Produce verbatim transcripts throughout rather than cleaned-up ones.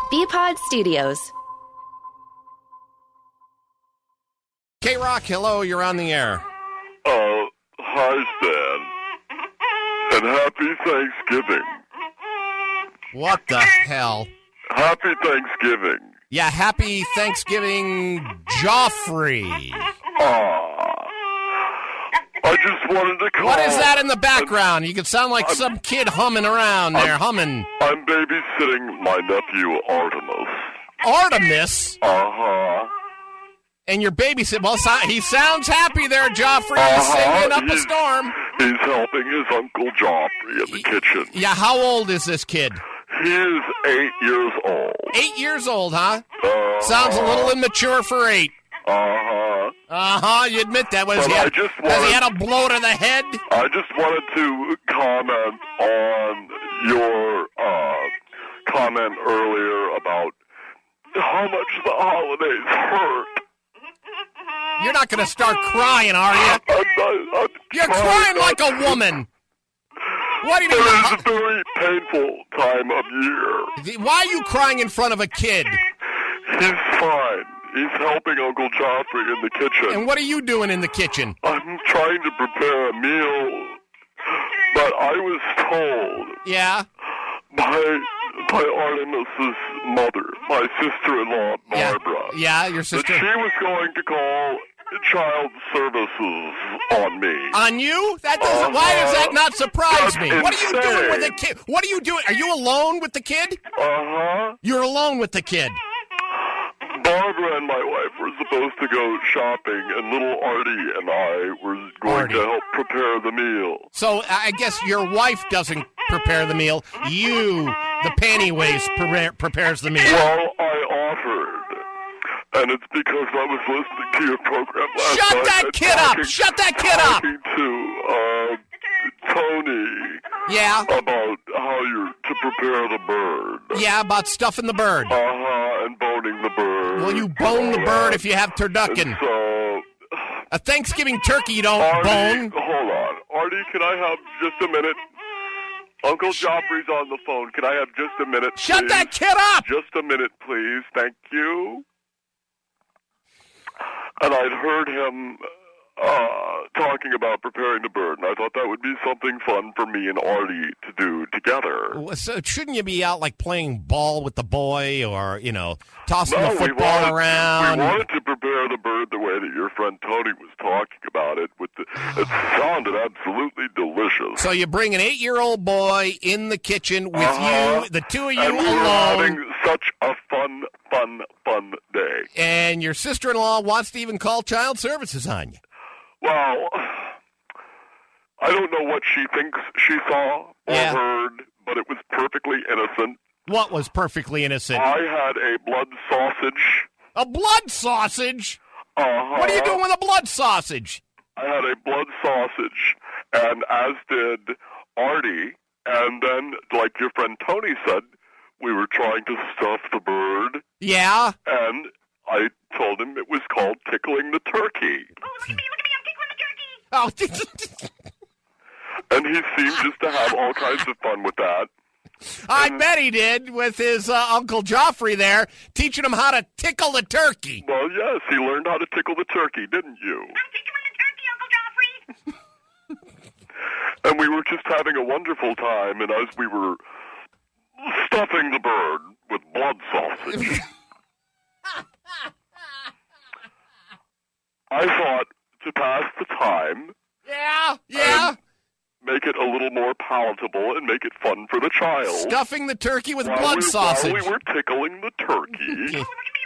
B-Pod Studios. K-Rock, hello, you're on the air. Uh, hi, Stan. And happy Thanksgiving. What the hell? Happy Thanksgiving. Yeah, happy Thanksgiving, Joffrey. Ah. I just wanted to call. What is that in the background? You could sound like I'm, some kid humming around there, I'm, humming. I'm babysitting my nephew, Artemis. Artemis? Uh-huh. And your babysit. Well, so, he sounds happy there, Joffrey. He's Uh-huh. singing up he's, a storm. He's helping his Uncle Joffrey in the kitchen. Yeah, how old is this kid? He is eight years old. Eight years old, huh? Uh-huh. Sounds a little immature for eight. Uh-huh. Uh-huh, you admit that. Was But he I had, just has he wanted- had a blow to the head? I just wanted to comment on your uh, comment earlier about how much the holidays hurt. You're not going to start crying, are you? I'm not, I'm You're trying crying not like a to. woman. What do you It mean? is a very painful time of year. Why are you crying in front of a kid? He's fine. He's helping Uncle Joffrey in the kitchen. And what are you doing in the kitchen? I'm trying to prepare a meal, but I was told Yeah? by by Artemis's mother, my sister-in-law, Barbara, Yeah, yeah your that sister. she was going to call child services on me. On you? That doesn't. Uh, why does that not surprise that's me? What are you doing with insane. a kid? What are you doing? Are you alone with the kid? Uh-huh. You're alone with the kid. Barbara and my wife were supposed to go shopping, and little Artie and I were going Artie. to help prepare the meal. So I guess your wife doesn't prepare the meal. You, the panty waist, prepare, prepares the meal. Well, I offered, and it's because I was listening to your program last Shut night. that and kid up! talking- Shut that kid up! Talking to uh, Tony Yeah? about how you're to prepare the bird. Yeah, about stuffing the bird. Uh-huh, and boning the bird. Well, you bone the bird if you have turducken. And so, A Thanksgiving turkey you don't Artie, bone. hold on. Artie, can I have just a minute? Uncle Joffrey's on the phone. Can I have just a minute, Shut please? that kid up! Just a minute, please. Thank you. And I'd heard him uh, talking about preparing the bird, and I thought that would be something fun for me and Artie to do together. So shouldn't you be out like playing ball with the boy, or you know, tossing No, the we football wanted, around? we wanted to prepare the bird the way that your friend Tony was talking about it. With the, it sounded absolutely delicious. So you bring an eight-year-old boy in the kitchen with Uh-huh. you, the two of you and we were alone, having such a fun, fun, fun day. and your sister-in-law wants to even call child services on you. Well, I don't know what she thinks she saw or Yeah. heard, but it was perfectly innocent. What was perfectly innocent? I had a blood sausage. A blood sausage? Uh-huh. What are you doing with a blood sausage? I had a blood sausage, and as did Artie. And then, like your friend Tony said, we were trying to stuff the bird, Yeah? and I told him it was called tickling the turkey. Oh, And he seemed just to have all kinds of fun with that. I bet he did with his uh, Uncle Joffrey there, teaching him how to tickle the turkey. Well, yes, he learned how to tickle the turkey, didn't you? And we were just having a wonderful time, and as we were stuffing the bird with blood sausage, I thought to pass the time, Yeah, yeah. and make it a little more palatable and make it fun for the child. Stuffing the turkey with while blood we, sausage. While we were tickling the turkey,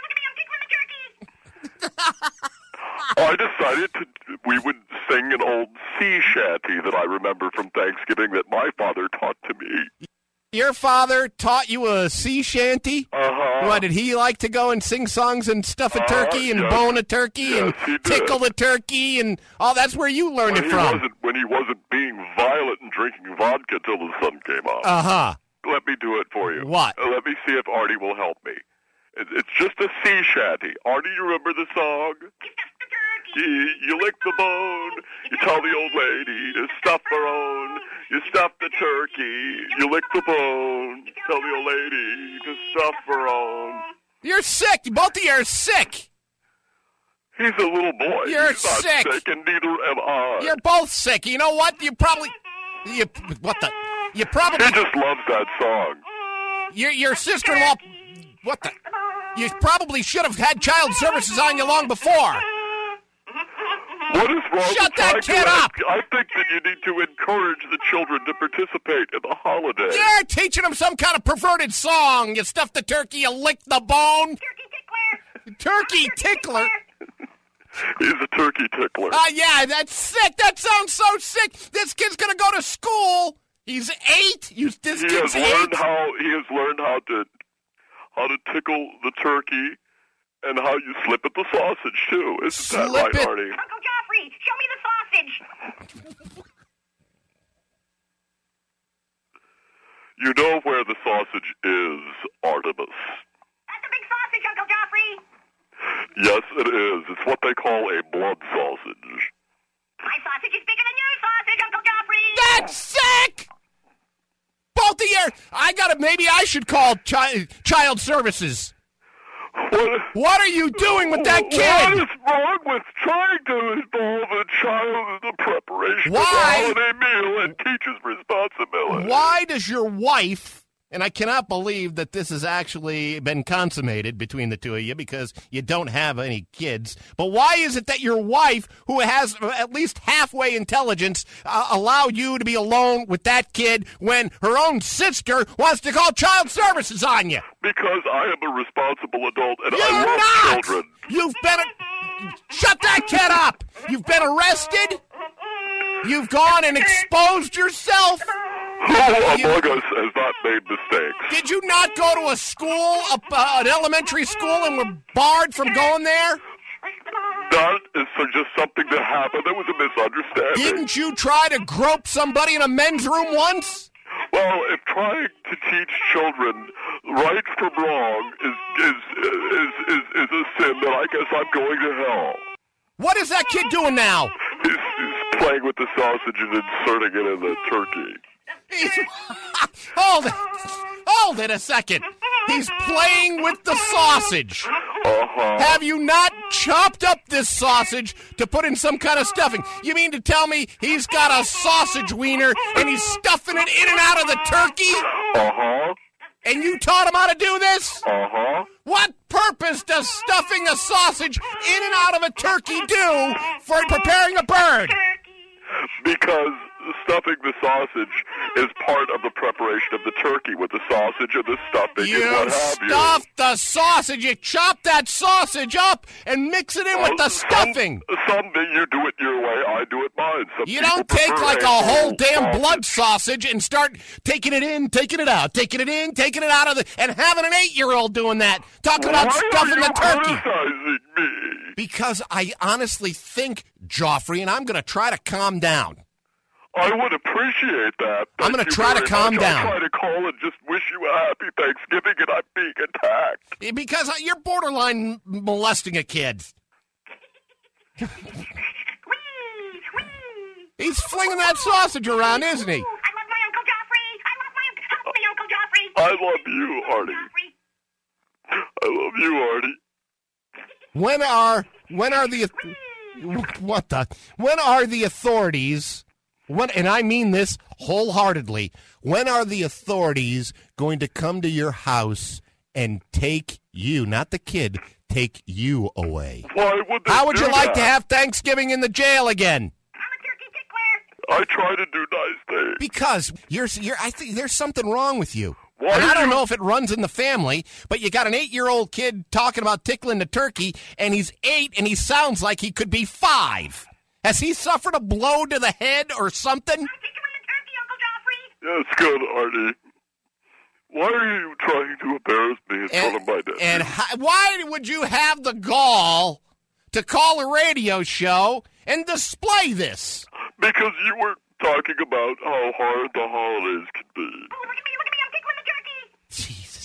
I decided to we would sing an old sea shanty that I remember from Thanksgiving that my father taught to me. Your father taught you a sea shanty? Uh-huh. What, did he like to go and sing songs and stuff a Uh, turkey and yes. bone a turkey Yes, and he did. tickle the turkey and oh, that's where you learned When it he from. wasn't when he wasn't being violent and drinking vodka till the sun came up. Uh-huh. Let me do it for you. What? Uh, let me see if Artie will help me. It, it's just a sea shanty. Artie, you remember the song? turkey, you lick the bone. You tell the old lady to stuff her own. You stuff the turkey, you lick the bone. Tell the old lady to stuff her own. You're sick. Both of you are sick. He's a little boy. You're He's not sick. sick, and neither am I. You're both sick. You know what? You probably, you what the? You probably. He just loves that song. Your your sister-in-law. What the? You probably should have had child services on you long before. What is wrong Shut with that trying kid to, up. I think that you need to encourage the children to participate in the holiday. You're teaching them some kind of perverted song. You stuff the turkey, you lick the bone. Turkey tickler. Turkey tickler. He's a turkey tickler. Uh, yeah, that's sick. That sounds so sick. This kid's going to go to school. He's eight. You, this he kid's has learned eight. how he has learned how to how to tickle the turkey and how you slip it the sausage too. Isn't Slip that right, it. Artie? Uncle Joffrey, show me the sausage. You know where the sausage is, Artemis. That's a big sausage, Uncle Joffrey. Yes, it is. It's what they call a blood sausage. My sausage is bigger than your sausage, Uncle Joffrey. That's sick. Both of you. I got to, maybe I should call chi- child services. What, What are you doing with that What kid? is wrong with trying to involve a child in the preparation Why? of the holiday meal and teacher's responsibility? Why does your wife, and I cannot believe that this has actually been consummated between the two of you because you don't have any kids, but why is it that your wife, who has at least halfway intelligence, uh, allow you to be alone with that kid when her own sister wants to call child services on you? Because I am a responsible adult and You're I love not! children. You've been... A- Shut that kid up! You've been arrested? You've gone and exposed yourself? Who among us has not made mistakes? Did you not go to a school, a, uh, an elementary school, and were barred from going there? That is for just something that happened. There was a misunderstanding. Didn't you try to grope somebody in a men's room once? Well, if trying to teach children right from wrong is is is is, is a sin, then I guess I'm going to hell. What is that kid doing now? He's, he's playing with the sausage and inserting it in the turkey. He's, hold it. Hold it a second. He's playing with the sausage. Uh-huh. Have you not chopped up this sausage to put in some kind of stuffing? You mean to tell me he's got a sausage wiener and he's stuffing it in and out of the turkey? Uh-huh. And you taught him how to do this? Uh-huh. What purpose does stuffing a sausage in and out of a turkey do for preparing a bird? Because stuffing the sausage is part of the preparation of the turkey with the sausage and the stuffing You and what have you. stuff the sausage. You chop that sausage up and mix it in with the stuffing. Some, someday you do it your way, I do it mine. Some You people don't take prefer like a whole whole damn sausage. blood sausage and start taking it in, taking it out, taking it in, taking it out of the, and having an eight-year-old doing that, talking about Why stuffing are you the turkey. criticizing me? Because I honestly think, Joffrey, and I'm going to try to calm down. I would appreciate that. I'm Thank gonna you try to very calm much. down. I'll try to call and just wish you a happy Thanksgiving, and I'm being attacked. Because you're borderline molesting a kid. Whee! Whee! He's flinging that sausage around, isn't he? I love my Uncle Joffrey. I love my Help me, Uncle Joffrey. I love you, Artie. Joffrey. I love you, Artie. When are when are the what the when are the authorities? When, and I mean this wholeheartedly, when are the authorities going to come to your house and take you, not the kid, take you away? Why would they How would do you like that? to have Thanksgiving in the jail again? I'm a turkey tickler. I try to do nice things. Because you're, you're I think there's something wrong with you. Why And are I don't you- know if it runs in the family, but you got an eight-year-old kid talking about tickling the turkey, and he's eight, and he sounds like he could be five. Has he suffered a blow to the head or something? I'm tickling the turkey, Uncle Joffrey. Yes, good, Artie. Why are you trying to embarrass me in front of my dad? and hi- why would you have the gall to call a radio show and display this? Because you were talking about how hard the holidays can be. Oh, look at me, look at me. I'm tickling the turkey. Jesus.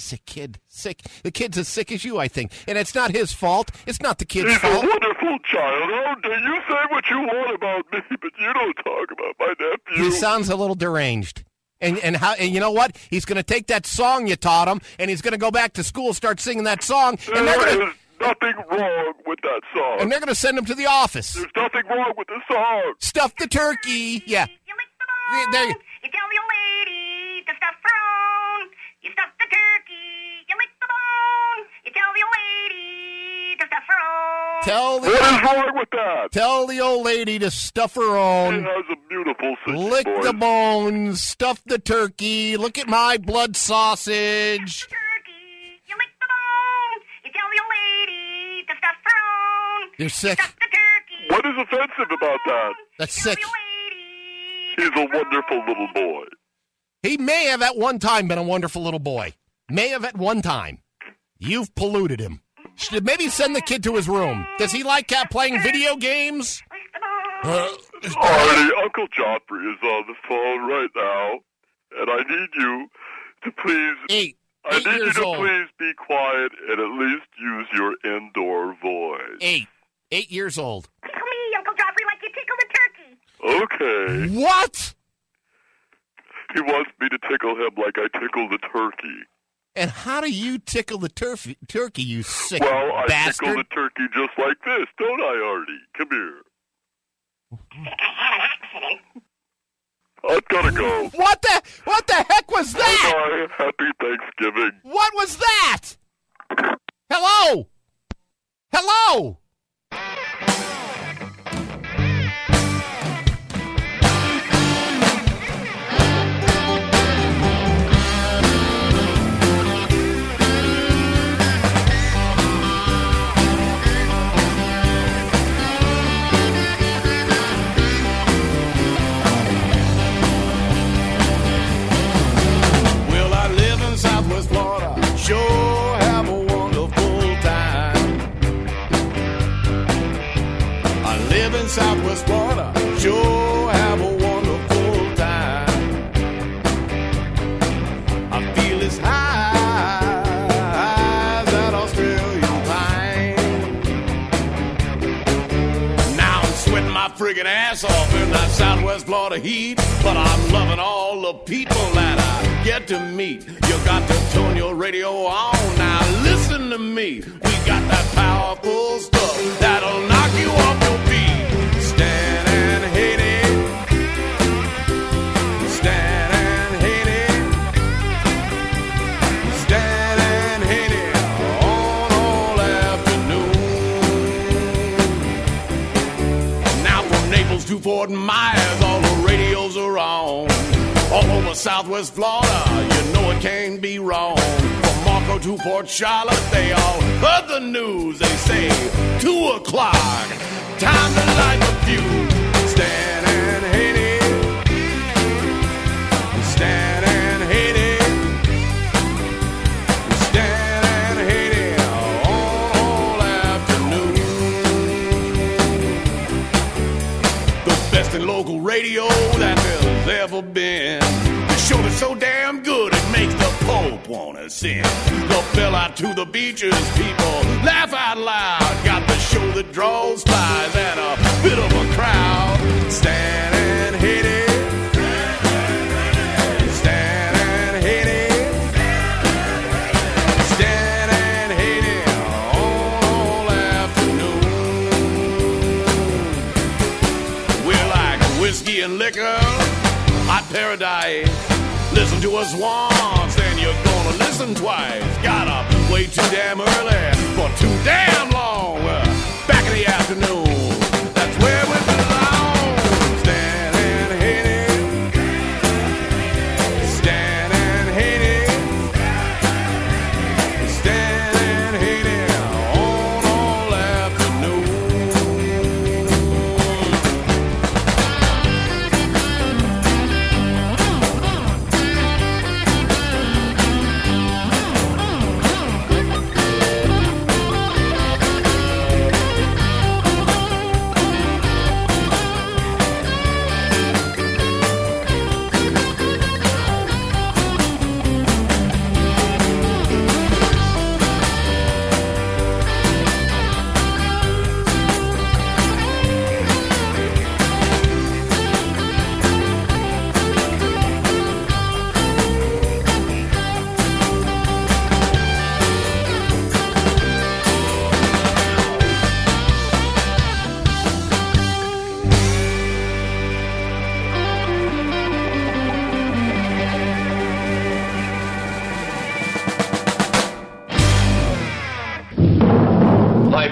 sick kid. Sick. The kid's as sick as you, I think. And it's not his fault. It's not the kid's He's fault. a wonderful child. How dare you say what you want about me, but you don't talk about my nephew. He sounds a little deranged. And and how and you know what? He's going to take that song you taught him, and he's going to go back to school, start singing that song, and they're There going is nothing wrong with that song. and they're going to send him to the office. There's nothing wrong with the song. Stuff the turkey. Yeah. You lick the bone. There you- You tell your lady to stuff her own. You stuff the turkey. You lick the bone. You tell your lady to stuff her own. Tell What the is wrong with that? tell the old lady to stuff her She own. has a beautiful singing Lick voice. the bones, stuff the turkey, look at my blood sausage. Turkey. You lick the bone. You tell your lady to stuff her own. You're sick. Stuff the turkey. What is offensive about that? That's You tell sick. your lady to He's a stuff her wonderful own. little boy. He may have at one time been a wonderful little boy. May have at one time. You've polluted him. Should maybe send the kid to his room. Does he like uh, playing video games? Lick the bone. Uh, Artie, Uncle Joffrey is on the phone right now, and I need you to please... eight. I Eight need you years to old. please be quiet and at least use your indoor voice. Eight. Eight years old. Tickle me, Uncle Joffrey, like you tickle the turkey. Okay. What? He wants me to tickle him like I tickle the turkey. And how do you tickle the turf- turkey, you sick Well, I bastard? tickle the turkey just like this, don't I, Artie? Come here. I had an accident. I've got to go. What the what the heck was that? Bye. Happy Thanksgiving. What was that? Hello? Hello? Well, I live in Southwest Florida, sure have a wonderful time. I live in Southwest Florida, sure have a wonderful time. I feel as high as that Australian pine. Now I'm sweating my friggin' ass off in that Southwest Florida heat, but I'm loving all the people that I get to meet. You got to turn your radio on, now listen to me. We got that powerful stuff that'll knock you off your feet. Stand and hit it. Stand and hit it. Stand and hit it on all afternoon. Now from Naples to Fort Myers, all the radios are on. All over Southwest Florida, you know it can't be wrong. From Marco to Port Charlotte, they all heard the news. They say, two o'clock, time to light the fuse. Stand and hit it. Stand and hit it. Stand and hit it on all afternoon. The best in local radio that there's ever been. The show that's so damn good it makes the Pope wanna sing. The bell out to the beaches, people laugh out loud. Got the show that draws flies and a bit of a crowd. Stand and hit it. Stand and hit it. Stand and hit it on all afternoon. We're like whiskey and liquor, hot paradise. Listen to us once, then you're gonna listen twice. Gotta wait too damn early for too damn long. We're back in the afternoon, that's where we belong. Stand and hit it. Stand and hit it. Stand and hit it on all afternoon.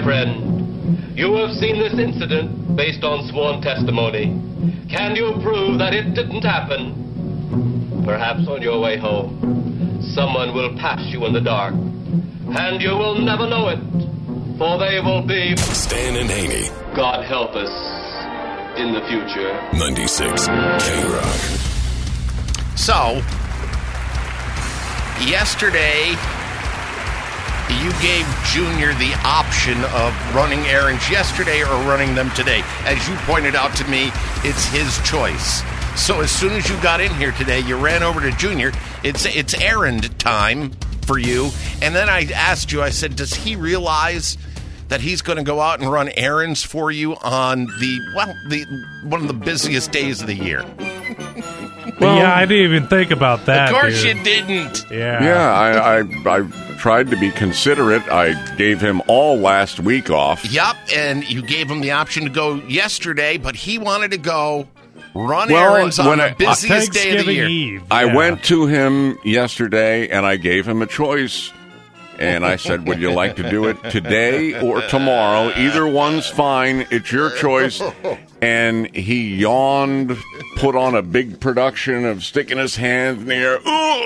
friend. You have seen this incident based on sworn testimony. Can you prove that it didn't happen? Perhaps on your way home, someone will pass you in the dark, and you will never know it, for they will be Stan and Haney. God help us in the future. ninety-six K-Rock. So, yesterday, you gave Junior the option of running errands yesterday or running them today. As you pointed out to me, it's his choice. So as soon as you got in here today, you ran over to Junior. It's it's errand time for you. And then I asked you, I said, does he realize that he's going to go out and run errands for you on the, well, the one of the busiest days of the year? Well, yeah, I didn't even think about that. Of course dude. you didn't. Yeah. Yeah, I, I, I tried to be considerate. I gave him all last week off. Yep, and you gave him the option to go yesterday, but he wanted to go run Well, errands on when the I- busiest day of the Thanksgiving year. Eve. I yeah. went to him yesterday, and I gave him a choice. And I said, would you like to do it today or tomorrow? Either one's fine. It's your choice. And he yawned, put on a big production of sticking his hands in the air.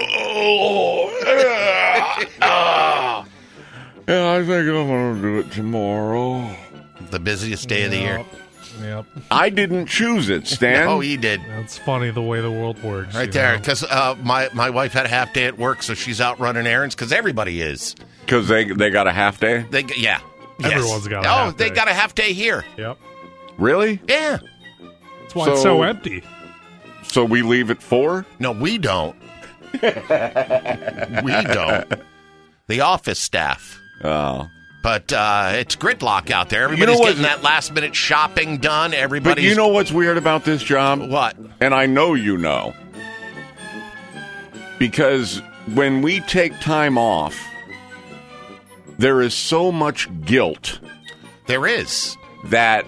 Yeah, I think I'm going to do it tomorrow. The busiest day of the year. Yep. I didn't choose it, Stan. Oh, he did. That's funny the way the world works. Right you there, know? because uh, my, my wife had a half day at work, so she's out running errands, because everybody is. Because they, they got a half day? They Yeah. Yes. Everyone's got a Oh, half they day. got a half day here. Yep. Really? Yeah. That's why it's so empty. So we leave at four? No, we don't. we don't. The office staff. Oh. But uh, it's gridlock out there. Everybody's what- getting that last minute shopping done. Everybody's. But you know what's weird about this job? What? And I know you know. Because when we take time off, there is so much guilt There is. that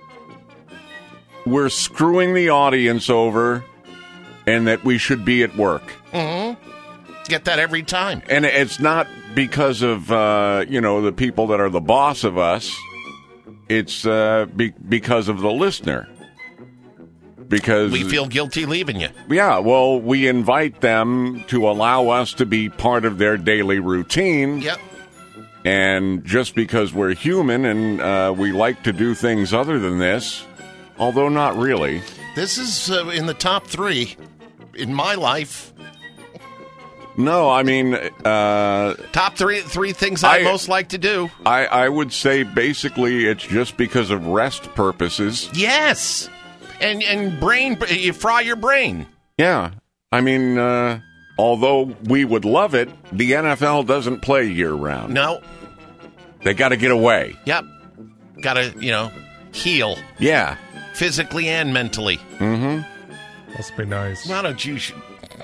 we're screwing the audience over and that we should be at work. Get that every time. And it's not because of, uh, you know, the people that are the boss of us. It's uh, be- because of the listener. Because We feel guilty leaving you. Yeah, well, we invite them to allow us to be part of their daily routine. Yep. And just because we're human and uh, we like to do things other than this, although not really. This is uh, in the top three in my life. No, I mean, uh, Top three three things I, I- most like to do. I, I would say basically it's just because of rest purposes. Yes. And and brain, you fry your brain. Yeah. I mean, uh, although we would love it, the N F L doesn't play year-round. No. They got to get away. Yep. Got to, you know, heal Yeah. physically and mentally. Must be nice. Why don't you? Sh-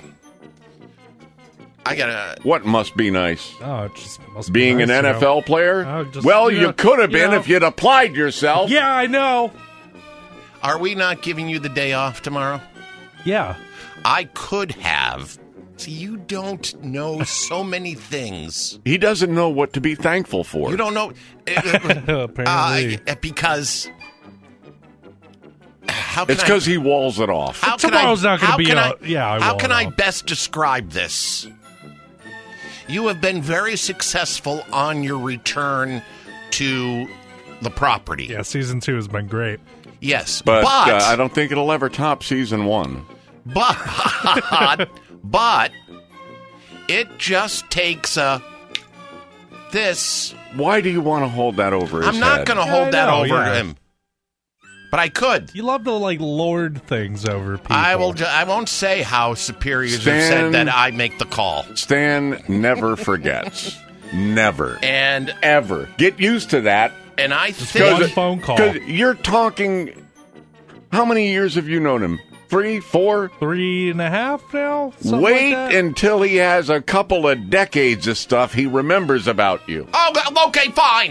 I gotta. What must be nice? Oh, it just must be Being nice, an you N F L know. player? Oh, just- well, you you know, could have you been know. if you'd applied yourself. Yeah, I know. Are we not giving you the day off tomorrow? Yeah. I could have. See, you don't know so many things. He doesn't know what to be thankful for. You don't know. Apparently. Uh, because. How can It's I- because he walls it off. How can Tomorrow's I, not gonna how be can a- I- yeah, I how won't can I know. best describe this? You have been very successful on your return to the property. Yeah, season two has been great. Yes, but but uh, I don't think it'll ever top season one. but but it just takes a this. Why do you want to hold that over his I'm not head? going to Yeah, hold I that know, over yeah. him, but I could. You love to like lord things over people. I will. ju- I won't say how superiors have Stan- said that I make the call. Stan never forgets. Never. And Ever. Get used to that. and I One think phone call. Because you're talking... How many years have you known him? Three? Four? Three and a half now? Something Wait like that? until he has a couple of decades of stuff he remembers about you. oh, okay, fine.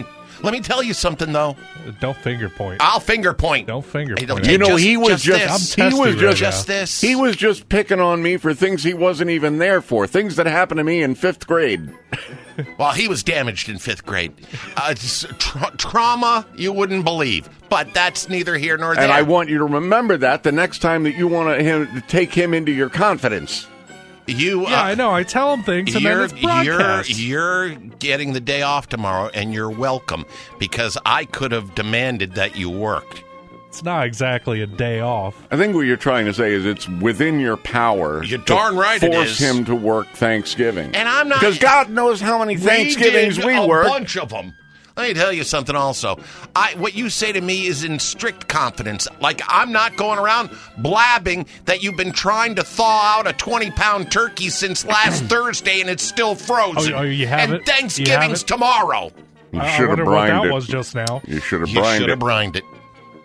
Let me tell you something, though. Don't finger point. I'll finger point. Don't finger Hey, point. don't- You know, just- he was just just, this. he was I'm just, testy right Just this. he was just picking on me for things he wasn't even there for. Things that happened to me in fifth grade. Well, he was damaged in fifth grade. Uh, it's tra- trauma you wouldn't believe, but that's neither here nor there. And I want you to remember that the next time that you want to him, take him into your confidence. you. Yeah, uh, I know. I tell him things, and then You're, it's you're broadcast. you're getting the day off tomorrow, and you're welcome because I could have demanded that you worked. It's not exactly a day off. I think what you're trying to say is it's within your power You're to darn right it force is. him to work Thanksgiving. And I'm not Because God knows how many Thanksgivings we, we, did a work. bunch of them. Let me tell you something also. I what you say to me is in strict confidence. Like I'm not going around blabbing that you've been trying to thaw out a twenty-pound turkey since last Thursday and it's still frozen. Oh, oh, you have and it? You Thanksgiving's have it? tomorrow. You I, I should have wonder what brined that it. was just now. You should have You brined should have it. brined it.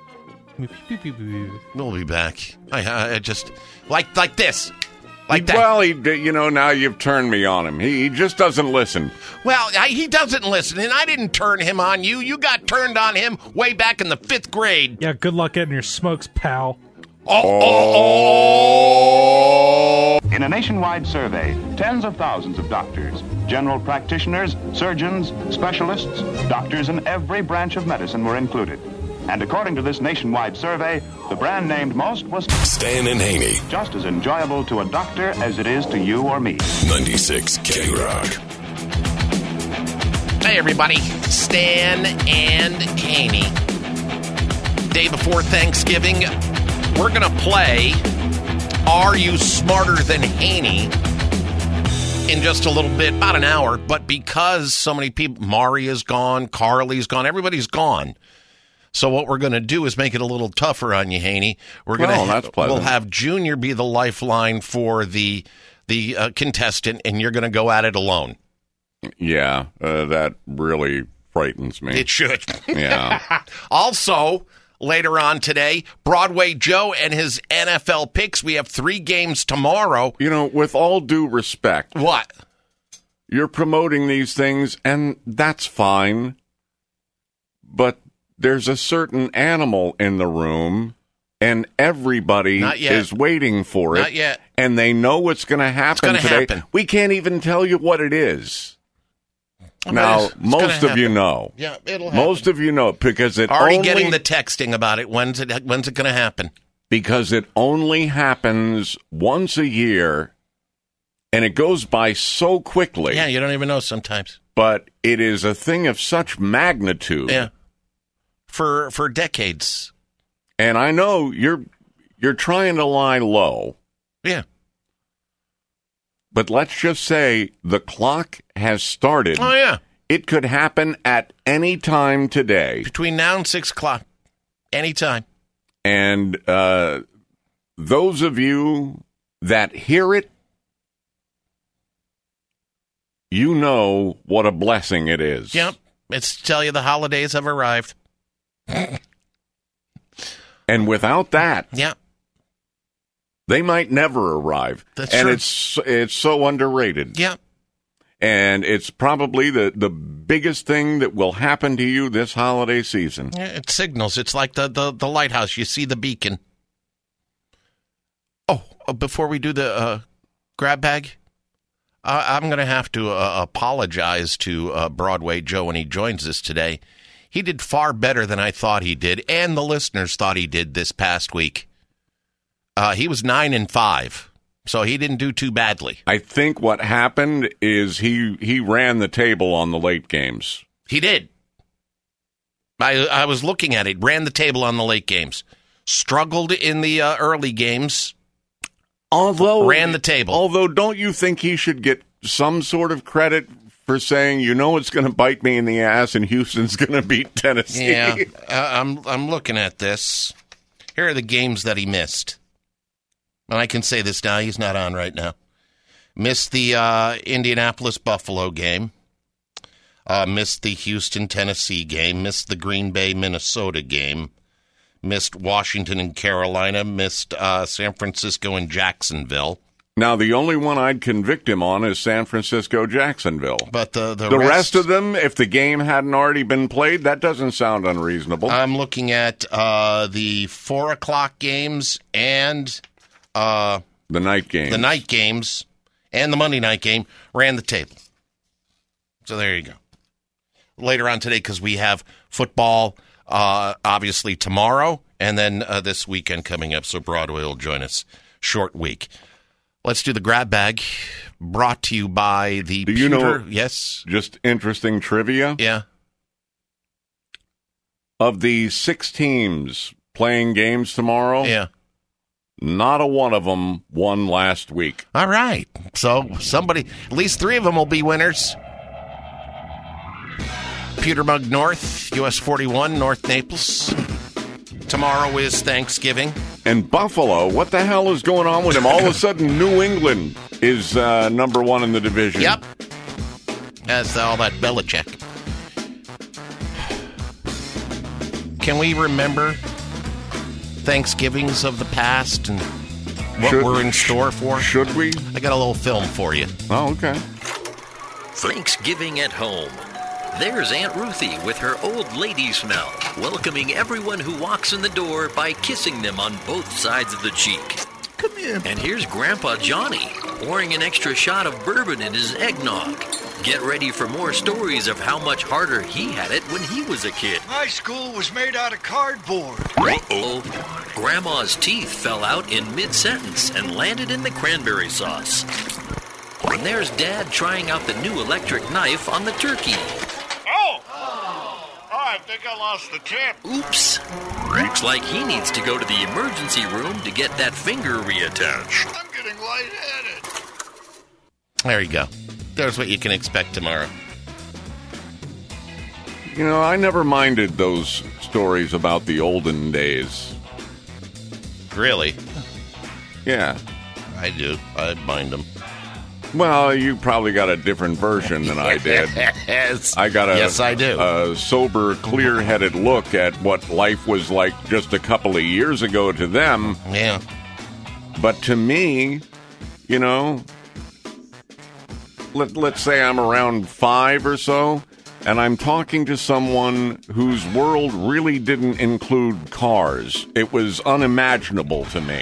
We'll be back. I, I, I just like like this, like that. Well, he, you know, now you've turned me on him. He, he just doesn't listen. Well, I, he doesn't listen, and I didn't turn him on you. You got turned on him way back in the fifth grade. Yeah, good luck getting your smokes, pal. Oh, oh, oh. In a nationwide survey, tens of thousands of doctors, general practitioners, surgeons, specialists, doctors in every branch of medicine were included. And according to this nationwide survey, the brand named most was Stan and Haney, just as enjoyable to a doctor as it is to you or me. ninety-six K Rock. Hey, everybody. Stan and Haney. Day before Thanksgiving, we're going to play Are You Smarter Than Haney in just a little bit, about an hour. But because so many people, Mari is gone, Carly's gone, everybody's gone. So what we're going to do is make it a little tougher on you, Haney. We're going Well, to that's pleasant. we'll have Junior be the lifeline for the the uh, contestant, and you're going to go at it alone. Yeah, uh, that really frightens me. It should. Yeah. Also, later on today, Broadway Joe and his N F L picks. We have three games tomorrow. You know, with all due respect, What? you're promoting these things, and that's fine. But there's a certain animal in the room, and everybody Not yet. is waiting for it. Not yet. And they know what's going to happen gonna today. happen. We can't even tell you what it is. But Now, it's- it's most gonna of you happen. know. Yeah, it'll happen. Most of you know because it Already only, getting the texting about it. When's it? When's it going to happen? because it only happens once a year, and it goes by so quickly. Yeah, you don't even know sometimes. But it is a thing of such magnitude. Yeah, for for decades. And I know you're you're trying to lie low, Yeah. but let's just say the clock has started. Oh yeah. It could happen at any time today. Between now and six o'clock, anytime. And uh, those of you that hear it, you know what a blessing it is. Yep. It's to tell you the holidays have arrived. And without that, Yeah. they might never arrive. That's and true. it's it's so underrated. Yeah. And it's probably the, the biggest thing that will happen to you this holiday season. Yeah, it signals. It's like the, the, the lighthouse. You see the beacon. Oh, uh, before we do the uh, grab bag, uh, I'm going to have to uh, apologize to uh, Broadway Joe when he joins us today. He did far better than I thought he did, and the listeners thought he did this past week. Uh, he was nine and five, so he didn't do too badly. I think what happened is he he ran the table on the late games. He did. I I was looking at it. Ran the table on the late games. Struggled in the uh, early games. Although Ran the table. Although, don't you think he should get some sort of credit for saying, you know, it's going to bite me in the ass, and Houston's going to beat Tennessee? Yeah, uh, I'm I'm looking at this. Here are the games that he missed. And I can say this now. He's not on right now. Missed the uh, Indianapolis-Buffalo game. Uh, missed the Houston-Tennessee game. Missed the Green Bay-Minnesota game. Missed Washington and Carolina. Missed uh, San Francisco and Jacksonville. Now, the only one I'd convict him on is San Francisco, Jacksonville. But the the, The rest, rest of them, if the game hadn't already been played, that doesn't sound unreasonable. I'm looking at uh, the four o'clock games and uh, the night games. the night games and the Monday night game ran the table. So there you go. Later on today, because we have football, uh, obviously tomorrow, and then uh, this weekend coming up. So Broadway will join us. Short week. Let's do the grab bag, brought to you by the Do you pewter. know- Yes. Just interesting trivia. Yeah. Of the six teams playing games tomorrow, Yeah. not a one of them won last week. All right. So somebody, at least three of them will be winners. Pewter Mug North, U S forty-one, North Naples. Tomorrow is Thanksgiving. And Buffalo, what the hell is going on with them? All of a sudden, New England is uh, number one in the division. Yep. That's all that Belichick. Can we remember Thanksgivings of the past and what Should- we're in store for? Should we? I got a little film for you. Oh, okay. Thanksgiving at home. There's Aunt Ruthie with her old lady smell, welcoming everyone who walks in the door by kissing them on both sides of the cheek. Come here. And here's Grandpa Johnny, pouring an extra shot of bourbon in his eggnog. Get ready for more stories of how much harder he had it when he was a kid. My school was made out of cardboard. Uh-oh. Grandma's teeth fell out in mid-sentence and landed in the cranberry sauce. And there's Dad trying out the new electric knife on the turkey. Oh! Oh, I think I lost the tip. Oops. Looks like he needs to go to the emergency room to get that finger reattached. I'm getting lightheaded. There you go. There's what you can expect tomorrow. You know, I never minded those stories about the olden days. Really? Yeah. I do. I mind them. Well, you probably got a different version than I did. Yes. I got a, Yes, I do. a sober, clear-headed look at what life was like just a couple of years ago to them. Yeah. But to me, you know, let, let's say I'm around five or so, and I'm talking to someone whose world really didn't include cars. It was unimaginable to me.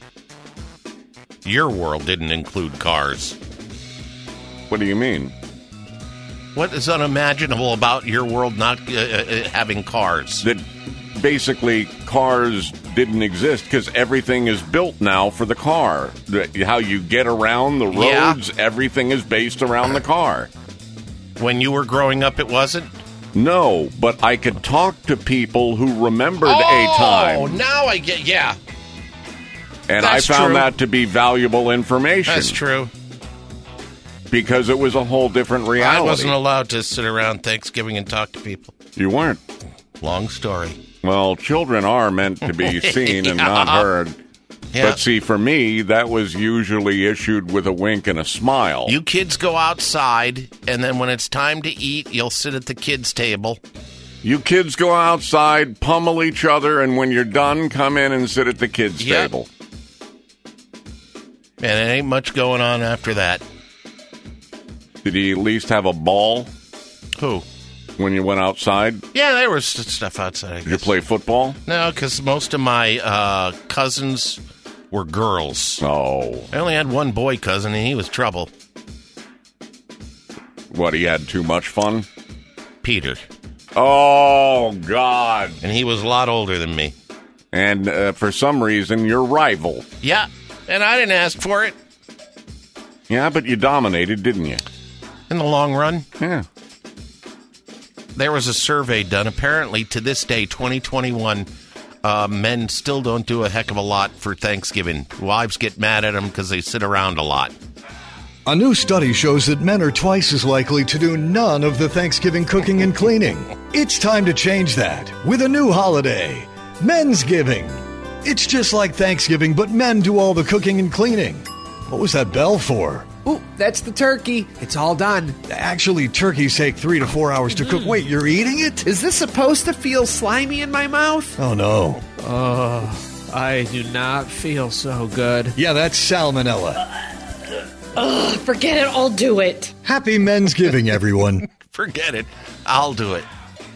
Your world didn't include cars. What do you mean? What is unimaginable about your world not uh, uh, having cars? That basically cars didn't exist because everything is built now for the car. The, how you get around the roads, Yeah. everything is based around the car. When you were growing up, it wasn't? No, but I could talk to people who remembered oh, a time. now I get, yeah. And That's I found true. that to be valuable information. That's true. Because it was a whole different reality. I wasn't allowed to sit around Thanksgiving and talk to people. You weren't. Long story. Well, children are meant to be seen and not Yeah. heard. Yeah. But see, for me, that was usually issued with a wink and a smile. You kids go outside, and then when it's time to eat, you'll sit at the kids' table. You kids go outside, pummel each other, and when you're done, come in and sit at the kids' Yep. table. And it ain't much going on after that. Did he at least have a ball Who? when you went outside? Yeah, there was st- stuff outside. I Did you guess. play football? No, because most of my uh, cousins were girls. Oh. I only had one boy cousin, and he was trouble. What, he had too much fun? Peter. Oh, God. And he was a lot older than me. And uh, for some reason, your rival. Yeah, and I didn't ask for it. Yeah, but you dominated, didn't you? In the long run, Yeah. there was a survey done. Apparently, to this day, twenty twenty-one, uh, men still don't do a heck of a lot for Thanksgiving. Wives get mad at them because they sit around a lot. A new study shows that men are twice as likely to do none of the Thanksgiving cooking and cleaning. It's time to change that with a new holiday, Mensgiving. It's just like Thanksgiving, but men do all the cooking and cleaning. What was that bell for? Ooh, that's the turkey. It's all done. Actually, turkeys take three to four hours to cook. Wait, you're eating it? Is this supposed to feel slimy in my mouth? Oh, no. Oh, I do not feel so good. Yeah, that's salmonella. Ugh, forget it. I'll do it. Happy Men's Giving, everyone. Forget it. I'll do it.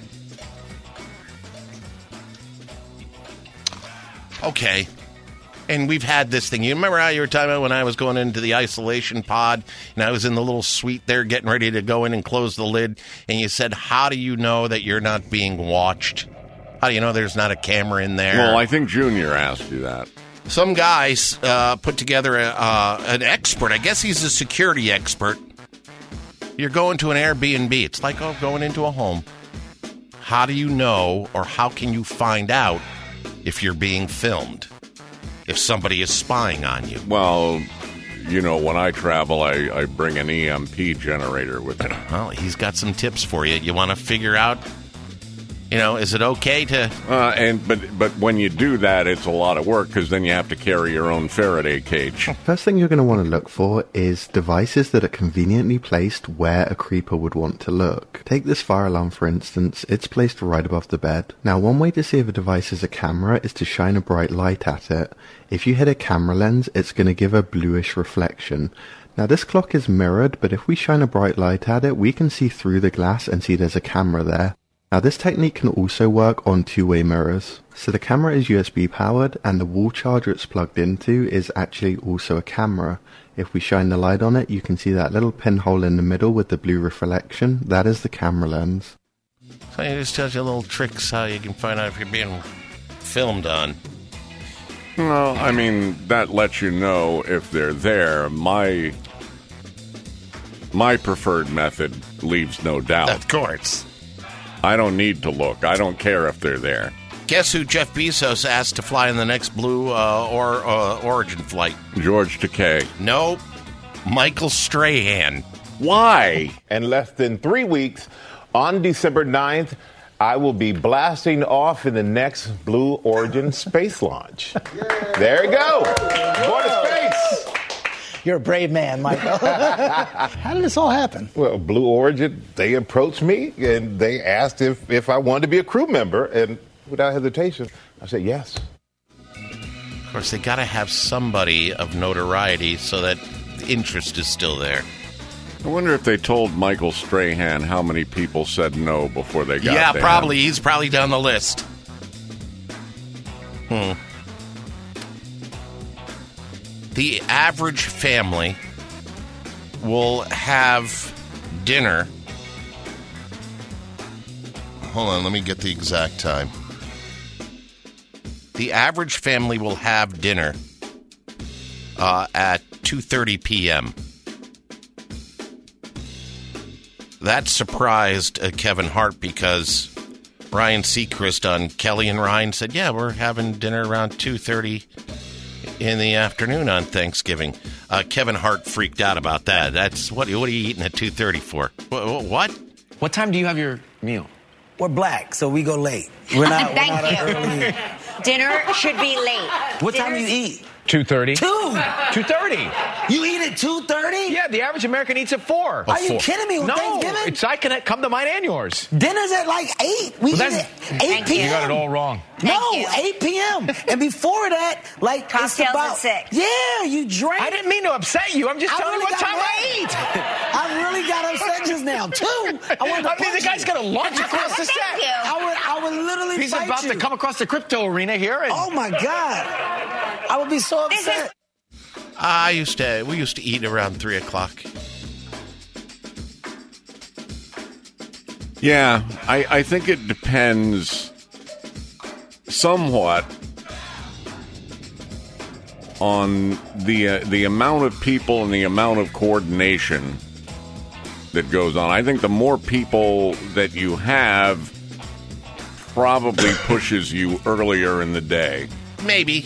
Okay. And we've had this thing. You remember how you were talking about when I was going into the isolation pod and I was in the little suite there getting ready to go in and close the lid, and you said, how do you know that you're not being watched? How do you know there's not a camera in there? Well, I think Junior asked you that. Some guys uh, put together a, uh, an expert. I guess he's a security expert. You're going to an Airbnb. It's like oh, going into a home. How do you know, or how can you find out if you're being filmed? If somebody is spying on you? Well, you know, when I travel, I, I bring an E M P generator with me. Well, he's got some tips for you. You want to figure out, you know, is it okay to... Uh, and but but when you do that, it's a lot of work because then you have to carry your own Faraday cage. First thing you're going to want to look for is devices that are conveniently placed where a creeper would want to look. Take this fire alarm, for instance. It's placed right above the bed. Now, one way to see if a device is a camera is to shine a bright light at it. If you hit a camera lens, it's going to give a bluish reflection. Now, this clock is mirrored, but if we shine a bright light at it, we can see through the glass and see there's a camera there. Now, this technique can also work on two-way mirrors. So the camera is U S B powered, and the wall charger it's plugged into is actually also a camera. If we shine the light on it, you can see that little pinhole in the middle with the blue reflection. That is the camera lens. So it just tells you little tricks how you can find out if you're being filmed on. Well, I mean, that lets you know if they're there. My my preferred method leaves no doubt. Of course. I don't need to look. I don't care if they're there. Guess who Jeff Bezos asked to fly in the next Blue uh, or uh, Origin flight? George Takei. Nope. Michael Strahan. Why? In less than three weeks, on December ninth, I will be blasting off in the next Blue Origin space launch. There you go. Going to space. You're a brave man, Michael. How did this all happen? Well, Blue Origin, they approached me and they asked if, if I wanted to be a crew member. And without hesitation, I said yes. Of course, they got to have somebody of notoriety so that the interest is still there. I wonder if they told Michael Strahan how many people said no before they got yeah, there. Yeah, probably. He's probably down the list. Hmm. The average family will have dinner. Hold on, let me get the exact time. The average family will have dinner uh, at two thirty p.m. That surprised uh, Kevin Hart because Ryan Seacrest on Kelly and Ryan said, yeah, we're having dinner around two thirty in the afternoon on Thanksgiving. Uh, Kevin Hart freaked out about that. That's what, what are you eating at two thirty for? What, what? What time do you have your meal? We're black, so we go late. We're not, Thank we're not you. early. Dinner should be late. What time do Dinner's- you eat? two thirty. Two. two thirty. You eat at two thirty? Yeah, the average American eats at four. Are you kidding me with no, Thanksgiving? it's I can come to mine and yours. Dinner's at like eight. We Well, eat that's- at eight p.m. You got it all wrong. No, eight p.m. And before that, like, it's Cocktails about... at six. Yeah, you drank. I didn't mean to upset you. I'm just I telling really you what got time mad. I eat. I really got upset just now. Two. I wanted to I mean, punch the guy's you. got to launch across the set. Thank you. I would, I would literally He's fight about you. to come across the crypto arena here. And Oh, my God. I would be so This upset. is- I used to, we used to eat around three o'clock. Yeah, I, I think it depends somewhat on the uh, the amount of people and the amount of coordination that goes on. I think the more people that you have probably pushes you earlier in the day. Maybe.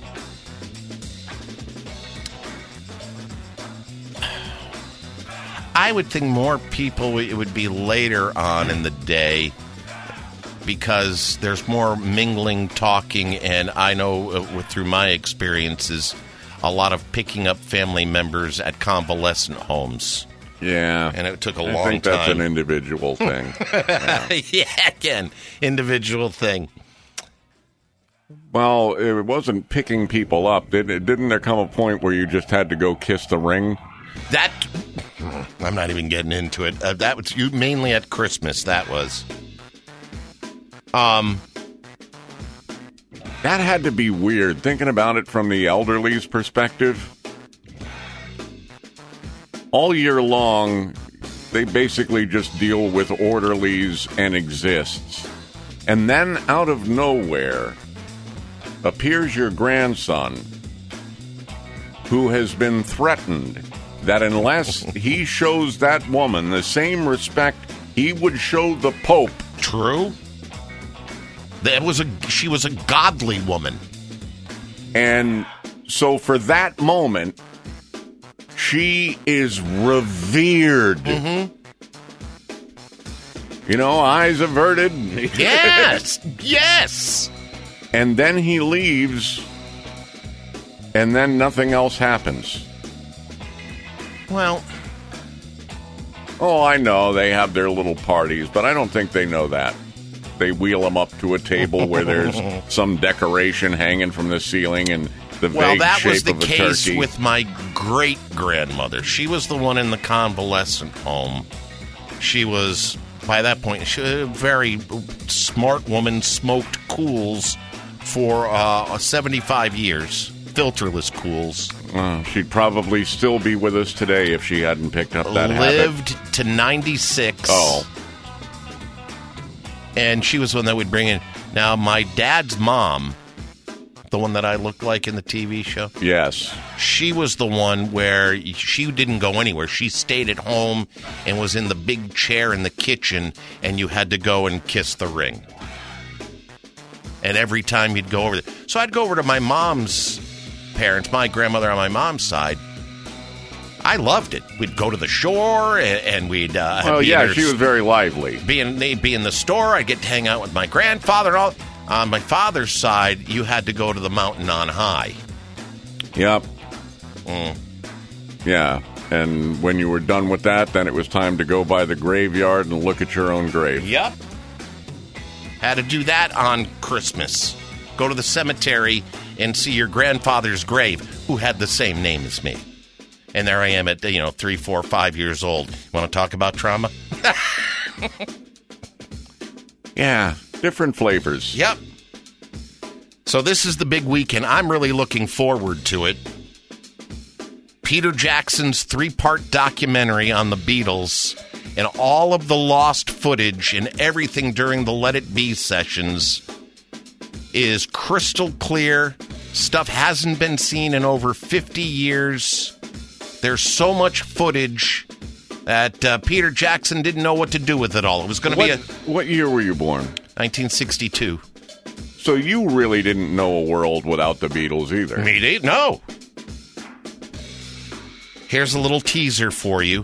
I would think more people, it would be later on in the day because there's more mingling, talking, and I know uh, with, through my experiences, a lot of picking up family members at convalescent homes. Yeah. And it took a I long think that's time. an individual thing. Yeah. Yeah, again, individual thing. Well, it wasn't picking people up. Did, didn't there come a point where you just had to go kiss the ring? That, I'm not even getting into it. Uh, that was you mainly at Christmas. That was. Um, that had to be weird. Thinking about it from the elderly's perspective, all year long, they basically just deal with orderlies and exists, and then out of nowhere appears your grandson, who has been threatened that unless he shows that woman the same respect he would show the Pope. True. That was a she was a godly woman. And so for that moment, she is revered. Mm-hmm. You know, eyes averted. Yes. Yes. And then he leaves, and then nothing else happens. Well, oh, I know they have their little parties, but I don't think they know that. They wheel them up to a table where there's some decoration hanging from the ceiling and the well, vague that shape was the of a case turkey. with my great grandmother. She was the one in the convalescent home. She was, by that point, she was a very smart woman, smoked Cools for uh, seventy-five years, filterless Cools. Uh, she'd probably still be with us today if she hadn't picked up that Lived habit. to ninety-six. Oh. And she was one that would bring in. Now, my dad's mom, the one that I looked like in the T V show. Yes. She was the one where she didn't go anywhere. She stayed at home and was in the big chair in the kitchen, and you had to go and kiss the ring. And every time you'd go over there. So I'd go over to my mom's parents, my grandmother on my mom's side. I loved it. We'd go to the shore, and, and we'd... Uh, well, be yeah, in her, she was very lively. Be in, they'd be in the store. I'd get to hang out with my grandfather and all. On my father's side, you had to go to the mountain on high. Yep. Mm. Yeah. And when you were done with that, then it was time to go by the graveyard and look at your own grave. Yep. Had to do that on Christmas. Go to the cemetery and see your grandfather's grave, who had the same name as me. And there I am at, you know, three, four, five years old. Want to talk about trauma? Yeah, different flavors. Yep. So this is the big weekend. I'm really looking forward to it. Peter Jackson's three-part documentary on the Beatles and all of the lost footage and everything during the Let It Be sessions is crystal clear. Stuff hasn't been seen in over fifty years. There's so much footage that uh, Peter Jackson didn't know what to do with it all. It was going to be a... What year were you born? nineteen sixty-two. So you really didn't know a world without the Beatles either. Me did no. Here's a little teaser for you.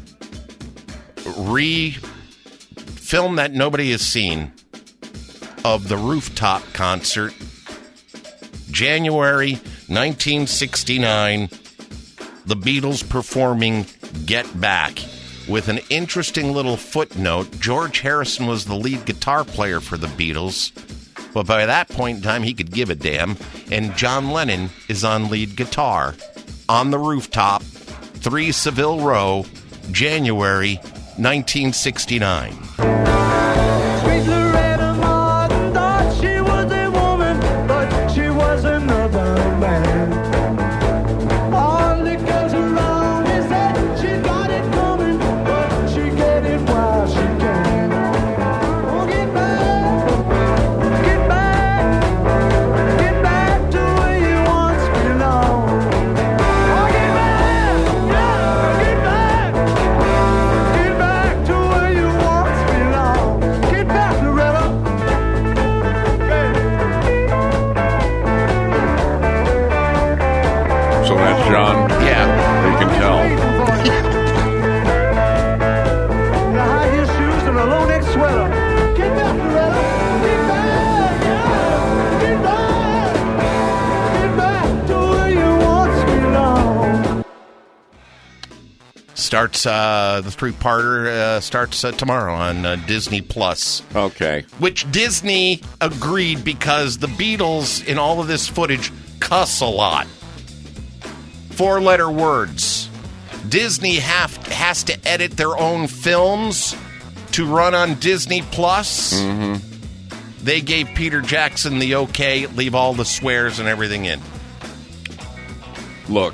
Re-film that nobody has seen of the rooftop concert, January nineteen sixty-nine. The Beatles performing Get Back. With an interesting little footnote, George Harrison was the lead guitar player for the Beatles, but by that point in time, he could give a damn, and John Lennon is on lead guitar. On the rooftop, three Savile Row, January nineteen sixty-nine. Sweet Loretta Martin thought she was a woman, but she was another man. All the girls around me said she got it coming, but she get it while she can. Oh, get back, get back, get back to where you once belonged. Oh, get back, yeah, get back, get back to where you once belonged. Get back, Loretta. So that's John? Yeah. You can tell. The high heel shoes and a low neck sweater. Get back, Loretta. Get back, yeah. Get back. Get back to where you once belonged. Starts, uh, the three-parter uh, starts uh, tomorrow on uh, Disney Plus. Okay. Which Disney agreed because the Beatles, in all of this footage, cuss a lot. Four-letter words. Disney have, has to edit their own films to run on Disney Plus. Mm-hmm. They gave Peter Jackson the okay, leave all the swears and everything in. Look,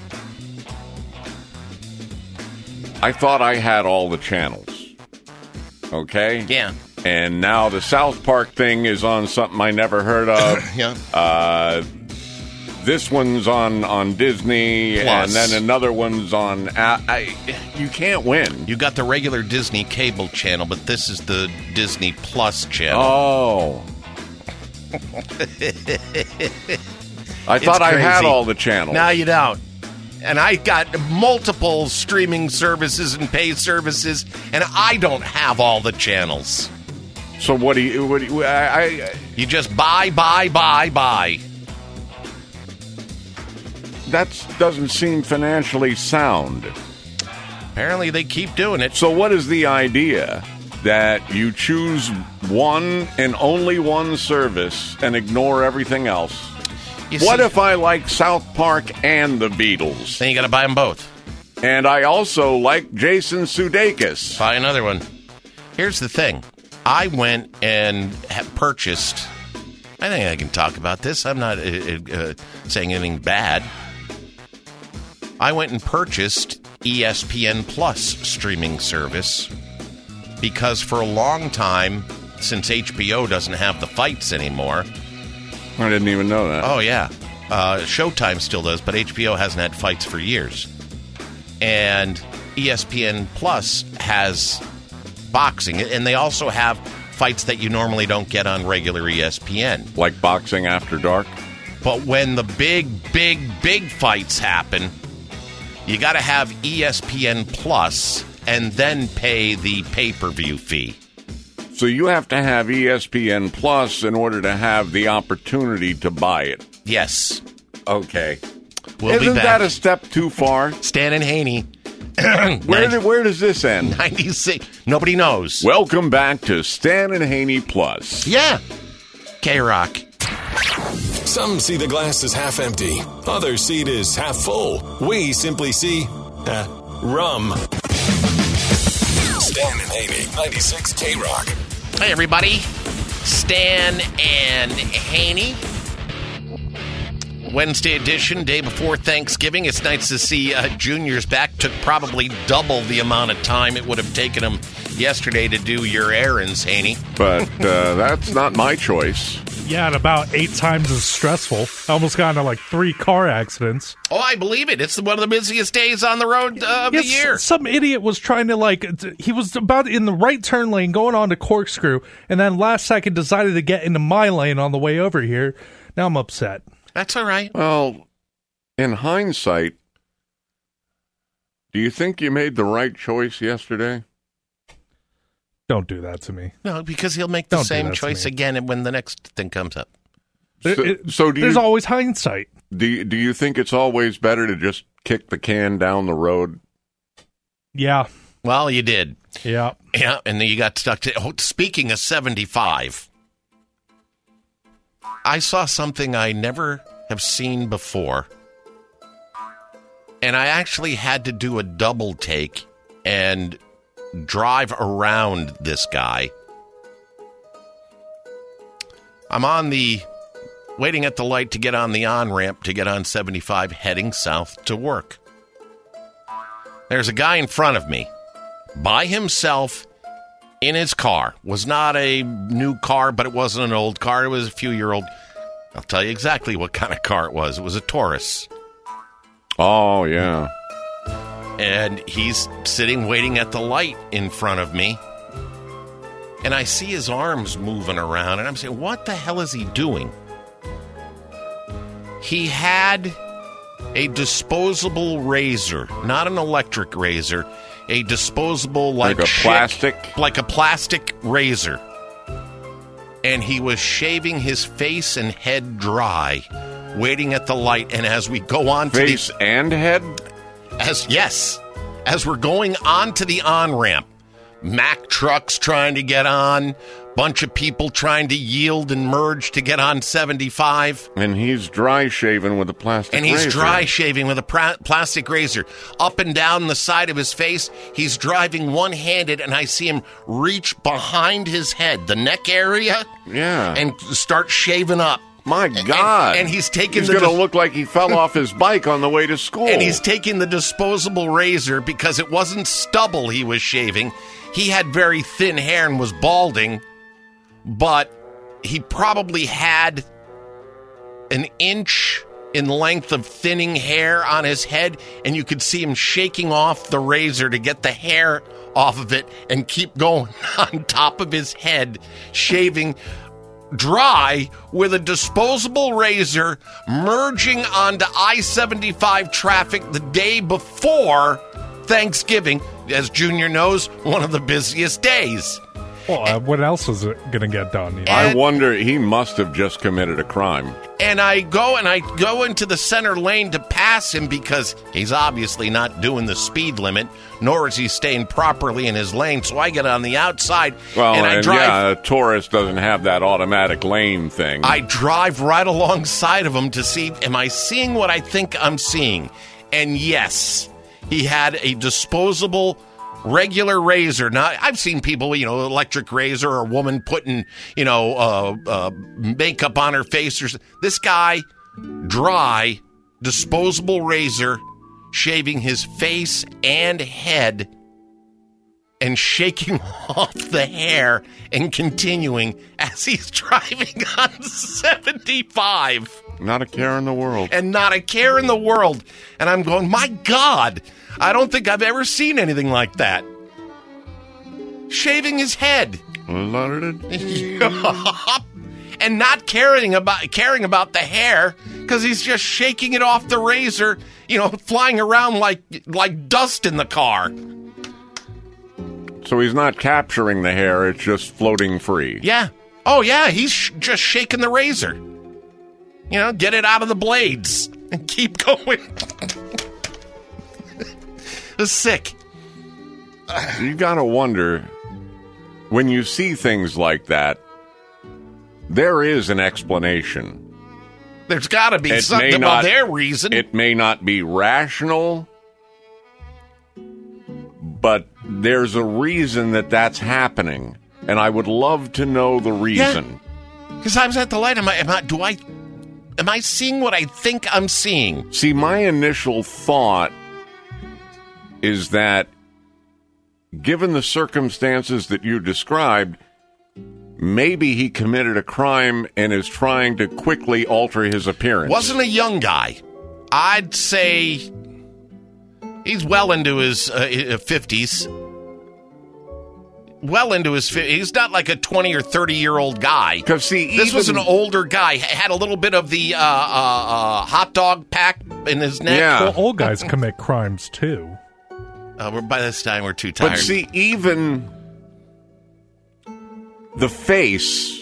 I thought I had all the channels. Okay? Yeah. And now the South Park thing is on something I never heard of. Yeah. Uh, this one's on, on Disney, Plus. and then another one's on... Uh, I, you can't win. You got the regular Disney cable channel, but this is the Disney Plus channel. Oh. I thought I had all the channels. Now you don't. And I got multiple streaming services and pay services, and I don't have all the channels. So what do you... What do you, I, I, you just buy, buy, buy, buy. That doesn't seem financially sound. Apparently they keep doing it. So what is the idea? That you choose one and only one service and ignore everything else? You what see, if I like South Park and the Beatles? Then you got to buy them both. And I also like Jason Sudeikis. Buy another one. Here's the thing. I went and ha- purchased... I think I can talk about this. I'm not uh, uh, saying anything bad. I went and purchased E S P N Plus streaming service because for a long time, since H B O doesn't have the fights anymore... I didn't even know that. Oh, yeah. Uh, Showtime still does, but H B O hasn't had fights for years. And E S P N Plus has boxing, and they also have fights that you normally don't get on regular E S P N. Like Boxing After Dark? But when the big, big, big fights happen, you got to have E S P N Plus and then pay the pay-per-view fee. So you have to have E S P N Plus in order to have the opportunity to buy it. Yes. Okay. We'll Isn't be back. that a step too far? Stan and Haney. where, did, where does this end? ninety-six. Nobody knows. Welcome back to Stan and Haney Plus. Yeah. K-Rock. Some see the glass as half empty. Others see it as half full. We simply see uh, rum. Stan and Haney, ninety-six K-Rock. Hey, everybody. Stan and Haney. Wednesday edition, day before Thanksgiving. It's nice to see uh, juniors back. Took probably double the amount of time it would have taken them yesterday to do your errands, Haney. But uh, that's not my choice. Yeah, and about eight times as stressful. I almost got into like three car accidents. Oh, I believe it. It's one of the busiest days on the road uh, of yes, the year. Some idiot was trying to like, he was about in the right turn lane going on to Corkscrew, and then last second decided to get into my lane on the way over here. Now I'm upset. That's all right. Well, in hindsight, do you think you made the right choice yesterday? Don't do that to me. No, because he'll make the Don't do same that to choice me. again when the next thing comes up. So, It- so do There's you, always hindsight. do you, do you think it's always better to just kick the can down the road? Yeah. Well, you did. Yeah. Yeah, and then you got stuck to... Oh, speaking of seventy-five, I saw something I never have seen before. And I actually had to do a double take and drive around this guy. I'm on the... waiting at the light to get on the on-ramp to get on seventy-five heading south to work. There's a guy in front of me, by himself, in his car. Was not a new car, but it wasn't an old car. It was a few-year-old. I'll tell you exactly what kind of car it was. It was a Taurus. Oh, yeah. And he's sitting waiting at the light in front of me. And I see his arms moving around, and I'm saying, what the hell is he doing? He had a disposable razor, not an electric razor, a disposable like, Like a chick- plastic? like a plastic razor. And he was shaving his face and head dry, waiting at the light. And as we go on to Face the and head? as yes, as we're going on to the on ramp, Mack trucks trying to get on, bunch of people trying to yield and merge to get on seventy-five. And he's dry shaving with a plastic And he's razor. dry shaving with a pra- plastic razor. Up and down the side of his face, he's driving one-handed, and I see him reach behind his head, the neck area, Yeah. and start shaving up. My God. And, and he's taking He's the... going to dis- look like he fell off his bike on the way to school. And he's taking the disposable razor because it wasn't stubble he was shaving. He had very thin hair and was balding, but he probably had an inch in length of thinning hair on his head, and you could see him shaking off the razor to get the hair off of it and keep going on top of his head, shaving dry with a disposable razor, merging onto I seventy-five traffic the day before Thanksgiving. As Junior knows, one of the busiest days. Well, uh, what else was it going to get done? You know? I wonder, he must have just committed a crime. And I go and I go into the center lane to pass him because he's obviously not doing the speed limit, nor is he staying properly in his lane. So I get on the outside Well, and I and drive. yeah, a Taurus doesn't have that automatic lane thing. I drive right alongside of him to see, am I seeing what I think I'm seeing? And yes, he had a disposable regular razor. Now, I've seen people, you know, electric razor or a woman putting, you know, uh, uh, makeup on her face. Or this guy, dry, disposable razor, shaving his face and head and shaking off the hair and continuing as he's driving on seventy-five. Not a care in the world. And not a care in the world. And I'm going, my God, I don't think I've ever seen anything like that. Shaving his head. And not caring about caring about the hair because he's just shaking it off the razor, you know, flying around like like dust in the car. So he's not capturing the hair, it's just floating free. Yeah. Oh, yeah, he's sh- just shaking the razor. You know, get it out of the blades and keep going. It's sick. You gotta wonder, when you see things like that, there is an explanation. There's got to be It something may about not- their reason. It may not be rational, but there's a reason that that's happening, and I would love to know the reason. Because I was at the light. Am I, am I, do I, am I seeing what I think I'm seeing? See, my initial thought is that, given the circumstances that you described, maybe he committed a crime and is trying to quickly alter his appearance. Wasn't a young guy. I'd say he's well into his uh, fifties. Well into his fifties. He's not like a twenty or thirty year old guy. Because see, this was an even- older guy. Had a little bit of the uh, uh, uh, hot dog pack in his neck. Well, old guys commit crimes too. Uh, we're, by this time, we're too tired. But see, even the face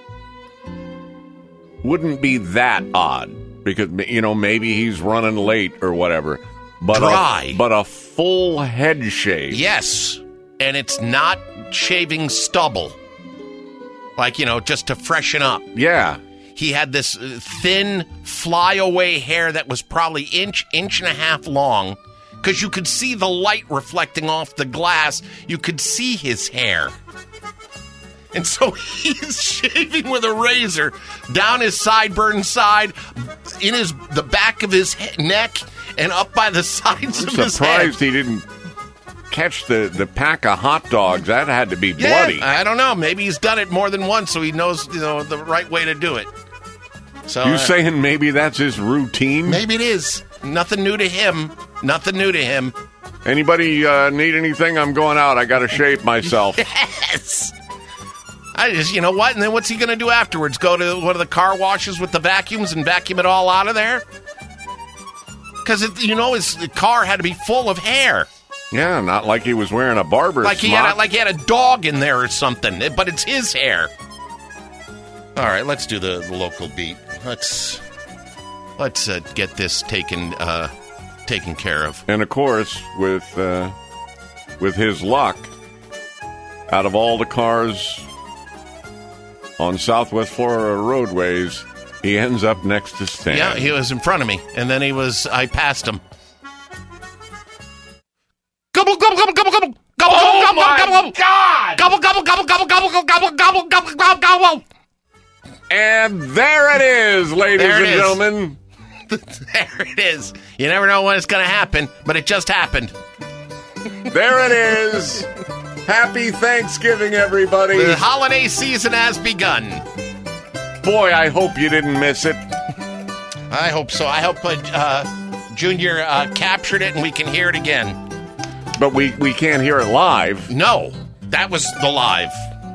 wouldn't be that odd because, you know, maybe he's running late or whatever. But Dry. A, but a full head shave. Yes, and it's not shaving stubble. Like, you know, just to freshen up. Yeah. He had this uh, thin flyaway hair that was probably inch, inch and a half long. Because you could see the light reflecting off the glass. You could see his hair. And so he's shaving with a razor down his sideburn side, in his the back of his he- neck, and up by the sides I'm of his head. surprised he didn't catch the, the pack of hot dogs. That had to be Yeah, bloody. I don't know. Maybe he's done it more than once, so he knows, you know, the right way to do it. So You uh, saying maybe that's his routine? maybe it is. Nothing new to him. Nothing new to him. Anybody uh, need anything? I'm going out. I got to shave myself. Yes. I just, you know what? And then what's he going to do afterwards? Go to one of the car washes with the vacuums and vacuum it all out of there? Because, you know, his car had to be full of hair. Yeah, not like he was wearing a barber Like he, smock. had a, like he had a dog in there or something, but it's his hair. All right, let's do the, the local beat. Let's let's uh, get this taken uh, taken care of. And of course, with uh, with his luck, out of all the cars on Southwest Florida roadways, he ends up next to Stan. Yeah, he was in front of me, and then he was, I passed him. Gobble, gobble, gobble, gobble, gobble. Gobble, Oh gobble, my gobble, gobble. God! Gobble, gobble, gobble, gobble, gobble, gobble, gobble, gobble, gobble, gobble. And there it is, ladies There it and is. gentlemen. There it is. You never know when it's going to happen, but it just happened. There it is. Happy Thanksgiving, everybody. The holiday season has begun. Boy, I hope you didn't miss it. I hope so. I hope uh, uh, Junior uh, captured it and we can hear it again. But we, we can't hear it live. No, that was the live.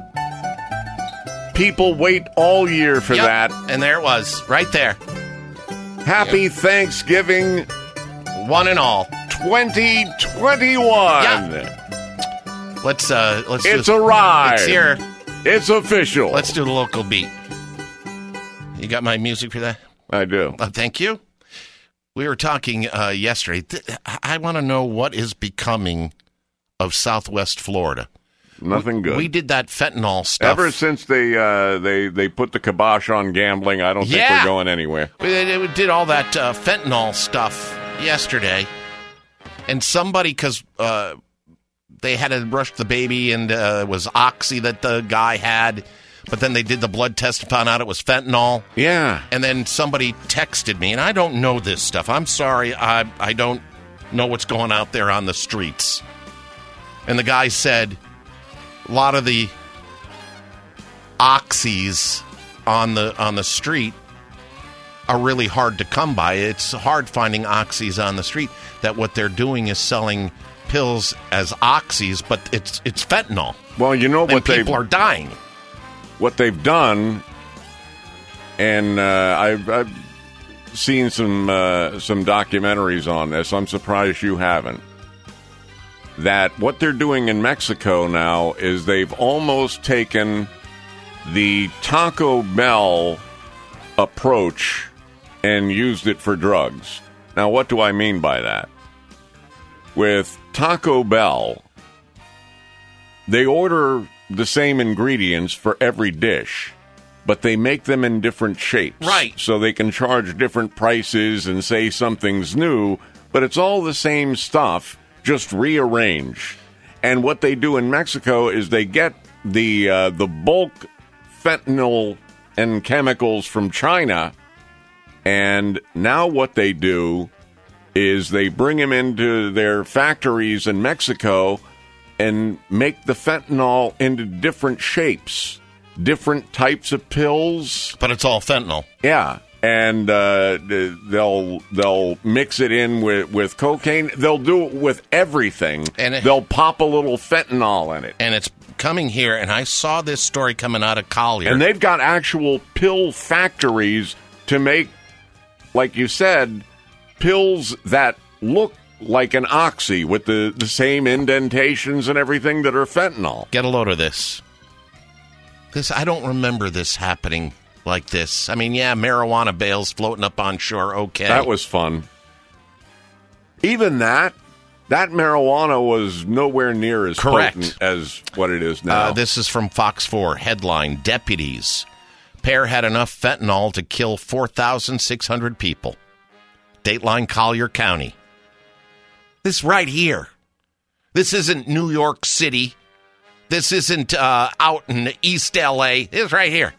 People wait all year for Yep, that. And there it was, right there. Happy Yep. Thanksgiving, one and all. twenty twenty-one. Yeah. Let's uh, let's. It's do, a ride. It's here. It's official. Let's do the local beat. You got my music for that? I do. Uh, thank you. We were talking uh, yesterday. Th- I want to know what is becoming of Southwest Florida. Nothing good. We did that fentanyl stuff. Ever since they uh, they they put the kibosh on gambling, I don't think Yeah. we're going anywhere. We we did all that uh, fentanyl stuff yesterday, and somebody, because uh, they had to rush the baby, and uh, it was Oxy that the guy had, but then they did the blood test and found out it was fentanyl. Yeah. And then somebody texted me, and I don't know this stuff. I'm sorry, I I don't know what's going out there on the streets. And the guy said, a lot of the oxys on the on the street are really hard to come by. It's hard finding oxys on the street. That what they're doing is selling pills as oxys, but it's it's fentanyl. Well, you know and what people they've are dying. what they've done, and uh, I've, I've seen some uh, some documentaries on this. I'm surprised you haven't. That what they're doing in Mexico now is they've almost taken the Taco Bell approach and used it for drugs. Now, what do I mean by that? With Taco Bell, they order the same ingredients for every dish, but they make them in different shapes. Right. So they can charge different prices and say something's new, but it's all the same stuff, just rearranged. And what they do in Mexico is they get the uh, the bulk fentanyl and chemicals from China, and now what they do is they bring them into their factories in Mexico and make the fentanyl into different shapes, different types of pills. But it's all fentanyl. Yeah. And uh, they'll they'll mix it in with, with cocaine. They'll do it with everything. And it- they'll pop a little fentanyl in it. And it's coming here, and I saw this story coming out of Collier. And they've got actual pill factories to make, like you said, pills that look like an oxy with the, the same indentations and everything that are fentanyl. Get a load of this. This I don't remember this happening like this. I mean, yeah, marijuana bales floating up on shore, okay. That was fun. Even that, that marijuana was nowhere near as Correct. potent as what it is now. Uh, this is from Fox four. Headline, Deputies. Pair had enough fentanyl to kill four thousand six hundred people. Dateline, Collier County. This right here. This isn't New York City. This isn't uh, out in East L A. This right here.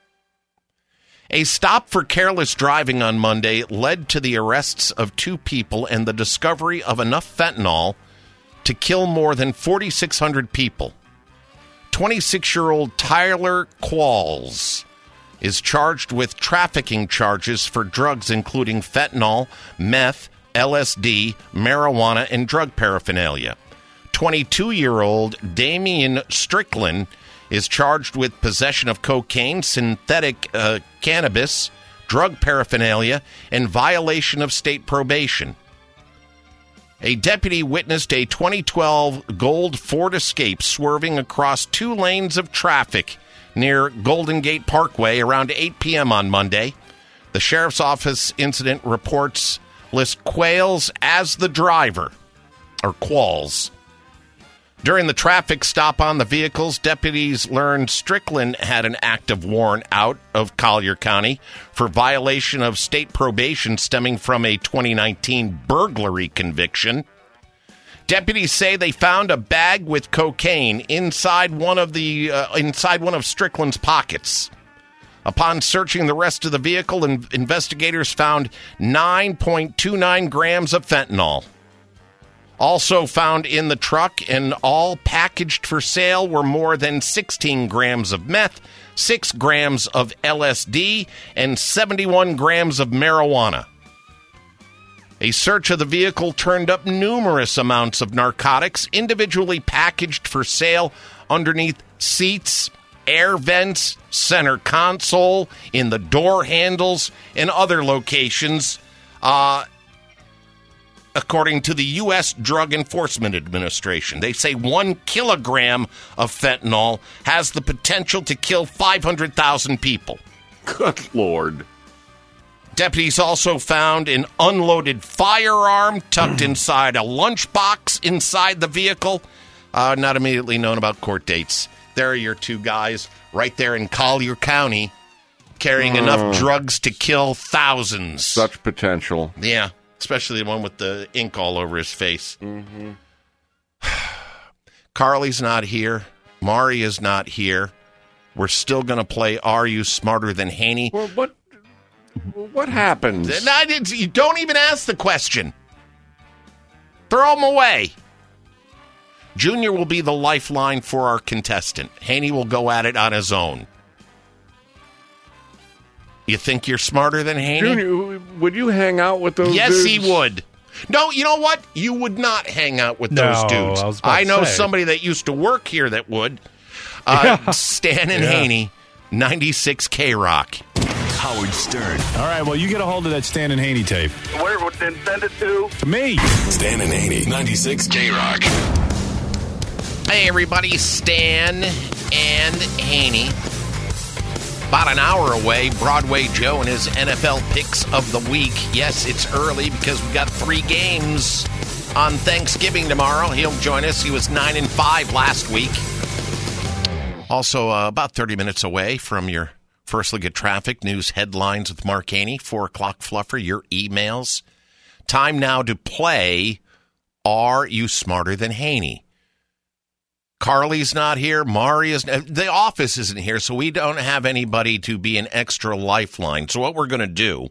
A stop for careless driving on Monday led to the arrests of two people and the discovery of enough fentanyl to kill more than forty-six hundred people. twenty-six-year-old Tyler Qualls is charged with trafficking charges for drugs including fentanyl, meth, L S D, marijuana, and drug paraphernalia. twenty-two-year-old Damian Strickland is charged with possession of cocaine, synthetic uh, cannabis, drug paraphernalia, and violation of state probation. A deputy witnessed a twenty twelve gold Ford Escape swerving across two lanes of traffic near Golden Gate Parkway around eight p.m. on Monday. The sheriff's office incident reports list Qualls as the driver, or Qualls. During the traffic stop on the vehicles, deputies learned Strickland had an active warrant out of Collier County for violation of state probation stemming from a twenty nineteen burglary conviction. Deputies say they found a bag with cocaine inside one of the uh, inside one of Strickland's pockets. Upon searching the rest of the vehicle, in- investigators found nine point two nine grams of fentanyl. Also found in the truck and all packaged for sale were more than sixteen grams of meth, six grams of L S D, and seventy-one grams of marijuana. A search of the vehicle turned up numerous amounts of narcotics individually packaged for sale underneath seats, air vents, center console, in the door handles, and other locations, uh, according to the U S Drug Enforcement Administration. They say one kilogram of fentanyl has the potential to kill five hundred thousand people. Good Lord. Deputies also found an unloaded firearm tucked inside a lunchbox inside the vehicle. Uh, not immediately known about court dates. There are your two guys right there in Collier County carrying Oh. enough drugs to kill thousands. Such potential. Yeah, especially the one with the ink all over his face. Mm-hmm. Carly's not here. Mari is not here. We're still going to play Are You Smarter Than Haney? Well, what what happens? I didn't, you don't even ask the question. Throw them away. Junior will be the lifeline for our contestant. Haney will go at it on his own. You think you're smarter than Haney? Junior, would you hang out with those Yes, dudes? he would. No, you know what? You would not hang out with those No, dudes. I was about to know say. somebody that used to work here that would. Uh, Yeah. Stan and Yeah. Haney, ninety-six K-Rock. Howard Stern. All right, well, you get a hold of that Stan and Haney tape. Where would then send it to? To me. Stan and Haney, ninety-six K-Rock. Hey, everybody, Stan and Haney. About an hour away, Broadway Joe and his N F L picks of the week. Yes, it's early because we got three games on Thanksgiving tomorrow. He'll join us. He was nine and five last week. Also, uh, about thirty minutes away from your First Look at Traffic News headlines with Mark Haney, four o'clock fluffer, your emails. Time now to play Are You Smarter Than Haney? Carly's not here. Mari is. The office isn't here, so we don't have anybody to be an extra lifeline. So what we're going to do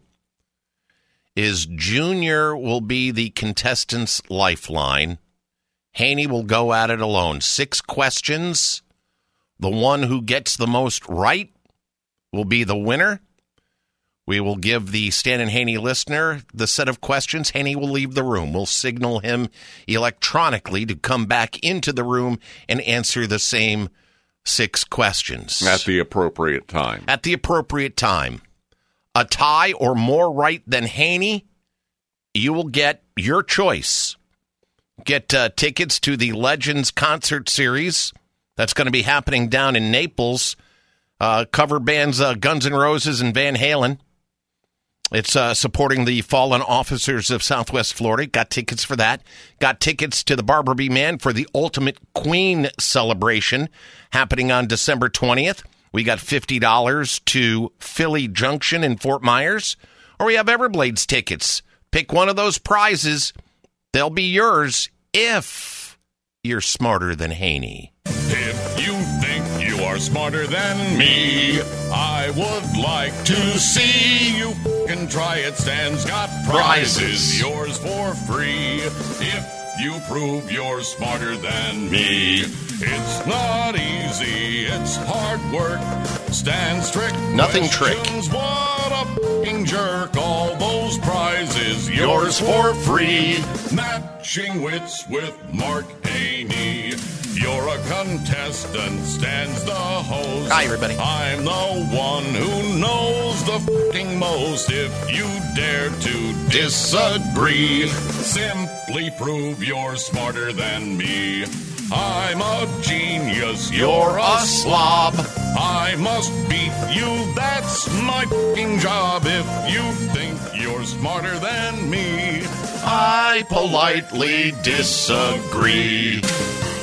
is Junior will be the contestant's lifeline. Haney will go at it alone. Six questions. The one who gets the most right will be the winner. We will give the Stan and Haney listener the set of questions. Haney will leave the room. We'll signal him electronically to come back into the room and answer the same six questions. At the appropriate time. At the appropriate time. A tie or more right than Haney, you will get your choice. Get uh, tickets to the Legends Concert Series. That's going to be happening down in Naples. Uh, cover bands uh, Guns N' Roses and Van Halen. It's uh, supporting the fallen officers of Southwest Florida. Got tickets for that. Got tickets to the Barbara B. Mann for the Ultimate Queen celebration happening on December twentieth. We got fifty dollars to Philly Junction in Fort Myers. Or we have Everblades tickets. Pick one of those prizes. They'll be yours if you're smarter than Haney. If you think you are smarter than me, I would like to see you f***ing try it. Stan's got prizes, yours for free. If you prove you're smarter than me, it's not easy, it's hard work. Stan's trick Nothing trick. questions, what a f***ing jerk. All those prizes, yours for free. Matching wits with Mark Haney. You're a contestant, Stan's the host. Hi, everybody. I'm the one who knows the f***ing most. If you dare to disagree, simply prove you're smarter than me. I'm a genius, you're a slob. I must beat you, that's my f***ing job. If you think you're smarter than me, I politely disagree.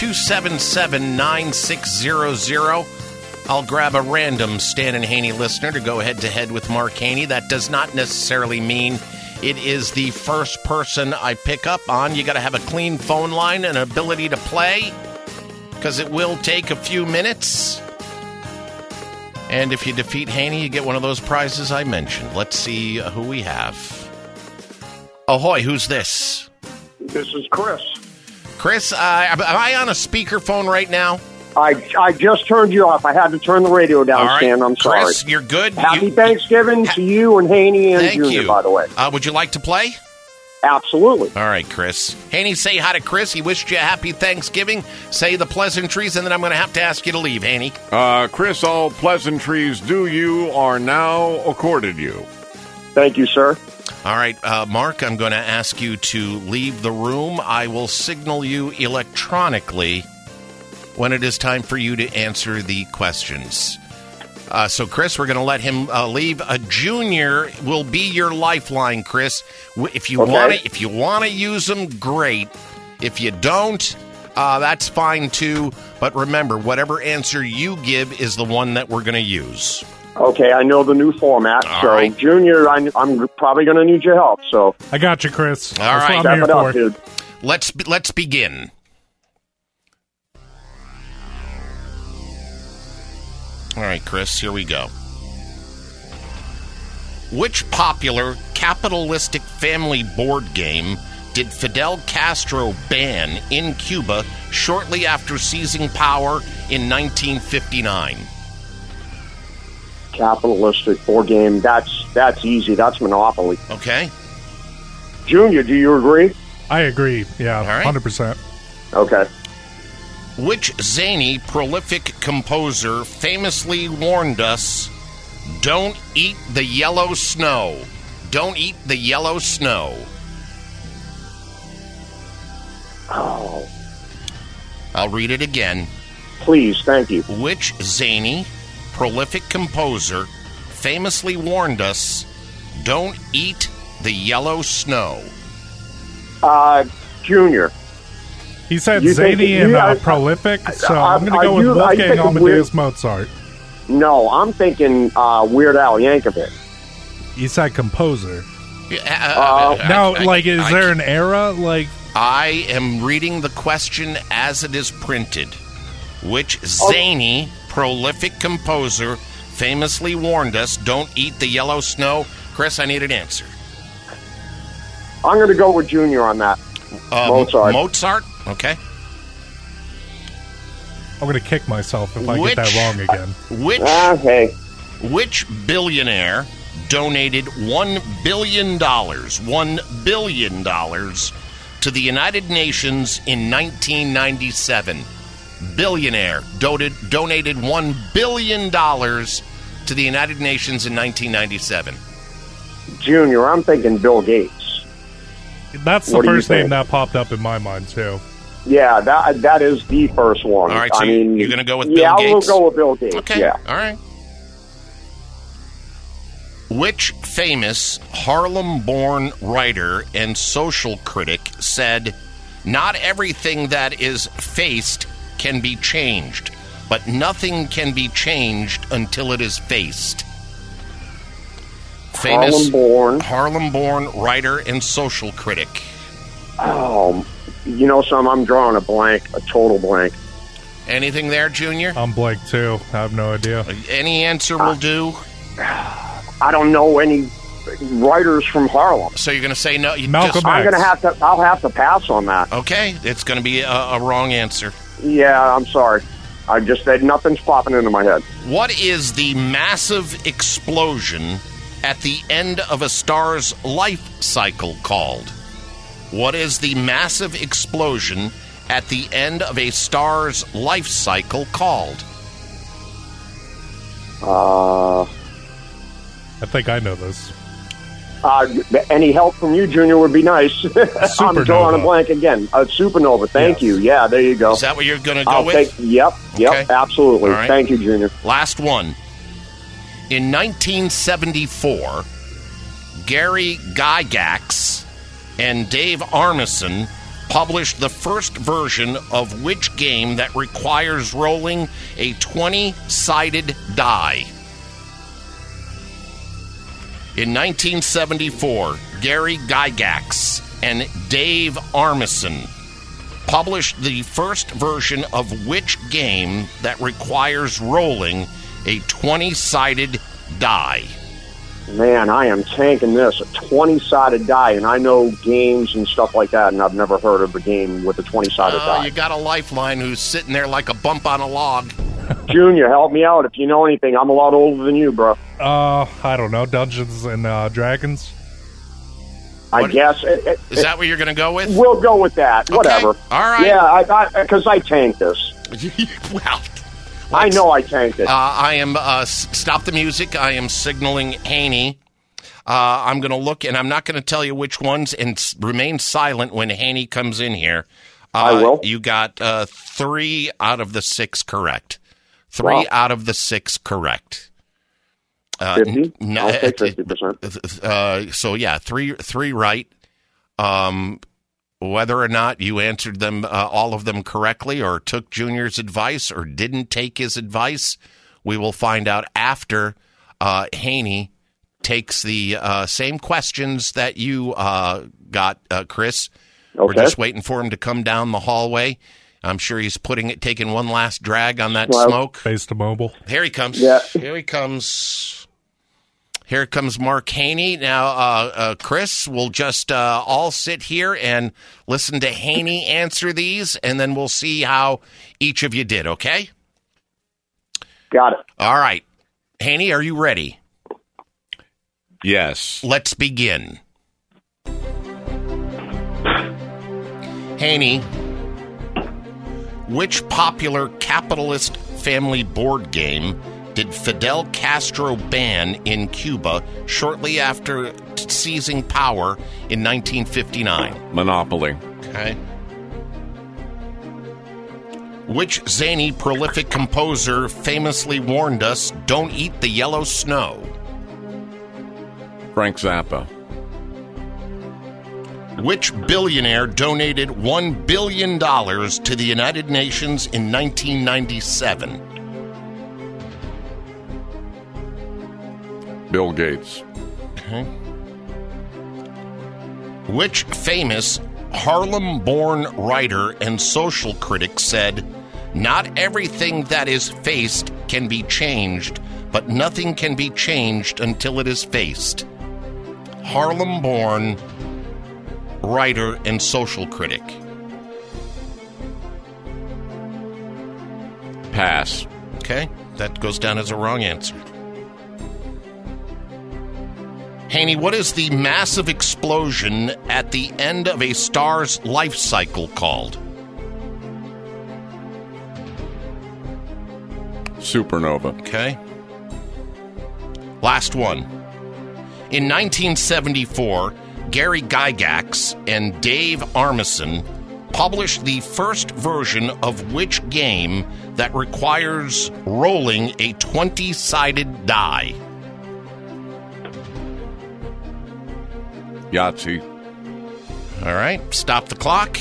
two seven seven, nine six zero zero. I'll grab a random Stan and Haney listener to go head-to-head with Mark Haney. That does not necessarily mean it is the first person I pick up on. You got to have a clean phone line and ability to play, because it will take a few minutes. And if you defeat Haney, you get one of those prizes I mentioned. Let's see who we have. Ahoy, who's this? This is Chris. Chris, uh, am I on a speakerphone right now? I I just turned you off. I had to turn the radio down, All right. Stan. I'm sorry. Chris, you're good. Happy You- Thanksgiving to you and Haney and Thank Junior, you. by the way. Uh, would you like to play? Absolutely. All right, Chris. Haney, say hi to Chris. He wished you a happy Thanksgiving. Say the pleasantries, and then I'm going to have to ask you to leave, Haney. Uh, Chris, all pleasantries due you are now accorded you. Thank you, sir. All right, uh, Mark, I'm going to ask you to leave the room. I will signal you electronically when it is time for you to answer the questions. Uh, so, Chris, we're going to let him uh, leave. A junior will be your lifeline, Chris. W- If you Okay. want to, if you want to use them, great. If you don't, uh, that's fine too. But remember, whatever answer you give is the one that we're going to use. Okay, I know the new format. All so, right. Junior, I, I'm probably going to need your help. So, I got you, Chris. All That's right. what I'm here Step it up, for. dude. Let's be- let's begin. All right, Chris, here we go. Which popular capitalistic family board game did Fidel Castro ban in Cuba shortly after seizing power in nineteen fifty-nine? Capitalistic board game. That's that's easy. That's Monopoly. Okay. Junior, do you agree? I agree. Yeah, right. one hundred percent. Okay. Which zany, prolific composer famously warned us, don't eat the yellow snow. Don't eat the yellow snow. Oh, I'll read it again. please, thank you. Which zany, prolific composer famously warned us, don't eat the yellow snow? Uh, Junior. He said You think- zany and you- uh, I- prolific, so I- I'm going to are go with you- are you Wolfgang thinking Amadeus weird- Mozart. No, I'm thinking uh, Weird Al Yankovic. He said composer. Uh, now, I- like, is I- there an era? Like, I am reading the question as it is printed. Which zany, prolific composer famously warned us, don't eat the yellow snow? Chris, I need an answer. I'm going to go with Junior on that. Uh, Mozart. Mozart? Okay. I'm going to kick myself if I Which- get that wrong again. Which Okay. which billionaire donated one billion dollars, one billion dollars to the United Nations in nineteen ninety-seven? Billionaire donated donated one billion dollars to the United Nations in nineteen ninety-seven. Junior, I'm thinking Bill Gates. That's the What do you first name think? that popped up in my mind, too. Yeah, that that is the first one. All right, so I you- mean, you're gonna go with yeah, Bill Gates? we'll go with Bill Gates. Okay. Yeah. All right. Which famous Harlem-born writer and social critic said, "Not everything that is faced can be changed, but nothing can be changed until it is faced"? Famous Harlem-born. Harlem-born writer and social critic. Oh, you know, some I'm drawing a blank, a total blank. Anything there, Junior? I'm blank, too. I have no idea. Any answer will do. I don't know any writers from Harlem. So you're going to say no? You Malcolm just- I'm going to have to. I'll have to pass on that. Okay, it's going to be a, a wrong answer. Yeah, I'm sorry. I just said nothing's popping into my head. What is the massive explosion at the end of a star's life cycle called? What is the massive explosion at the end of a star's life cycle called? Uh, I think I know this. uh, any help from you, Junior, would be nice. I'm drawing a blank again. A supernova. Thank you. Yeah, there you go. Is that what you're going to go I'll with? take. Yep. Yep. Okay. Absolutely. All right. Thank you, Junior. Last one. In nineteen seventy-four, Gary Gygax and Dave Arneson published the first version of which game that requires rolling a twenty-sided die? In nineteen seventy-four, Gary Gygax and Dave Armisen published the first version of which game that requires rolling a twenty-sided die? Man, I am tanking this. A twenty-sided die, and I know games and stuff like that, and I've never heard of a game with a twenty-sided Uh, die. you got a lifeline who's sitting there like a bump on a log. Junior, help me out if you know anything. I'm a lot older than you, bro. Uh, I don't know. Dungeons and uh, Dragons? I guess. It, it, Is that what you're going to go with? We'll go with that. Okay. Whatever. All right. Yeah, I because I, I tanked this. Well, I know I tanked it. Uh, I am, uh, s- stop the music. I am signaling Haney. Uh, I'm going to look, and I'm not going to tell you which ones, and s- remain silent when Haney comes in here. Uh, I will. You got uh, three out of the six correct. Three Wow. out of the six correct. Uh, fifty? n- I'll take uh, fifty percent. Uh, so, yeah, three three right. Um, whether or not you answered them, uh, all of them correctly, or took Junior's advice or didn't take his advice, we will find out after uh, Haney takes the uh, same questions that you uh, got, uh, Chris. We're Okay. just waiting for him to come down the hallway. I'm sure he's putting it, taking one last drag on that Well- smoke. Face to mobile. Here he comes. Yeah. Here he comes. Here comes Mark Haney. Now, uh, uh, Chris, we'll just uh, all sit here and listen to Haney answer these, and then we'll see how each of you did, okay? Got it. All right. Haney, are you ready? Yes. Let's begin. Haney, which popular capitalist family board game did Fidel Castro ban in Cuba shortly after t- seizing power in nineteen fifty-nine? Monopoly. Okay. Which zany, prolific composer famously warned us, don't eat the yellow snow? Frank Zappa. Which billionaire donated one billion dollars to the United Nations in nineteen ninety-seven? Bill Gates. Okay. Which famous Harlem-born writer and social critic said, "Not everything that is faced can be changed, but nothing can be changed until it is faced"? Harlem-born writer and social critic. Pass. Okay, that goes down as a wrong answer. Haney, what is the massive explosion at the end of a star's life cycle called? Supernova. Okay. Last one. In nineteen seventy-four, Gary Gygax and Dave Armisen published the first version of which game that requires rolling a twenty-sided die? Yahtzee. All right, stop the clock.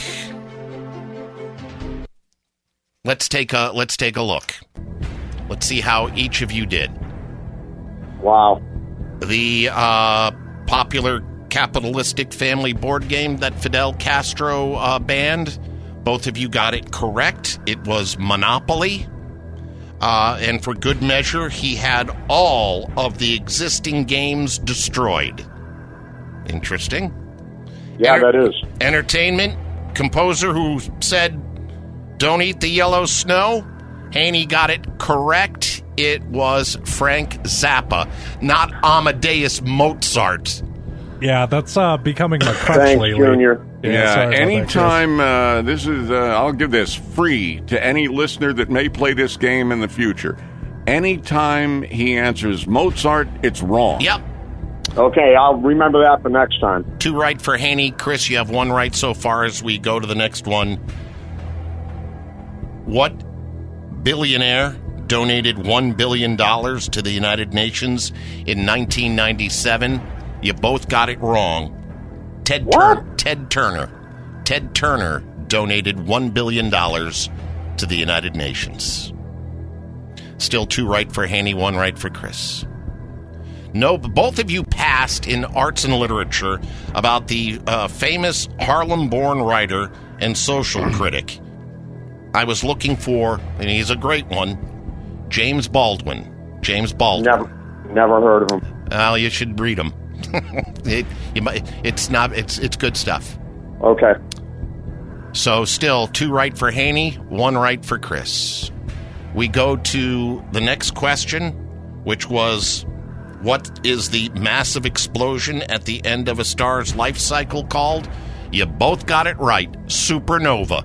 Let's take a let's take a look. Let's see how each of you did. Wow. The uh, popular capitalistic family board game that Fidel Castro uh, banned, both of you got it correct. It was Monopoly. Uh, and for good measure, he had all of the existing games destroyed. Interesting. Yeah, that is. Entertainment, composer who said, "Don't eat the yellow snow." Haney got it correct. It was Frank Zappa, not Amadeus Mozart. Yeah, that's uh, becoming my crutch Thanks, lately. Junior. Yeah, sorry about that, anytime, uh, this is, uh, I'll give this free to any listener that may play this game in the future. Anytime he answers Mozart, it's wrong. Yep. Okay, I'll remember that for next time. Two right for Haney. Chris, you have one right so far as we go to the next one. What billionaire donated one billion dollars to the United Nations in nineteen ninety-seven? You both got it wrong. Ted, Tur- Ted Turner. Ted Turner donated one billion dollars to the United Nations. Still two right for Haney, one right for Chris. No, both of you passed in arts and literature about the uh, famous Harlem-born writer and social critic. I was looking for, and he's a great one, James Baldwin. James Baldwin. Never, never heard of him. Well, you should read him. it, you might, it's not. It's it's good stuff. Okay. So still two right for Haney, one right for Chris. We go to the next question, which was, what is the massive explosion at the end of a star's life cycle called? You both got it right. Supernova.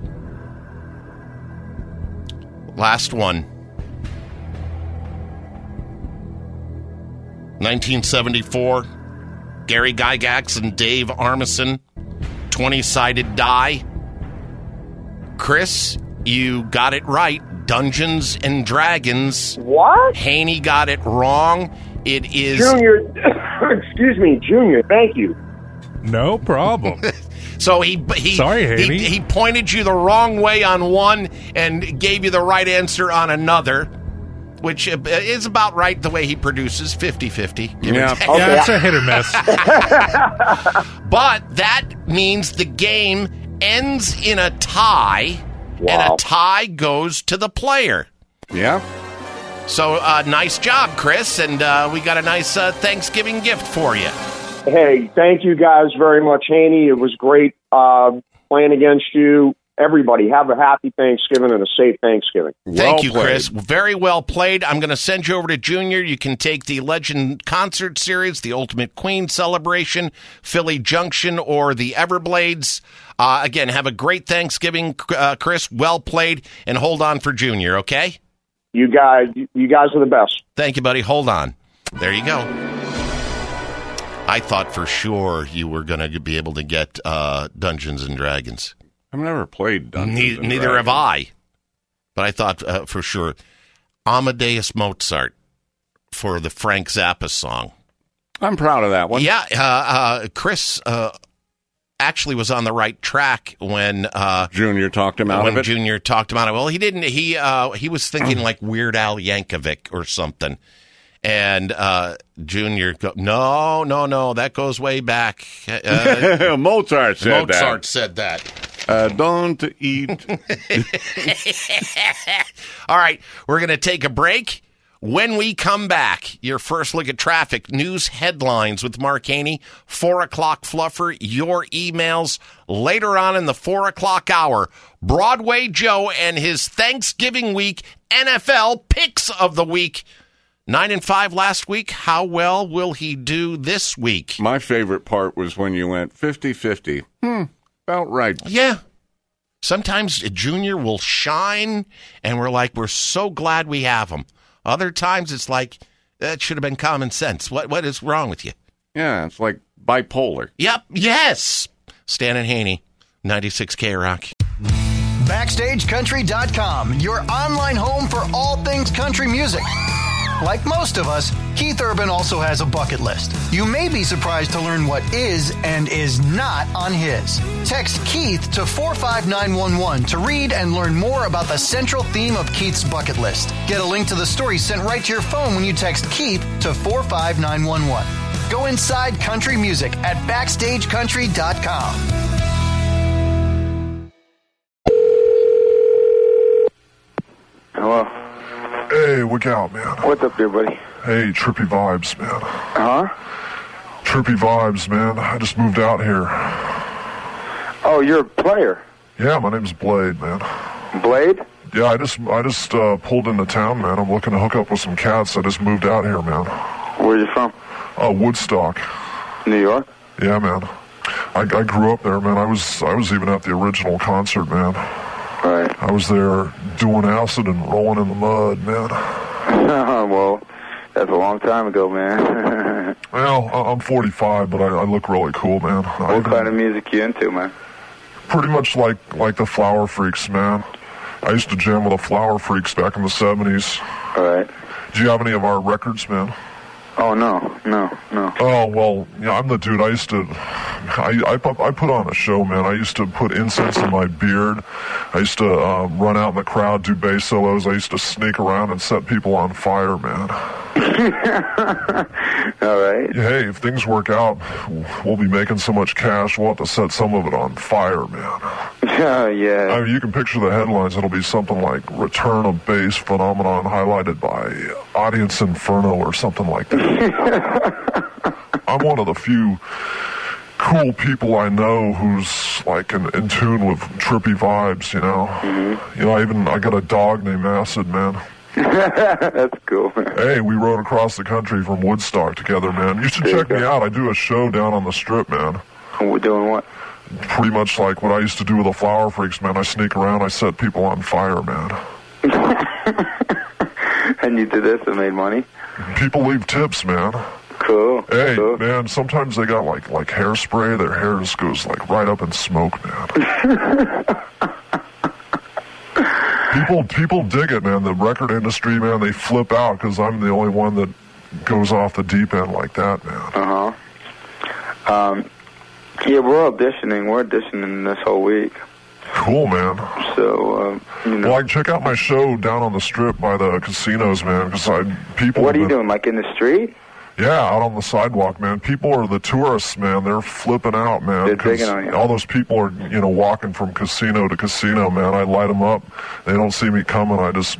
Last one. nineteen seventy-four. Gary Gygax and Dave Armisen. twenty-sided die. Chris, you got it right. Dungeons and Dragons. What? Haney got it wrong. It is... Junior, excuse me, Junior, thank you. No problem. So he he, Sorry, Haney. he he pointed you the wrong way on one and gave you the right answer on another, which is about right the way he produces, fifty-fifty. Yeah, okay. Yeah, it's a hit or miss. But that means the game ends in a tie, wow. and a tie goes to the player. Yeah. So uh, nice job, Chris, and uh, we got a nice uh, Thanksgiving gift for you. Hey, thank you guys very much, Haney. It was great uh, playing against you. Everybody, have a happy Thanksgiving and a safe Thanksgiving. Thank Well you, played. Chris. Very well played. I'm going to send you over to Junior. You can take the Legend Concert Series, the Ultimate Queen Celebration, Philly Junction, or the Everblades. Uh, again, have a great Thanksgiving, uh, Chris. Well played, and hold on for Junior, okay? You guys, you guys are the best. Thank you, buddy. Hold on. There you go. I thought for sure you were going to be able to get uh, Dungeons and Dragons. I've never played Dungeons Ne- and Neither Dragons. have I. But I thought uh, for sure Amadeus Mozart for the Frank Zappa song. I'm proud of that one. Yeah, uh, uh, Chris uh, actually was on the right track when uh, Junior talked him out when of it. Junior talked him out of it. Well, he didn't. He uh, he was thinking like Weird Al Yankovic or something. And uh, Junior, go, no, no, no, that goes way back. Uh, Mozart said that. Mozart said that. Uh, don't eat. All right, we're going to take a break. When we come back, your first look at traffic, news headlines with Mark Haney, four o'clock fluffer, your emails. Later on in the four o'clock hour, Broadway Joe and his Thanksgiving week N F L picks of the week. Nine and five last week. How well will he do this week? My favorite part was when you went fifty-fifty. Hmm, about right. Yeah. Sometimes Junior will shine, and we're like, we're so glad we have him. Other times it's like, that should have been common sense. What What is wrong with you? Yeah, it's like bipolar. Yep. Yes. Stan and Haney, ninety-six K Rock. Backstage Country dot com, your online home for all things country music. Like most of us, Keith Urban also has a bucket list. You may be surprised to learn what is and is not on his. Text Keith to four five nine one one to read and learn more about the central theme of Keith's bucket list. Get a link to the story sent right to your phone when you text Keith to four five nine one one. Go inside country music at Backstage Country dot com. Hello. Hey, look out, man. What's up there, buddy? Hey, trippy vibes, man. Huh? Trippy vibes, man. I just moved out here. Oh, you're a player. Yeah, my name's Blade, man. Blade? Yeah, I just I just uh, pulled into town, man. I'm looking to hook up with some cats. I just moved out here, man. Where you from? Uh, Woodstock. New York? Yeah, man. I, I grew up there, man. I was I was even at the original concert, man. Right. I was there doing acid and rolling in the mud, man. Well, that's a long time ago, man. Well, I- I'm forty-five, but I, I look really cool, man. What kind of music you into, man? Pretty much like like the Flower Freaks, man. I used to jam with the Flower Freaks back in the seventies. All right. Do you have any of our records, man? Oh, no, no, no. Oh, well, yeah, I'm the dude. I used to, I, I, put- I put on a show, man. I used to put incense in my beard. I used to uh, run out in the crowd, do bass solos. I used to sneak around and set people on fire, man. All right. Hey, if things work out, we'll be making so much cash, we'll have to set some of it on fire, man. Yeah, yeah. I mean, you can picture the headlines. It'll be something like Return of Bass Phenomenon highlighted by Audience Inferno or something like that. I'm one of the few cool people I know who's like in, in tune with trippy vibes, you know. Mm-hmm. You know, I even I got a dog named Acid, man. That's cool, man. Hey, we rode across the country from Woodstock together, man. You should There you check me go. out. I do a show down on the Strip, man. We're doing what? Pretty much like what I used to do with the Flower Freaks, man. I sneak around, I set people on fire, man. And you did this and made money? People leave tips, man. Cool. Hey, cool. man, sometimes they got like like hairspray. Their hair just goes like right up in smoke, man. people people dig it, man. The record industry, man, they flip out because I'm the only one that goes off the deep end like that, man. Uh-huh. Um, yeah, we're auditioning. We're auditioning this whole week. Cool, man. So, um, you know. Well, like, check out my show down on the Strip by the casinos, man, because I people. What are you have been- doing, like in the street? Yeah, out on the sidewalk, man. People are the tourists, man. They're flipping out, man. They're 'cause digging on you. all those people are, you know, walking from casino to casino, man. I light them up. They don't see me coming. I just,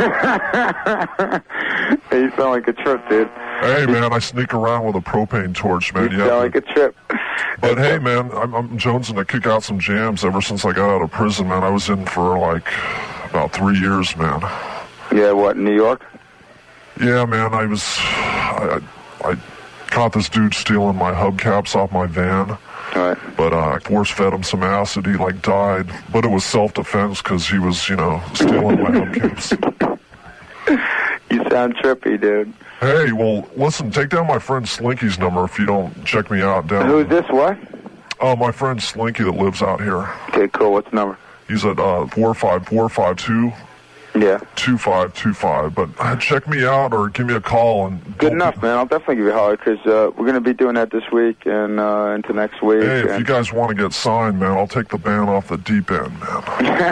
I, Hey, you sound like a trip, dude. hey, man, I sneak around with a propane torch, man. You Yeah, sound like a trip. but hey, man, I'm, I'm jonesing to kick out some jams ever since I got out of prison, man. I was in for like about three years, man. Yeah, what, New York? Yeah, man, I was, I, I, I caught this dude stealing my hubcaps off my van. Right. But uh, I force-fed him some acid. He, like, died. But it was self-defense because he was, you know, stealing my hubcaps. You sound trippy, dude. Hey, well, listen, take down my friend Slinky's number if you don't check me out down. Who's this, what? Oh, my friend Slinky that lives out here. Okay, cool. What's the number? He's at uh, four five four five two. Yeah. two five two five. But uh, check me out or give me a call. And Good enough, man. I'll definitely give you a holler because uh, we're going to be doing that this week and uh, into next week. Hey, if and you guys want to get signed, man, I'll take the band off the deep end, man.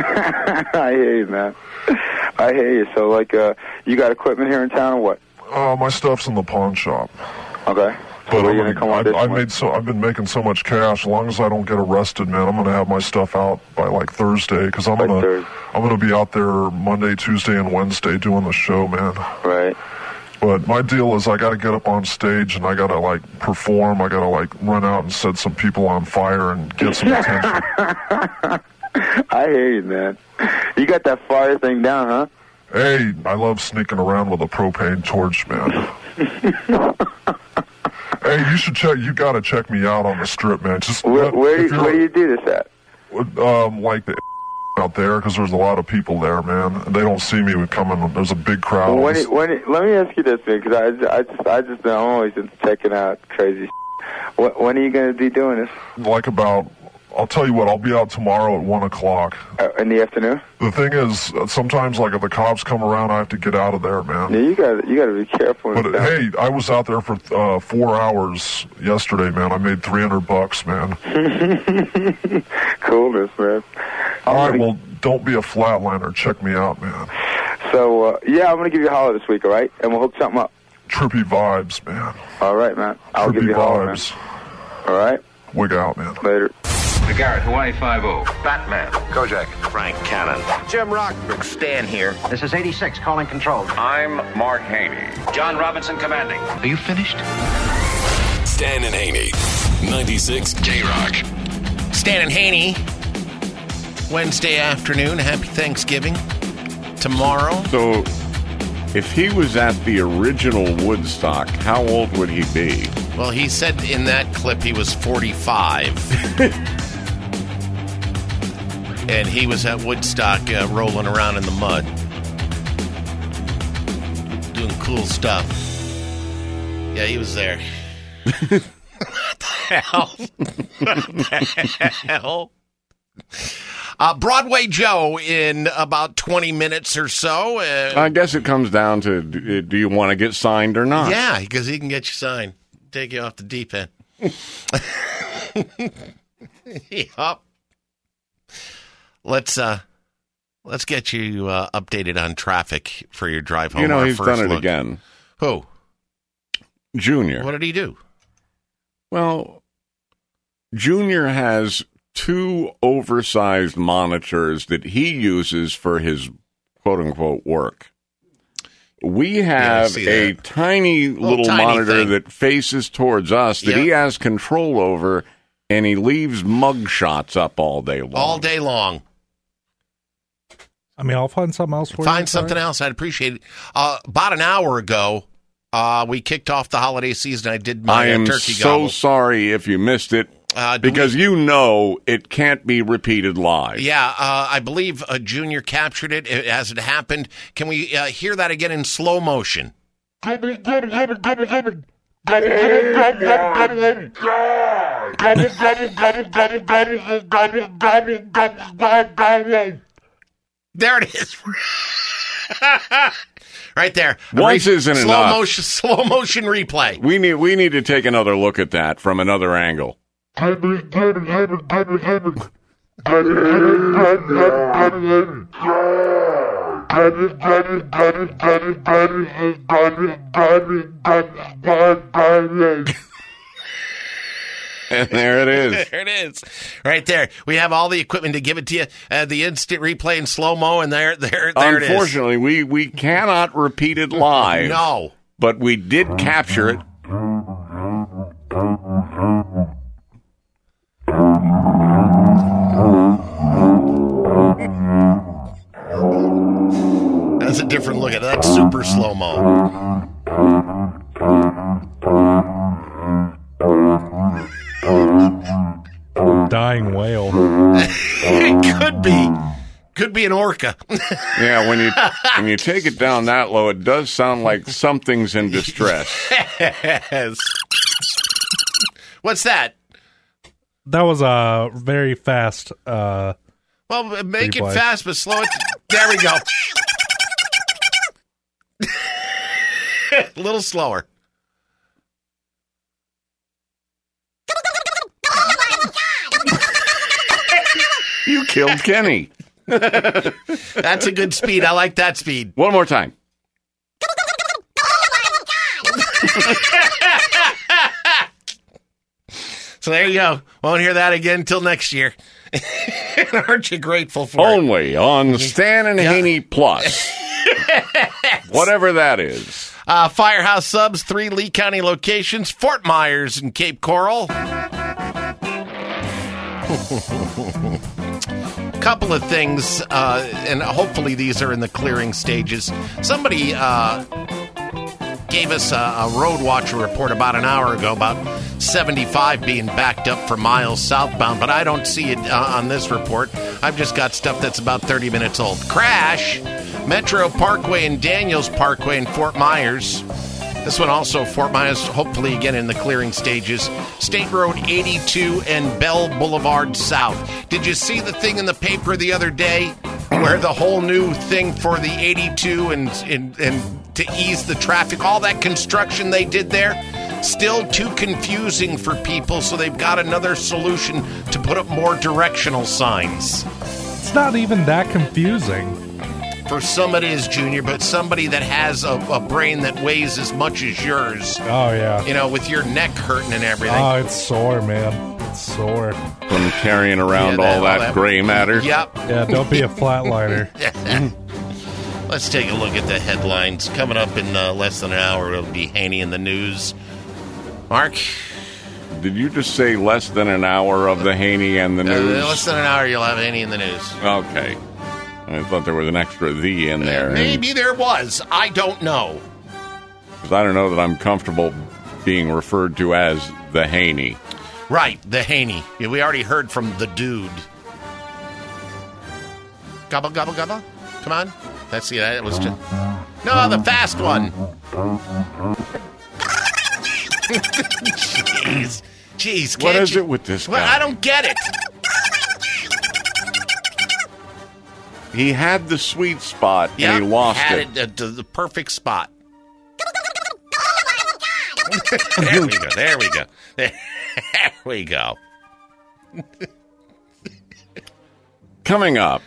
I hear you, man. I hear you. So, like, uh, you got equipment here in town or what? Uh, my stuff's in the pawn shop. Okay. But Where I'm you gonna come I, audition I with? made so I've been making so much cash. As long as I don't get arrested, man, I'm gonna have my stuff out by like Thursday because I'm By gonna Thursday. I'm gonna be out there Monday, Tuesday, and Wednesday doing the show, man. Right. But my deal is I got to get up on stage and I got to like perform. I got to like run out and set some people on fire and get some attention. I hear you, man. You got that fire thing down, huh? Hey, I love sneaking around with a propane torch, man. Hey, you should check. You got to check me out on the Strip, man. Just Where, let- where, if do, you're- where do you do this at? Um, like the out there because there's a lot of people there, man. They don't see me coming. There's a big crowd. Well, when it, when it, let me ask you this, man, because I, I just, I just, I'm always into checking out crazy. When, when are you going to be doing this? Like about, I'll tell you what. I'll be out tomorrow at one o'clock. Uh, in the afternoon? The thing is, uh, sometimes like if the cops come around, I have to get out of there, man. Yeah, you got, you got to be careful. But and uh, stuff. hey, I was out there for uh, four hours yesterday, man. I made three hundred bucks, man. Coolness, man. All right, well, don't be a flatliner. Check me out, man. So, uh, yeah, I'm going to give you a holler this week, all right? And we'll hook something up. Trippy vibes, man. All right, man. I'll Trippy give you a holler, man. vibes. All right? Wig out, man. Later. The Garrett, Hawaii five oh. Batman. Kojak. Frank Cannon. Jim Rockford. Stan here. This is eighty-six, calling control. I'm Mark Haney. John Robinson commanding. Are you finished? Stan and Haney, ninety-six J-Rock. Stan and Haney, Wednesday afternoon. Happy Thanksgiving. Tomorrow. So, if he was at the original Woodstock, how old would he be? Well, he said in that clip he was forty-five. And he was at Woodstock uh, rolling around in the mud. Doing cool stuff. Yeah, he was there. What the hell? What the hell? Uh, Broadway Joe in about twenty minutes or so. Uh, I guess it comes down to do do you want to get signed or not? yeah, because he can get you signed. Take you off the deep end. Yup. Let's uh, let's get you uh, updated on traffic for your drive home. You know, Our he's first done it look. again. Who? Junior. What did he do? Well, Junior has two oversized monitors that he uses for his quote-unquote work. We have see a that. tiny Little little tiny monitor thing. that faces towards us that Yep. he has control over, and he leaves mug shots up all day long. All day long. I mean, I'll find something else for you. Find something else. I'd appreciate it. Uh, about an hour ago, uh, we kicked off the holiday season. I did my I am uh, turkey so gobble. sorry if you missed it, Uh, do because we- you know it can't be repeated live. Yeah, uh, I believe uh, Junior captured it as it happened. Can we uh, hear that again in slow motion? There it is. Right there. A Once re- isn't slow enough. motion, slow motion replay. We need we need to take another look at that from another angle. And there it is. There it is. Right there. We have all the equipment to give it to you. Uh, the instant replay in slow-mo, and there, there, there it is. Unfortunately, we, we cannot repeat it live. No. But we did capture it. That's a different look at it. That's super slow-mo. Dying whale. It could be. Could be an orca. Yeah, when you when you take it down that low, it does sound like something's in distress. Yes. What's that? That was a very fast. Uh, Well, make it Replay. fast, but slow it. There we go. A little slower. You killed Kenny. That's a good speed. I like that speed. One more time. So there you go. Won't hear that again until next year. Aren't you grateful for it? Only on Stan and Haney Plus. Whatever that is. Uh, Firehouse Subs, three Lee County locations, Fort Myers and Cape Coral. Couple of things, uh, and hopefully these are in the clearing stages. Somebody uh, gave us a, a Road Watcher report about an hour ago about seventy-five being backed up for miles southbound, but I don't see it uh, on this report. I've just got stuff that's about thirty minutes old. Crash, Metro Parkway and Daniels Parkway in Fort Myers. This one also, Fort Myers, hopefully again in the clearing stages. State Road eighty-two and Bell Boulevard South. Did you see the thing in the paper the other day where the whole new thing for the eighty-two and, and, and to ease the traffic, all that construction they did there, still too confusing for people, so they've got another solution to put up more directional signs. it's not even that confusing. For some it is, Junior, but somebody that has a, a brain that weighs as much as yours, Oh, yeah. you know, with your neck hurting and everything. Oh, it's sore, man. It's sore. From carrying around Yeah, that- all that, all that- gray matter. Yep. Yeah, don't be a flatliner. Let's take a look at the headlines. Coming up in uh, less than an hour, it'll be Haney in the news. Mark? Did you just say less than an hour of the Haney and the Uh, news? less than an hour, you'll have Haney in the news. Okay. I thought there was an extra "the" in there. Maybe there was. I don't know. Because I don't know that I'm comfortable being referred to as the Haney. Right, the Haney. Yeah, we already heard from the dude. Gobble, gobble, gobble. Come on. That's the, that was just... No, the fast one. Jeez. Jeez, What can't is you- it with this Well, guy? I don't get it. he had the sweet spot Yep, and he lost had it. it at the, the perfect spot. There we go. There we go. There we go. Coming up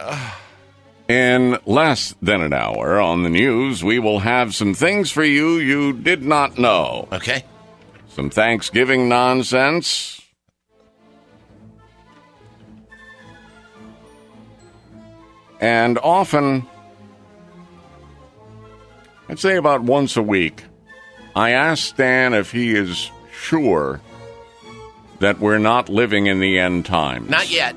in less than an hour on the news, we will have some things for you you did not know. Okay. Some Thanksgiving nonsense. And often, I'd say about once a week, I ask Stan if he is sure that we're not living in the end times. Not yet.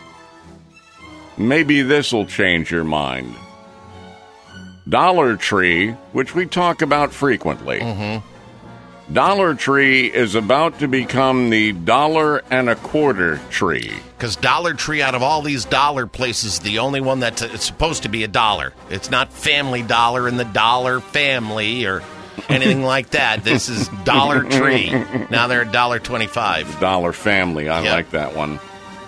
Maybe this will change your mind. Dollar Tree, which we talk about frequently. Mm-hmm. Dollar Tree is about to become the dollar and a quarter tree. Because Dollar Tree, out of all these dollar places, is the only one that's it's supposed to be a dollar. It's not Family Dollar and the Dollar Family or anything like that. This is Dollar Tree. Now they're a dollar twenty-five. Dollar Family. I Yep. like that one.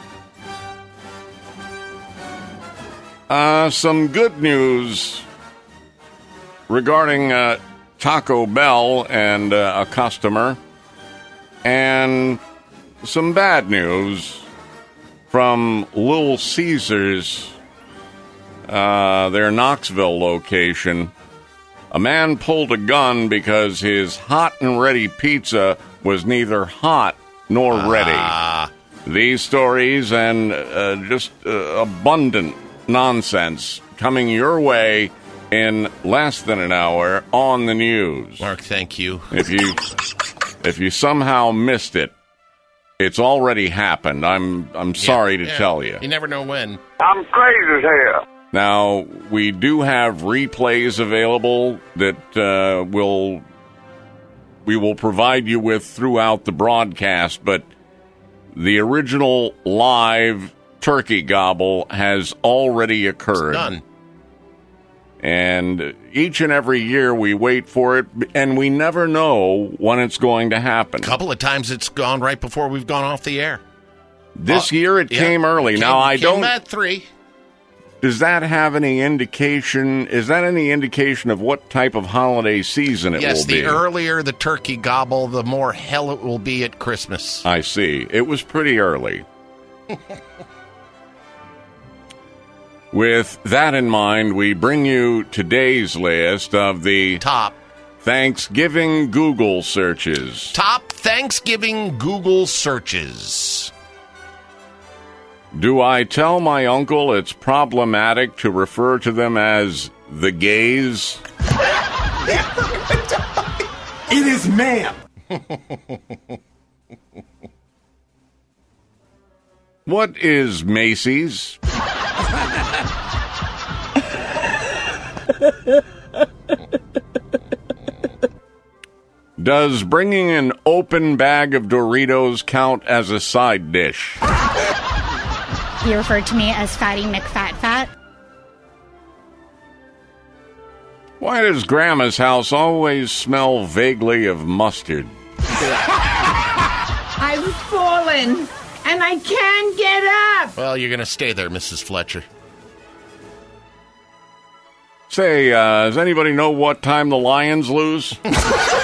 Uh, some good news regarding uh, Taco Bell and uh, a customer, and some bad news from Little Caesars, uh, their Knoxville location. A man pulled a gun because his hot and ready pizza was neither hot nor ready. Ah. These stories and uh, just uh, abundant nonsense coming your way in less than an hour on the news. Mark, thank you. If you if you somehow missed it, it's already happened. I'm I'm sorry to Yeah. tell you. You never know when. I'm crazy as hell. Now, we do have replays available that uh, will we will provide you with throughout the broadcast, but the original live turkey gobble has already occurred. It's done. And each and every year we wait for it, and we never know when it's going to happen. A couple of times it's gone right before we've gone off the air. This Uh, year it yeah, came early. came- now, I came don't... at three. Does that have any indication? Is that any indication of what type of holiday season it Yes, will the be? earlier the turkey gobble, the more hell it will be at Christmas. I see. It was pretty early. With that in mind, we bring you today's list of the top Thanksgiving Google searches. Top Thanksgiving Google searches. Do I tell my uncle it's problematic to refer to them as the gays? It is ma'am. What is Macy's? Does bringing an open bag of Doritos count as a side dish? You referred to me as Fatty McFatFat. Why does Grandma's house always smell vaguely of mustard? I've fallen, and I can't get up. Well, you're going to stay there, Missus Fletcher. Say, uh, does anybody know what time the Lions lose? I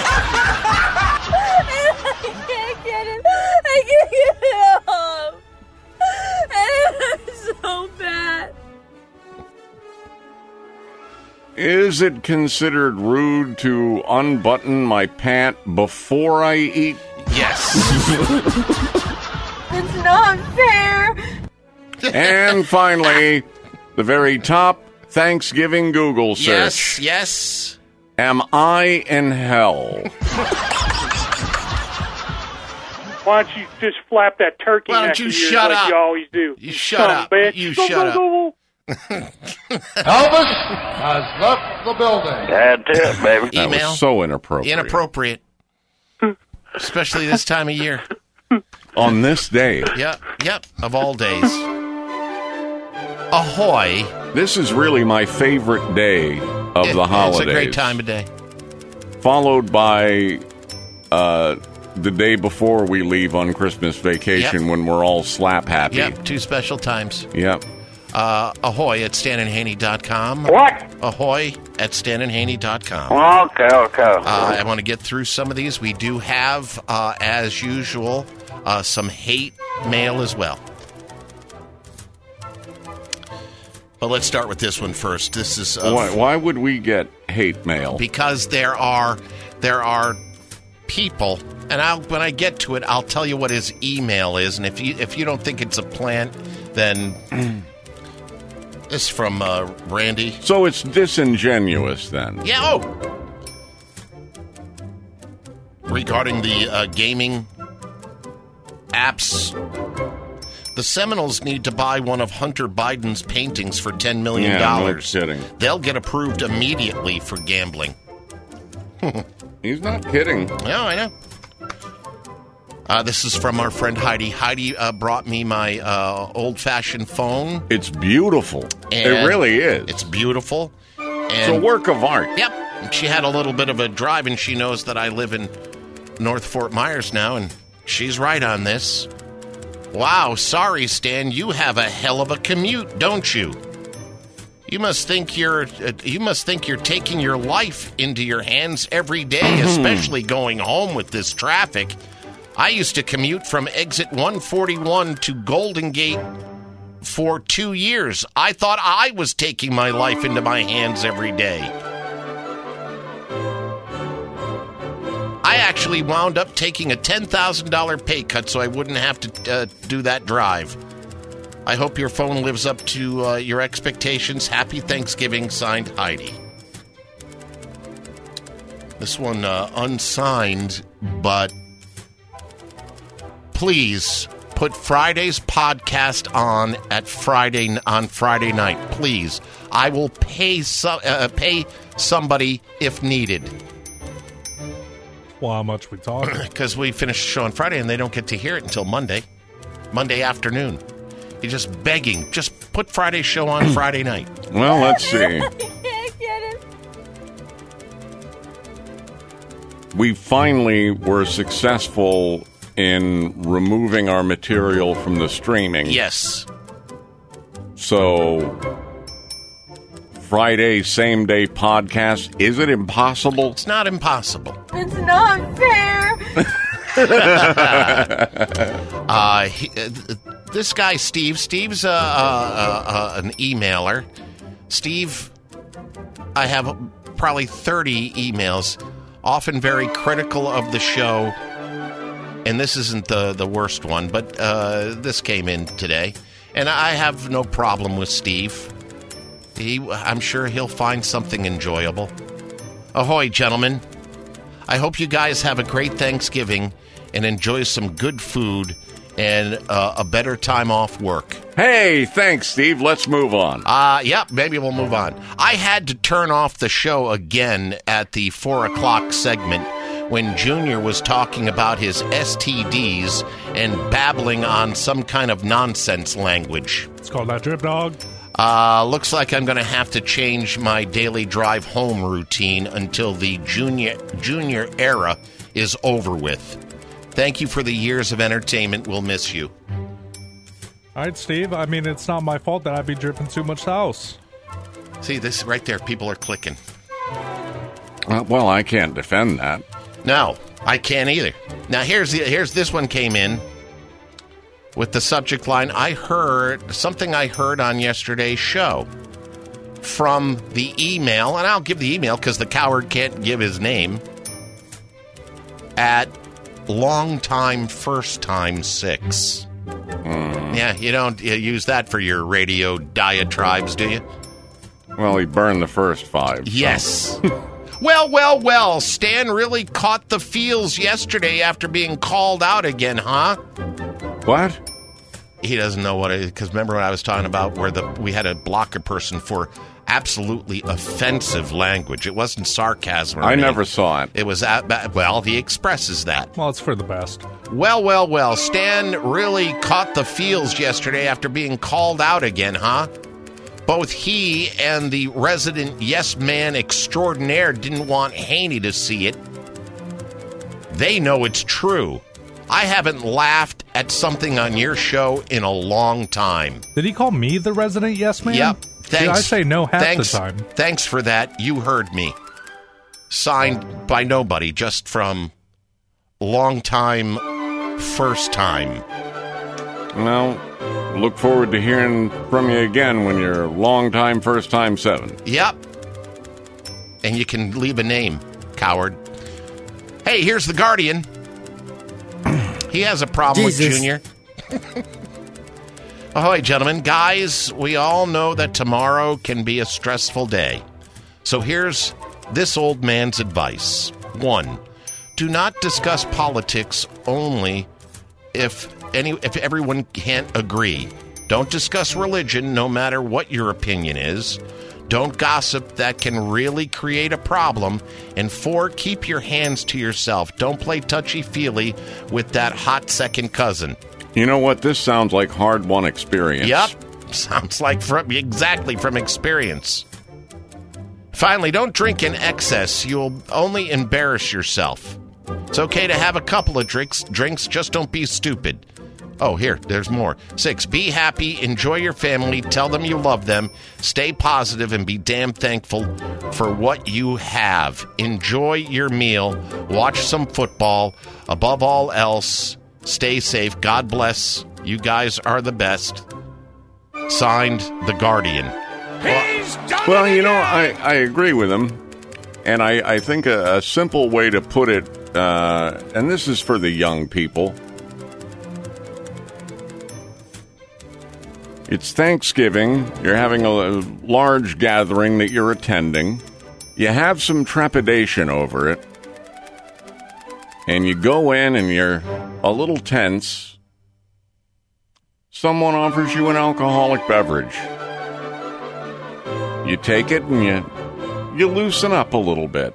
can't get it. I can't get it off. And it hurts so bad. Is it considered rude to unbutton my pant before I eat? Yes. It's not fair. And finally, the very top Thanksgiving Google search. Yes, yes. Am I in hell? Why don't you just flap that turkey Why don't neck you of yours shut like up? you always do? You shut Son of up. a bitch. You Go, shut go, up. go, Elvis has left the building. That's it, baby. That Email. was so inappropriate. Inappropriate. Especially this time of year. On this day. Yep, yep, of all days. Ahoy. This is really my favorite day of It- the holidays. It's a great time of day. Followed by uh, the day before we leave on Christmas vacation Yep. when we're all slap happy. Yep, two special times. Yep. Uh, ahoy at stan and haney dot com. What? Ahoy at stan and haney dot com. Okay, okay. Uh, I want to get through some of these. We do have, uh, as usual, uh, some hate mail as well. But let's start with this one first. This is uh, why, why would we get hate mail? Because there are there are people, and I'll, when I get to it, I'll tell you what his email is. And if you if you don't think it's a plant, then this is from uh, Randy. So it's disingenuous then. Yeah. Oh, regarding the uh, gaming apps. The Seminoles need to buy one of Hunter Biden's paintings for ten million dollars. Yeah, no kidding. They'll get approved immediately for gambling. He's not kidding. No, I know. Uh, this is from our friend Heidi. Heidi uh, brought me my uh, old-fashioned phone. It's beautiful. It really is. It's beautiful. And, it's a work of art. Yep. She had a little bit of a drive, and she knows that I live in North Fort Myers now, and she's right on this. Wow, sorry, Stan, you have a hell of a commute, don't you? You must think you're uh, you must think you're taking your life into your hands every day, especially going home with this traffic. I used to commute from exit one forty-one to Golden Gate for two years. I thought I was taking my life into my hands every day. I actually wound up taking a ten thousand dollars pay cut so I wouldn't have to uh, do that drive. I hope your phone lives up to uh, your expectations. Happy Thanksgiving, signed Heidi. This one uh, unsigned, but please put Friday's podcast on at Friday on Friday night. Please, I will pay so, uh, pay somebody if needed. Well, how much we talking? Because we finished the show on Friday and they don't get to hear it until Monday. Monday afternoon. You're just begging. Just put Friday's show on Friday night. Well, let's see. We finally were successful in removing our material from the streaming. Yes. So, Friday same day podcast, is it impossible? It's not impossible. It's not fair. uh, he, uh, this guy, Steve, Steve's uh, uh, uh, an emailer. Steve, I have probably thirty emails, often very critical of the show. And this isn't the, the worst one, but uh, this came in today. And I have no problem with Steve. He, I'm sure he'll find something enjoyable. Ahoy, gentlemen. I hope you guys have a great Thanksgiving and enjoy some good food and uh, a better time off work. Hey, thanks, Steve. Let's move on. Uh, yeah, maybe we'll move on. I had to turn off the show again at the four o'clock segment when Junior was talking about his S T Ds and babbling on some kind of nonsense language. It's called that drip dog. Uh, looks like I'm going to have to change my daily drive home routine until the junior junior era is over with. Thank you for the years of entertainment. We'll miss you. All right, Steve. I mean, it's not my fault that I'd be dripping too much house. See, this right there, people are clicking. Uh, well, I can't defend that. No, I can't either. Now, here's the, here's this one came in. With the subject line, I heard something I heard on yesterday's show from the email, and I'll give the email because the coward can't give his name, at long time, first time six. Mm. Yeah, you don't you use that for your radio diatribes, do you? Well, he burned the first five. So. Yes. Well, well, well, Stan really caught the feels yesterday after being called out again, huh? What? He doesn't know what it is, because remember when I was talking about where the we had to block a person for absolutely offensive language. It wasn't sarcasm or I anything. never saw it. It was, at, well, he expresses that. Well, it's for the best. Well, well, well, Stan really caught the feels yesterday after being called out again, huh? Both he and the resident yes man extraordinaire didn't want Haney to see it. They know it's true. I haven't laughed at something on your show in a long time. Did he call me the resident yes man? Yep. Thanks. Did I say no half thanks, the time? Thanks for that. You heard me. Signed by nobody, just from long time, first time. Well, look forward to hearing from you again when you're long time, first time seven. Yep. And you can leave a name, coward. Hey, here's the Guardian. He has a problem Jesus. with Junior. Ahoy, gentlemen. Guys, we all know that tomorrow can be a stressful day. So here's this old man's advice. One, do not discuss politics only if any if everyone can't agree. Don't discuss religion, no matter what your opinion is. Don't gossip. That can really create a problem. And four, keep your hands to yourself. Don't play touchy-feely with that hot second cousin. You know what? This sounds like hard-won experience. Yep. Sounds like from exactly from experience. Finally, don't drink in excess. You'll only embarrass yourself. It's okay to have a couple of drinks, drinks, just don't be stupid. Oh, here, there's more. Six, be happy, enjoy your family, tell them you love them, stay positive, and be damn thankful for what you have. Enjoy your meal, watch some football. Above all else, stay safe. God bless. You guys are the best. Signed, The Guardian. Well, well you know, I, I agree with him. And I, I think a, a simple way to put it, uh, and this is for the young people, it's Thanksgiving. You're having a, a large gathering that you're attending. You have some trepidation over it. And you go in and you're a little tense. Someone offers you an alcoholic beverage. You take it and you, you loosen up a little bit.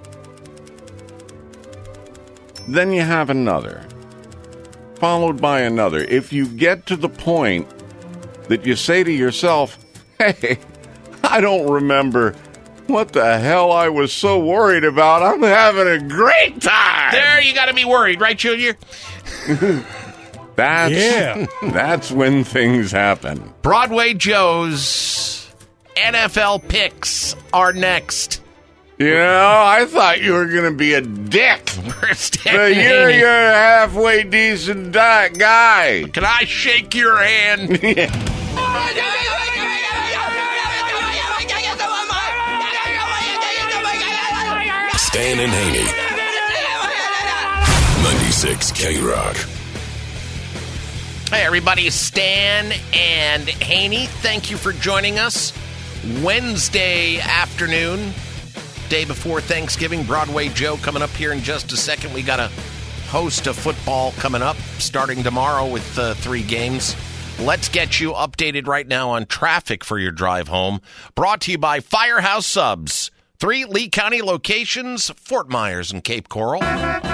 Then you have another. Followed by another. If you get to the point that you say to yourself, hey, I don't remember what the hell I was so worried about. I'm having a great time. There, you got to be worried, right, Junior? That's, Yeah. That's when things happen. Broadway Joe's N F L picks are next. You know, I thought you were going to be a dick. We're Stan But you're, Haney. you're a halfway decent di- guy. Can I shake your hand? Stan and Haney. ninety-six K-Rock. Hey, everybody. Stan and Haney, thank you for joining us. Wednesday afternoon, day before Thanksgiving. Broadway Joe coming up here in just a second. We got a host of football coming up starting tomorrow with uh, three games. Let's get you updated right now on traffic for your drive home. Brought to you by Firehouse Subs. Three Lee County locations, Fort Myers and Cape Coral. All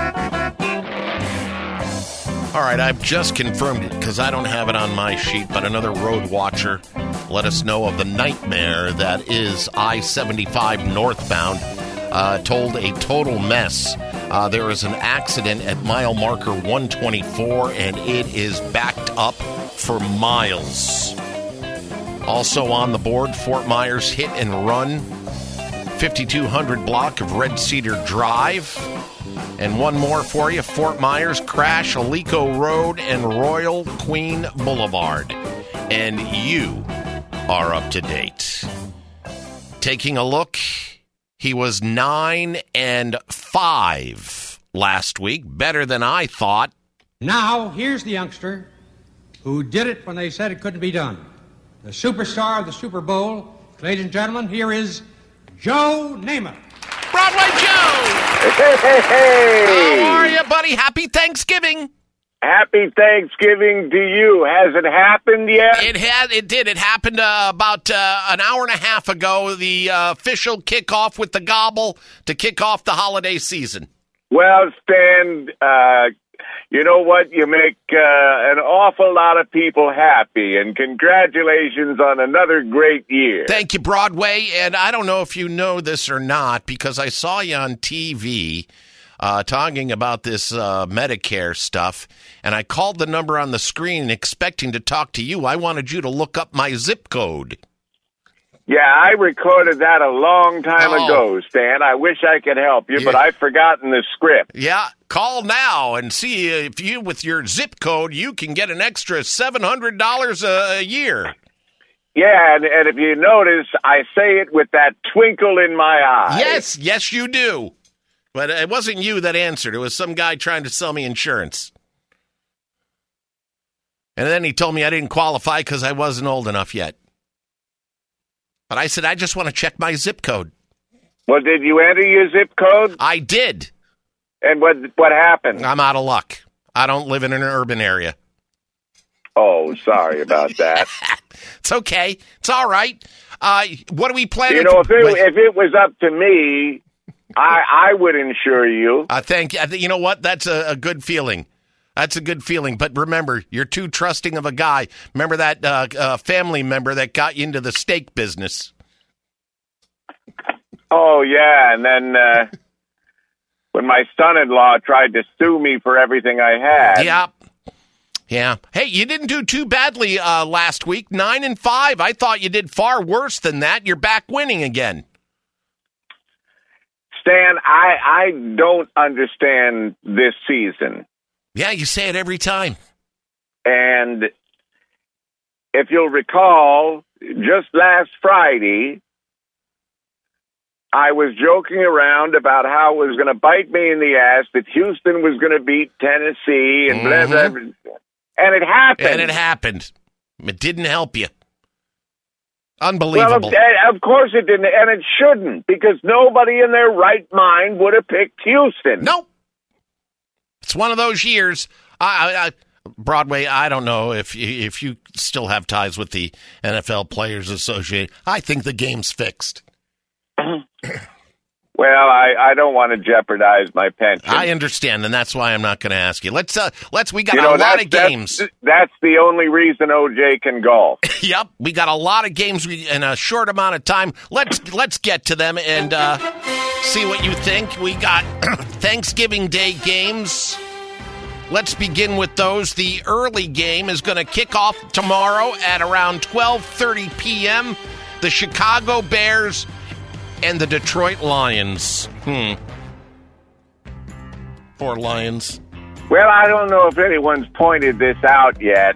right, I've just confirmed it because I don't have it on my sheet, but another road watcher let us know of the nightmare that is I seventy-five northbound. Uh, told a total mess. Uh, there is an accident at mile marker one twenty-four, and it is backed up for miles. Also on the board, Fort Myers hit and run, fifty-two hundred block of Red Cedar Drive. And one more for you, Fort Myers crash, Alico Road and Royal Queen Boulevard. And you are up to date. Taking a look, he was nine and five last week, better than I thought. Now, here's the youngster who did it when they said it couldn't be done. The superstar of the Super Bowl. Ladies and gentlemen, here is Joe Namath. Broadway Joe! Hey, hey, hey! How are you, buddy? Happy Thanksgiving! Happy Thanksgiving to you. Has it happened yet? It had. It did. It happened uh, about uh, an hour and a half ago. The uh, official kickoff with the gobble to kick off the holiday season. Well, Stan, uh, you know what? You make uh, an awful lot of people happy, and congratulations on another great year. Thank you, Broadway. And I don't know if you know this or not, because I saw you on T V. uh, talking about this uh, Medicare stuff, and I called the number on the screen expecting to talk to you. I wanted you to look up my zip code. Yeah, I recorded that a long time Oh. ago, Stan. I wish I could help you, Yeah. but I've forgotten the script. Yeah, call now and see if you, with your zip code, you can get an extra seven hundred dollars a year. Yeah, and, and if you notice, I say it with that twinkle in my eye. Yes, yes, you do. But it wasn't you that answered. It was some guy trying to sell me insurance. And then he told me I didn't qualify because I wasn't old enough yet. But I said, I just want to check my zip code. Well, did you enter your zip code? I did. And what what happened? I'm out of luck. I don't live in an urban area. Oh, sorry about that. It's okay. It's all right. Uh, what are we planning? You know, if it, with? if it was up to me, I I would insure you. I think, I think you know what? That's a, a good feeling. That's a good feeling. But remember, you're too trusting of a guy. Remember that uh, uh, family member that got you into the steak business? Oh, yeah. And then uh, when my son-in-law tried to sue me for everything I had. Yeah. Yeah. Hey, you didn't do too badly uh, last week. Nine and five. I thought you did far worse than that. You're back winning again. Stan, I, I don't understand this season. Yeah, you say it every time. And if you'll recall, just last Friday, I was joking around about how it was going to bite me in the ass that Houston was going to beat Tennessee and blah, blah, blah. And it happened. And it happened. It didn't help you. Unbelievable. Well, of, of course it didn't, and it shouldn't, because nobody in their right mind would have picked Houston. Nope. It's one of those years. I, I, I, Broadway, I don't know if if you still have ties with the N F L Players Association. I think the game's fixed. Well, I, I don't want to jeopardize my pension. I understand, and that's why I'm not going to ask you. Let's uh, let's. We got You know, a lot that's- of games. That's, that's the only reason O J can golf. Yep, we got a lot of games in a short amount of time. Let's let's get to them and uh, see what you think. We got Thanksgiving Day games. Let's begin with those. The early game is going to kick off tomorrow at around twelve thirty p.m. The Chicago Bears and the Detroit Lions. Hmm. Poor Lions. Well, I don't know if anyone's pointed this out yet,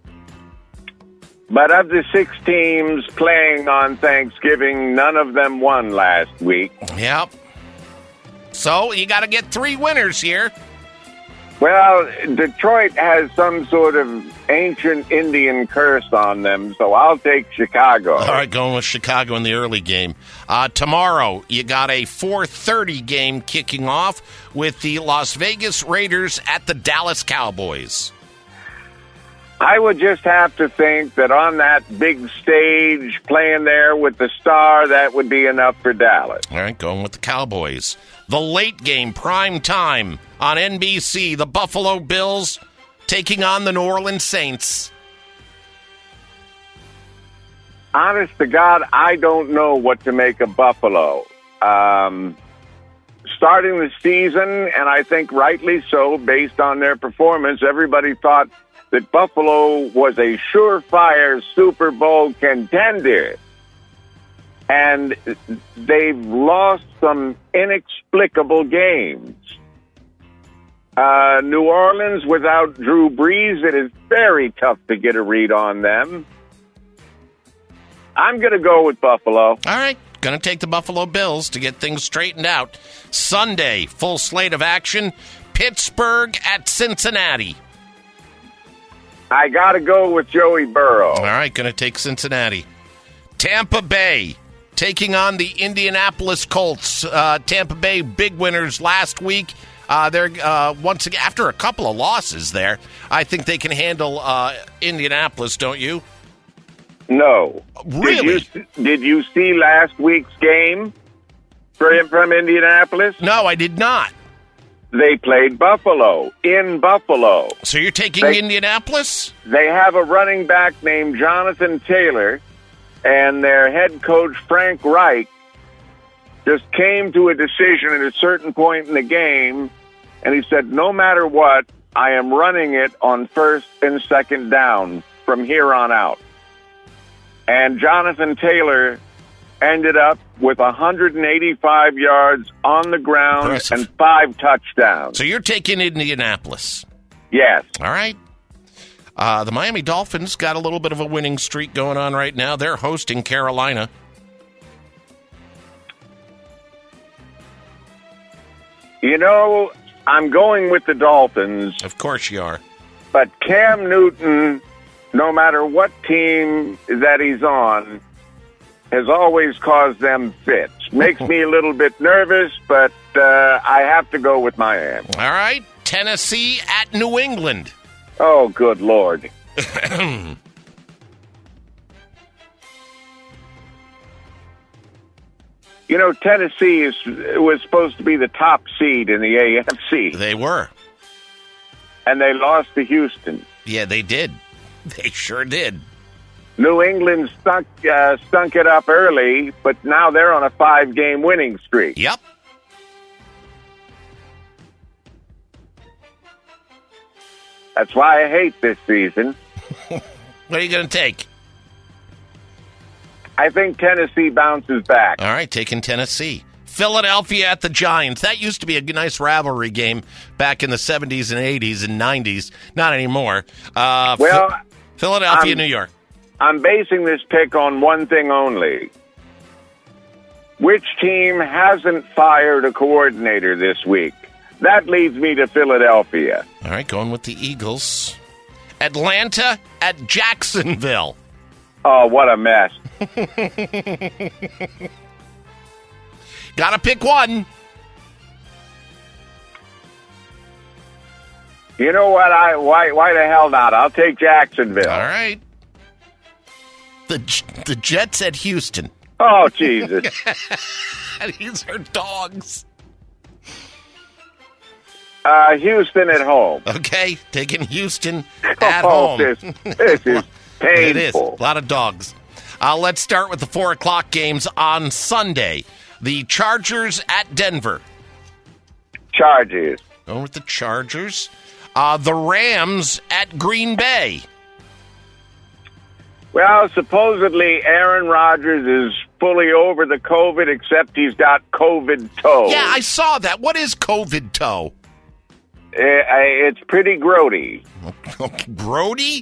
but of the six teams playing on Thanksgiving, none of them won last week. Yep. So you got to get three winners here. Well, Detroit has some sort of ancient Indian curse on them, so I'll take Chicago. All right, going with Chicago in the early game. Uh, tomorrow, you got a four thirty game kicking off with the Las Vegas Raiders at the Dallas Cowboys. I would just have to think that on that big stage, playing there with the star, that would be enough for Dallas. All right, going with the Cowboys. The late game, prime time on N B C, the Buffalo Bills taking on the New Orleans Saints. Honest to God, I don't know what to make of Buffalo. Um, starting the season, and I think rightly so, based on their performance, everybody thought that Buffalo was a surefire Super Bowl contender. And they've lost some inexplicable games. Uh, New Orleans, without Drew Brees, it is very tough to get a read on them. I'm going to go with Buffalo. All right, going to take the Buffalo Bills to get things straightened out. Sunday, full slate of action, Pittsburgh at Cincinnati. I got to go with Joey Burrow. All right, going to take Cincinnati. Tampa Bay taking on the Indianapolis Colts. Uh, Tampa Bay big winners last week. Uh, they're uh, once again after a couple of losses there. I think they can handle uh, Indianapolis, don't you? No. Really? Did you, did you see last week's game for him from Indianapolis? No, I did not. They played Buffalo, in Buffalo. So you're taking they, Indianapolis? They have a running back named Jonathan Taylor, and their head coach, Frank Reich, just came to a decision at a certain point in the game, and he said, no matter what, I am running it on first and second down from here on out. And Jonathan Taylor ended up with one hundred eighty-five yards on the ground Impressive. and five touchdowns. So you're taking Indianapolis. Yes. All right. Uh, the Miami Dolphins got a little bit of a winning streak going on right now. They're hosting Carolina. You know, I'm going with the Dolphins. Of course you are. But Cam Newton, no matter what team that he's on, has always caused them fits. Makes me a little bit nervous, but uh, I have to go with Miami. All right. Tennessee at New England. Oh, good Lord. You know, Tennessee is was supposed to be the top seed in the A F C. They were. And they lost to Houston. Yeah, they did. They sure did. New England stunk, uh, stunk it up early, but now they're on a five-game winning streak. Yep. That's why I hate this season. What are you going to take? I think Tennessee bounces back. All right, taking Tennessee. Philadelphia at the Giants. That used to be a nice rivalry game back in the seventies and eighties and nineties. Not anymore. Uh, well, Ph- Philadelphia, I'm, New York. I'm basing this pick on one thing only. Which team hasn't fired a coordinator this week? That leads me to Philadelphia. All right, going with the Eagles. Atlanta at Jacksonville. Oh, what a mess. Gotta pick one. You know what? I why why the hell not? I'll take Jacksonville. All right. The the Jets at Houston. Oh, Jesus. These are dogs. Uh, Houston at home. Okay, taking Houston at oh, home. This, this is painful. It is. A lot of dogs. Uh, let's start with the four o'clock games on Sunday. The Chargers at Denver. Chargers. Going with the Chargers. Uh, the Rams at Green Bay. Well, supposedly Aaron Rodgers is fully over the COVID, except he's got COVID toe. Yeah, I saw that. What is COVID toe? Uh, it's pretty grody. Grody?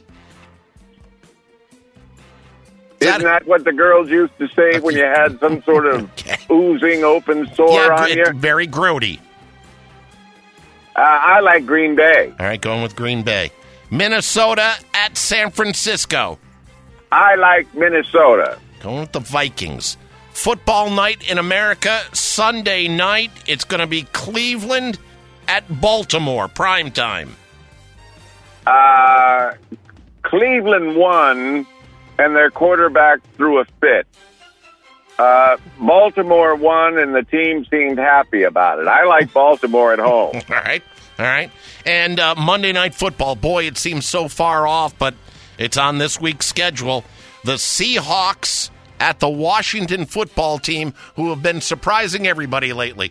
Isn't that what the girls used to say when you had some sort of okay. oozing open sore yeah, on you? Very grody. Uh, I like Green Bay. All right, going with Green Bay. Minnesota at San Francisco. I like Minnesota. Going with the Vikings. Football night in America, Sunday night. It's going to be Cleveland at Baltimore, prime time. Uh, Cleveland won, and their quarterback threw a fit. Uh, Baltimore won, and the team seemed happy about it. I like Baltimore at home. All right, all right. And uh, Monday Night Football, boy, it seems so far off, but it's on this week's schedule. The Seahawks at the Washington football team, who have been surprising everybody lately.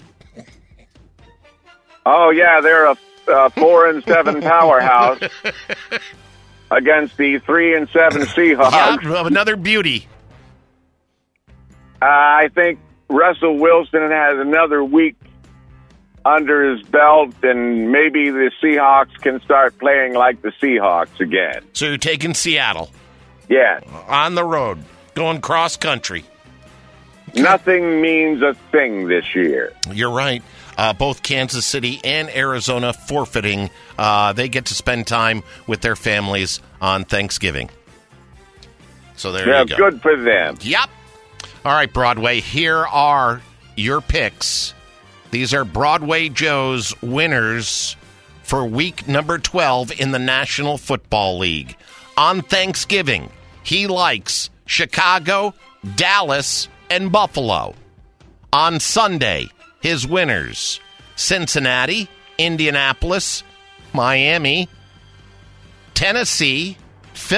Oh, yeah, they're a, a four and seven powerhouse against the three and seven Seahawks. Yeah, another beauty. Uh, I think Russell Wilson has another week under his belt, and maybe the Seahawks can start playing like the Seahawks again. So you're taking Seattle? Yes. On the road, going cross country. Nothing means a thing this year. You're right. Uh, both Kansas City and Arizona forfeiting. Uh, they get to spend time with their families on Thanksgiving. So there yeah, you go. Good for them. Yep. All right, Broadway, here are your picks. These are Broadway Joe's winners for week number twelve in the National Football League. On Thanksgiving, he likes Chicago, Dallas, and Buffalo. On Sunday, his winners, Cincinnati, Indianapolis, Miami, Tennessee,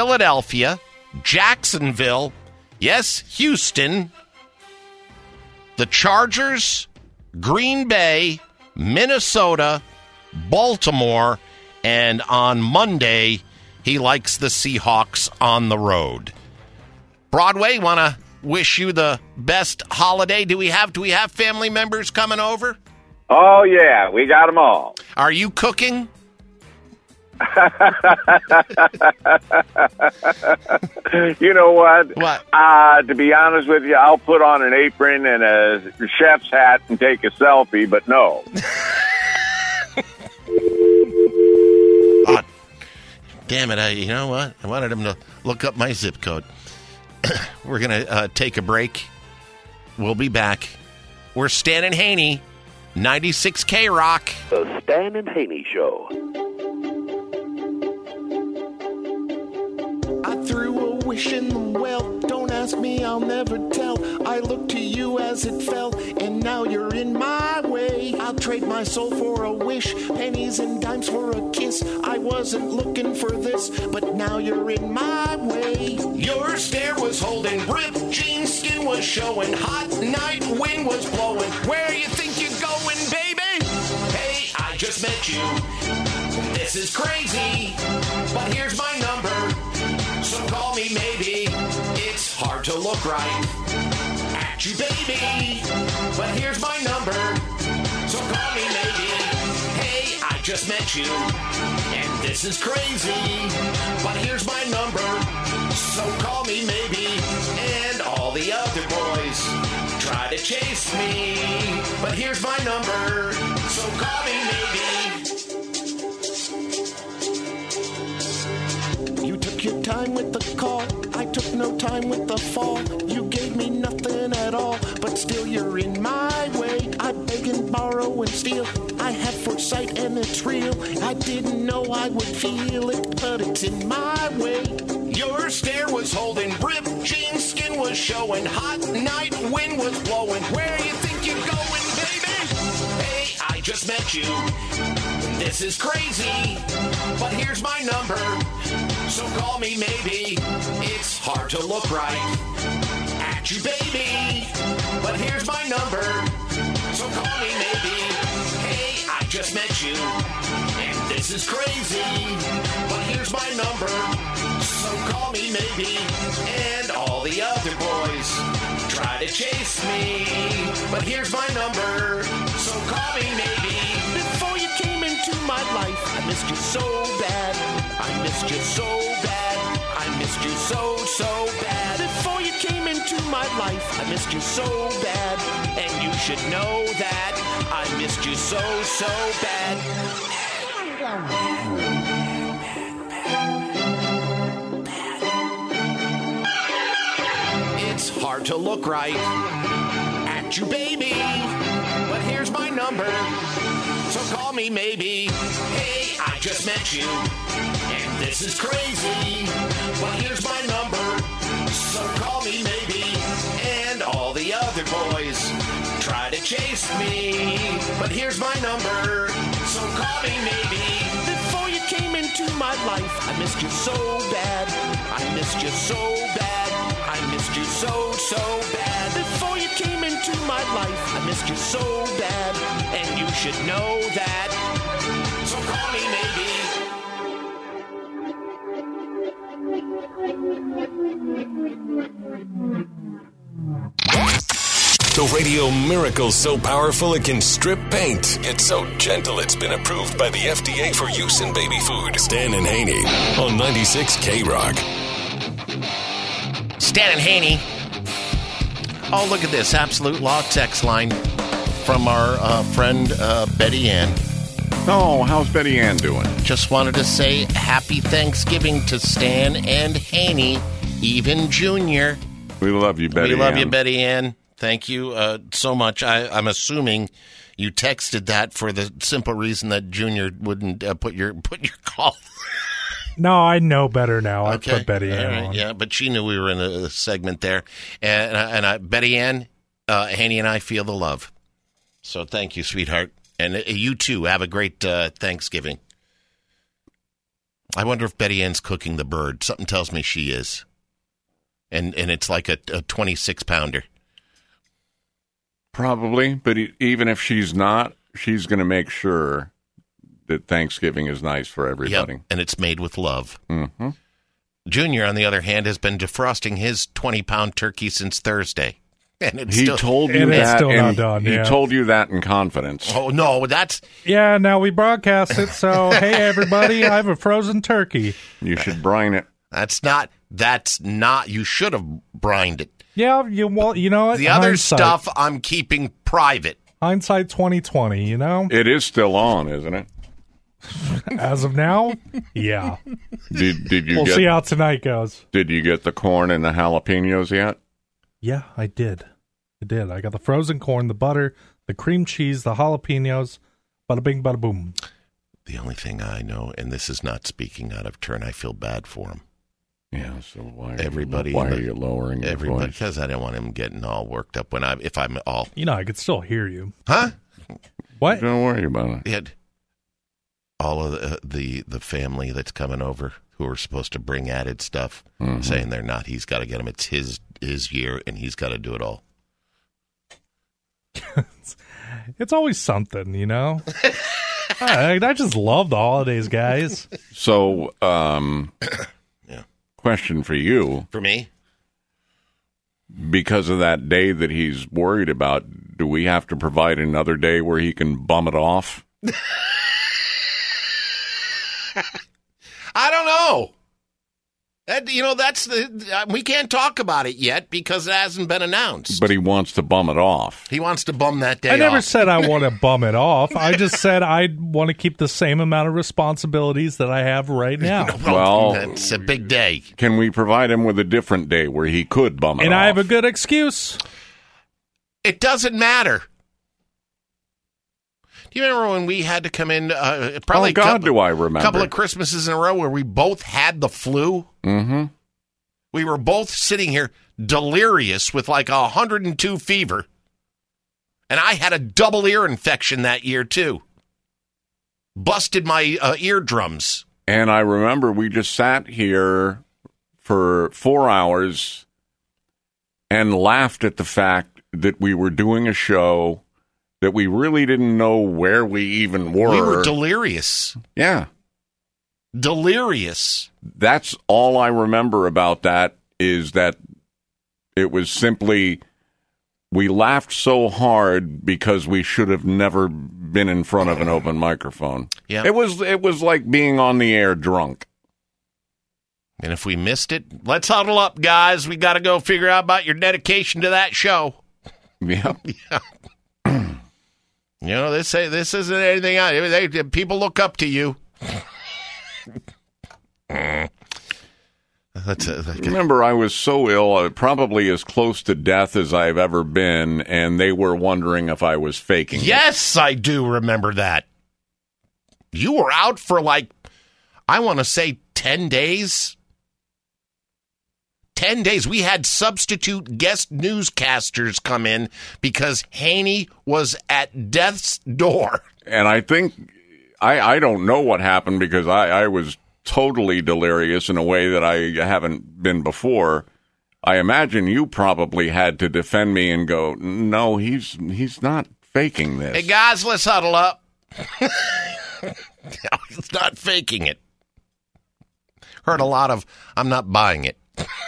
Philadelphia, Jacksonville, yes, Houston, the Chargers, Green Bay, Minnesota, Baltimore, and on Monday, he likes the Seahawks on the road. Broadway, want to wish you the best holiday. Do we have do we have family members coming over? Oh, yeah, we got them all. Are you cooking? You know what? What? Uh, to be honest with you, I'll put on an apron and a chef's hat and take a selfie, but no. Oh, damn it. I, you know what? I wanted him to look up my zip code. We're going to uh, take a break. We'll be back. We're Stan and Haney, ninety-six K Rock. The Stan and Haney Show. I threw a wish in the well. Don't ask me, I'll never tell. I looked to you as it fell, and now you're in my way. I'll trade my soul for a wish, pennies and dimes for a kiss. I wasn't looking for this, but now you're in my way. Your stare was holding, ripped jeans, skin was showing, hot night wind was blowing. Where you think you're going, baby? Hey, I just met you. This is crazy, but here's my number. So call me maybe. It's hard to look right at you, baby. But here's my number. So call me maybe. Hey, I just met you. And this is crazy. But here's my number. So call me maybe. And all the other boys try to chase me. But here's my number. So call me maybe. You took your time with the call. I took no time with the fall. You gave me nothing at all, but still you're in my way. I beg and borrow and steal. I have foresight and it's real. I didn't know I would feel it, but it's in my way. Your stare was holding, ripped jeans, skin was showing, hot night wind was blowing. Where you think you're going, baby? Hey, I just met you. This is crazy, but here's my number. So call me maybe. It's hard to look right at you, baby. But here's my number. So call me maybe. Hey, I just met you. And this is crazy. But here's my number. So call me maybe. And all the other boys try to chase me. But here's my number. So call me maybe. Before you came into my life, I missed you so bad. I missed you so bad. I missed you so, so bad. Before you came into my life, I missed you so bad. And you should know that I missed you so, so bad. It's hard to look right at you, baby. But here's my number. So call me maybe. Hey, I just met you. And this is crazy. But here's my number. So call me maybe. And all the other boys try to chase me. But here's my number. So call me maybe. Before you came into my life, I missed you so bad. I missed you so bad. I missed you so, so bad. Before you came into my life, I missed you so bad. And you should know that. So call me maybe. The radio miracle so powerful it can strip paint. It's so gentle it's been approved by the F D A for use in baby food. Stan and Haney on ninety-six K Rock. Stan and Haney. Oh, look at this. Absolute Law text line from our uh, friend uh, Betty Ann. Oh, how's Betty Ann doing? Just wanted to say happy Thanksgiving to Stan and Haney, even Junior. We love you, Betty We love Ann. you, Betty Ann. Thank you uh, so much. I, I'm assuming you texted that for the simple reason that Junior wouldn't uh, put your put your call. No, I know better now. Okay. I put Betty Ann All right, on. yeah, but she knew we were in a, a segment there. And, and I, Betty Ann, uh, Haney and I feel the love. So thank you, sweetheart. And uh, you too. Have a great uh, Thanksgiving. I wonder if Betty Ann's cooking the bird. Something tells me she is. And and it's like a, a twenty-six pounder. Probably, but e- even if she's not, she's going to make sure that Thanksgiving is nice for everybody. Yep, and it's made with love. Mm-hmm. Junior, on the other hand, has been defrosting his twenty-pound turkey since Thursday. And it's He still, told you And it's that. still in- not done, he yeah. told you that in confidence. Oh, no, that's... Yeah, now we broadcast it, so hey, everybody, I have a frozen turkey. You should brine it. That's not... That's not... You should have brined it. Yeah, you well, you know what? The other Hindsight. stuff I'm keeping private. Hindsight twenty twenty, you know? It is still on, isn't it? As of now, yeah. Did did you We'll get see how tonight goes. Did you get the corn and the jalapenos yet? Yeah, I did. I did. I got the frozen corn, the butter, the cream cheese, the jalapenos. Bada bing, bada boom. The only thing I know, and this is not speaking out of turn, I feel bad for him. Yeah, so why are Everybody, you, why are you lowering your everybody, voice? because I don't want him getting all worked up when I, if I'm all, You know, I could still hear you. huh? What? Don't worry about it. He had all of the, the the family that's coming over who are supposed to bring added stuff, Mhm. saying they're not. He's got to get them. It's his his year, and he's got to do it all. It's always something, you know? I, I just love the holidays, guys. So, um, Yeah. question for you. For me, Because of that day that he's worried about, do we have to provide another day where he can bum it off? I don't know. That, you know, that's the uh, we can't talk about it yet because it hasn't been announced. But he wants to bum it off. He wants to bum that day I never off. said I want to bum it off. I just said I want to keep the same amount of responsibilities that I have right now. Well, It's a big day. Can we provide him with a different day where he could bum it And off? I have a good excuse. It doesn't matter. Do you remember when we had to come in? Uh, probably Oh, God, a couple, do I remember. couple of Christmases in a row where we both had the flu. Mm-hmm. We were both sitting here delirious with like a one hundred two fever. And I had a double ear infection that year, too. Busted my uh, eardrums. And I remember we just sat here for four hours and laughed at the fact that we were doing a show that we really didn't know where we even were. We were delirious. Yeah. Delirious. That's all I remember about that is that it was simply we laughed so hard because we should have never been in front of an open microphone. Yeah. It was it was like being on the air drunk. And if we missed it, let's huddle up, guys. We got to go figure out about your dedication to that show. Yeah. Yeah. You know, this this isn't anything else. They, they, people look up to you. That's a, like a, Remember, I was so ill, uh, probably as close to death as I've ever been, and they were wondering if I was faking it. yes, I do remember that. You were out for like, I want to say ten days. ten days. We had substitute guest newscasters come in because Haney was at death's door. And I think, I, I don't know what happened because I, I was totally delirious in a way that I haven't been before. I imagine you probably had to defend me and go, no, he's he's not faking this. Hey, guys, let's huddle up. He's not faking it. Heard a lot of, I'm not buying it.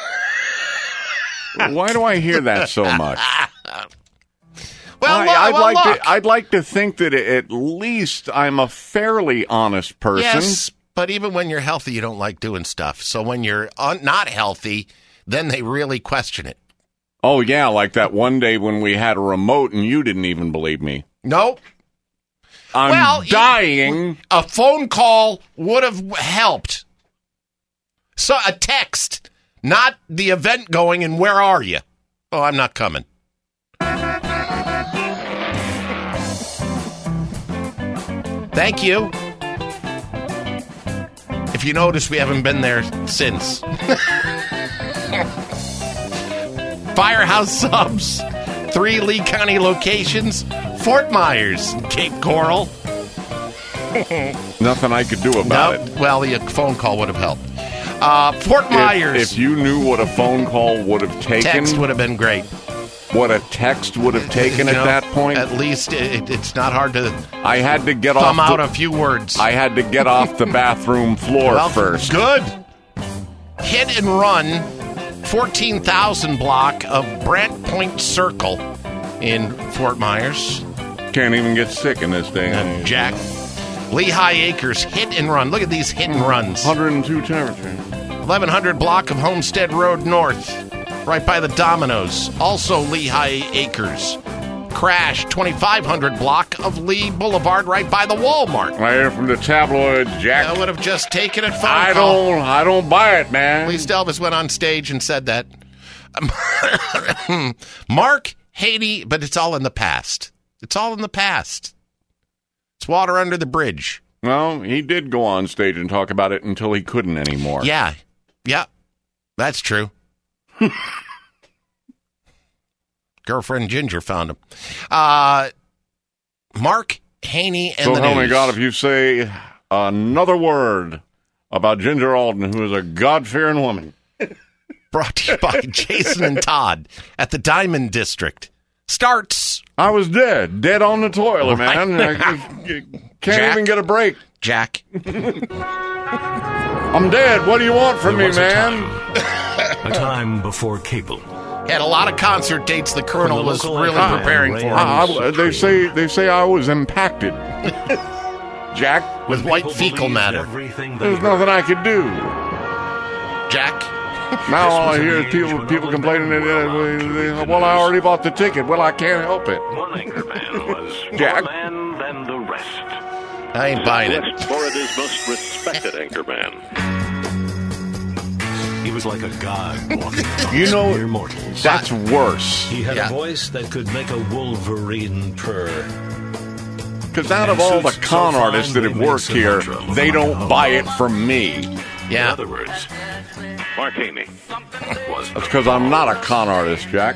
Why do I hear that so much? Well, I, look, I'd well, like look. to. I'd like to think that at least I'm a fairly honest person. Yes, but even when you're healthy, you don't like doing stuff. So when you're un- not healthy, then they really question it. Oh yeah, like that one day when we had a remote and you didn't even believe me. Nope. I'm well, dying. it- a phone call would have helped. So a text, not the event going and where are you? Oh, I'm not coming. Thank you. If you notice, we haven't been there since. Firehouse Subs, three Lee County locations, Fort Myers, Cape Coral. Nothing I could do about Nope. it. Well, the phone call would have helped. Uh, Fort Myers. If, if you knew what a phone call would have taken, Text would have been great. what a text would have taken You at know, that point? At least it, it's not hard to I had to get thumb off out the, a few words. I had to get off the bathroom floor Well, first. Good. Hit and run, fourteen thousand block of Brant Point Circle in Fort Myers. Can't even get sick in this day. And Jack. Lehigh Acres, hit and run. Look at these hit and runs. one hundred two temperature. eleven hundred block of Homestead Road North, right by the Domino's. Also Lehigh Acres. Crash, twenty-five hundred block of Lee Boulevard, right by the Walmart. Right here from the tabloids, Jack. I would have just taken it. Phone I call. don't, I don't buy it, man. At least Elvis went on stage and said that. Mark Haney, but it's all in the past. It's all in the past. It's water under the bridge. Well, he did go on stage and talk about it until he couldn't anymore. Yeah. Yeah. That's true. Girlfriend Ginger found him. Uh, Mark Haney and so the help me news. God, if you say another word about Ginger Alden, who is a God-fearing woman. Brought to you by Jason and Todd at the Diamond District. Starts. I was dead. Dead on the toilet, Right. man. I can't Jack. even get a break. Jack. I'm dead. What do you want from There me, was a man? A time before cable. Had a lot of concert dates the Colonel From the was local really F M preparing for. radio I- I- they say they say I was impacted. Jack, With white fecal matter. there's nothing I could do. Jack. Now all I hear is people people complaining that uh, they- well, I already bought the ticket. Well, I can't help it. One anchorman was Jack. more man than the rest. I ain't buying it. West Florida's most respected anchorman. He was like a god walking among You know, mere mortals. That's worse. He had Yeah. a voice that could make a wolverine purr. Because out of all the con artists that have worked here, they don't buy it from me. In Yeah. other words, Mark Haney. was That's because I'm not a con artist, Jack.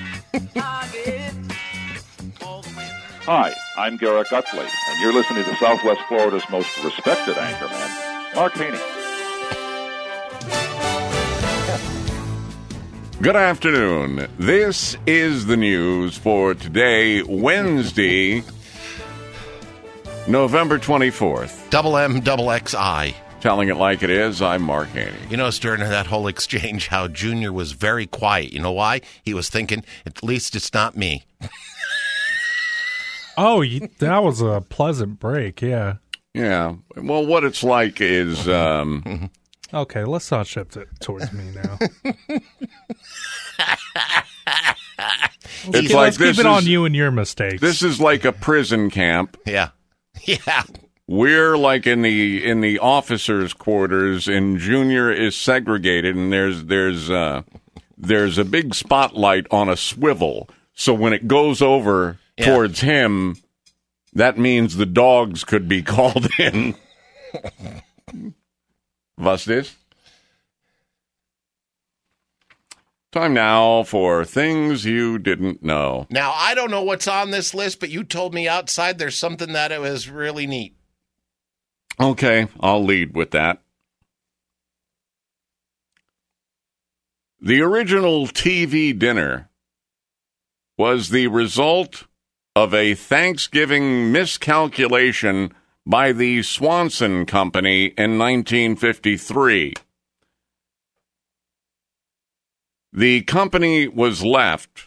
Hi, I'm Garrett Gutley, and you're listening to Southwest Florida's most respected anchorman, Mark Haney. Good afternoon. This is the news for today, Wednesday, November twenty-fourth. Double M, double X I. Telling it like it is, I'm Mark Haney. You notice during that whole exchange how Junior was very quiet. You know why? He was thinking, at least it's not me. Oh, you, that was a pleasant break, yeah. Yeah. Well, what it's like is, um, Okay, let's not shift it towards me now. it's Okay, like let's this keep it on is- you and your mistakes. this is like a prison camp. Yeah. Yeah. We're like in the in the officers' quarters, and Junior is segregated, and there's there's uh, there's a big spotlight on a swivel. So when it goes over Yeah. towards him, that means the dogs could be called in. Was this? Time now for things you didn't know. Now, I don't know what's on this list, but you told me outside there's something that it was really neat. Okay, I'll lead with that. The original T V dinner was the result of a Thanksgiving miscalculation by the Swanson Company in nineteen fifty-three. The company was left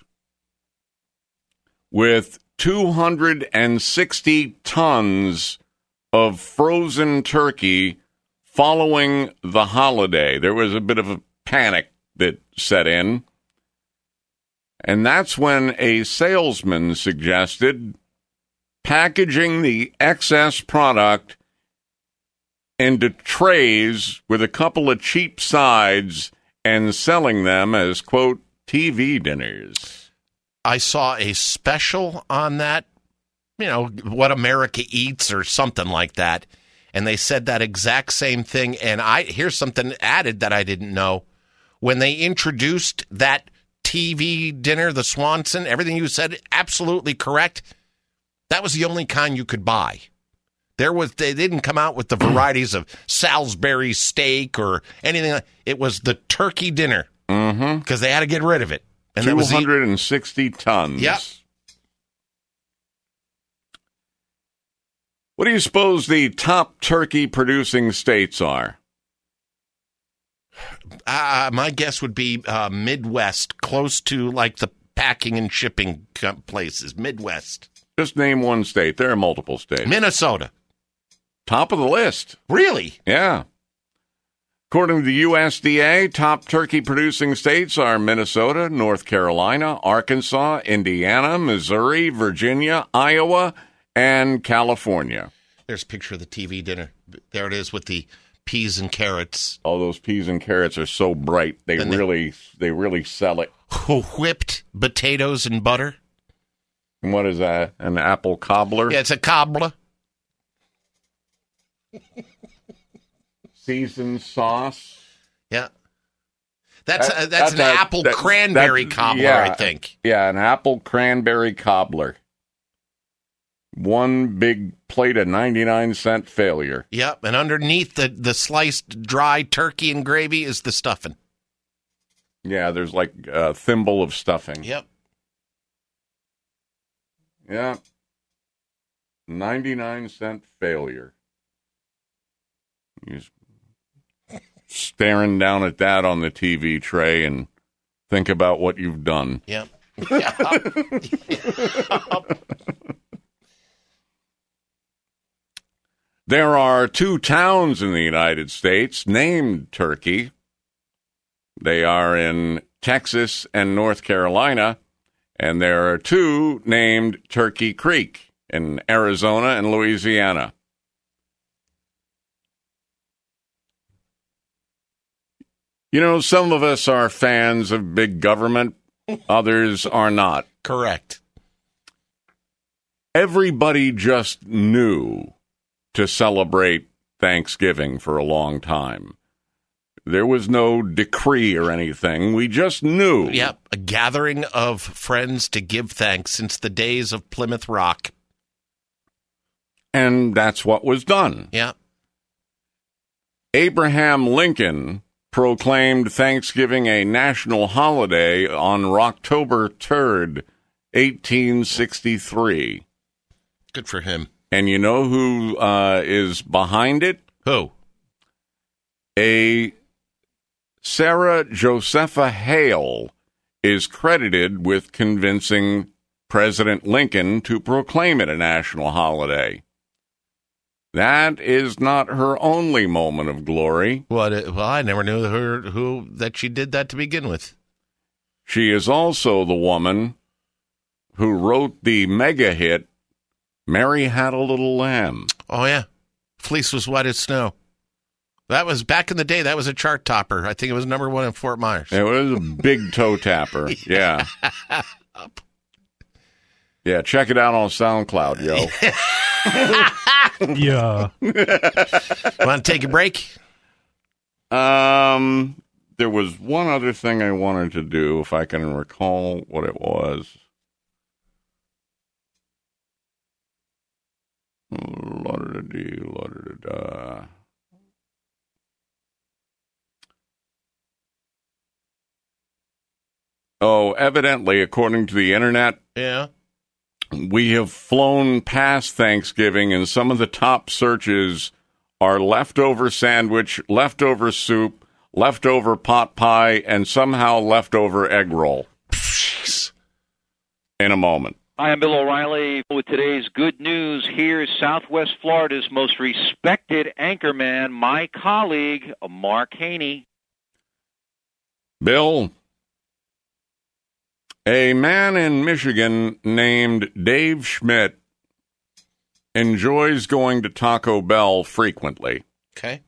with two hundred sixty tons of frozen turkey following the holiday. There was a bit of a panic that set in. And that's when a salesman suggested packaging the excess product into trays with a couple of cheap sides and selling them as, quote, T V dinners. I saw a special on that, you know, What America Eats or something like that. And they said that exact same thing. And I here's something added that I didn't know. When they introduced that T V dinner, the Swanson, everything you said, absolutely correct. That was the only kind you could buy. There was they didn't come out with the varieties of Salisbury steak or anything like it was the turkey dinner. Mm-hmm. Because they had to get rid of it. And that two was the- hundred sixty tons. Yep. What do you suppose the top turkey producing states are? Uh, my guess would be uh, Midwest, close to like the packing and shipping co- places. Midwest. Just name one state. There are multiple states. Minnesota. Top of the list. Really? Yeah. According to the U S D A, top turkey producing states are Minnesota, North Carolina, Arkansas, Indiana, Missouri, Virginia, Iowa, and California. There's a picture of the T V dinner. There it is with the peas and carrots. Oh, those peas and carrots are so bright. They And they- really they really sell it. Whipped potatoes and butter. And what is that? An apple cobbler? Yeah, it's a cobbler. Seasoned sauce. Yeah. That's That- uh, that's, an a- apple that- cranberry that- cobbler, yeah, I think. Yeah, an apple cranberry cobbler. One big plate of ninety-nine cent failure. Yep, and underneath the, the sliced dry turkey and gravy is the stuffing. Yeah, there's like a thimble of stuffing. Yep. Yeah. ninety-nine cent failure. You're staring down at that on the T V tray and think about what you've done. Yep. There are two towns in the United States named Turkey. They are in Texas and North Carolina, and there are two named Turkey Creek in Arizona and Louisiana. You know, some of us are fans of big government, others are not. Correct. Everybody just knew to celebrate Thanksgiving for a long time. There was no decree or anything. We just knew. Yep, a gathering of friends to give thanks since the days of Plymouth Rock. And that's what was done. Yep. Abraham Lincoln proclaimed Thanksgiving a national holiday on October third, eighteen sixty-three. Good for him. And you know who uh, is behind it? Who? A Sarah Josepha Hale is credited with convincing President Lincoln to proclaim it a national holiday. That is not her only moment of glory. What? Well, I never knew her who that she did that to begin with. She is also the woman who wrote the mega hit Mary Had a Little Lamb. Oh, yeah. Fleece was white as snow. That was back in the day. That was a chart topper. I think it was number one in Fort Myers. It was a big toe tapper. Yeah. Yeah, check it out on SoundCloud, yo. Yeah. Want to take a break? Um, there was one other thing I wanted to do, if I can recall what it was. La-da-da-dee, la-da-da-da. Oh, evidently, according to the internet, Yeah. we have flown past Thanksgiving, and some of the top searches are leftover sandwich, leftover soup, leftover pot pie, and somehow leftover egg roll. In a moment. Hi, I'm Bill O'Reilly with today's good news. Here's Southwest Florida's most respected anchorman, my colleague, Mark Haney. Bill, a man in Michigan named Dave Schmidt enjoys going to Taco Bell frequently. Okay.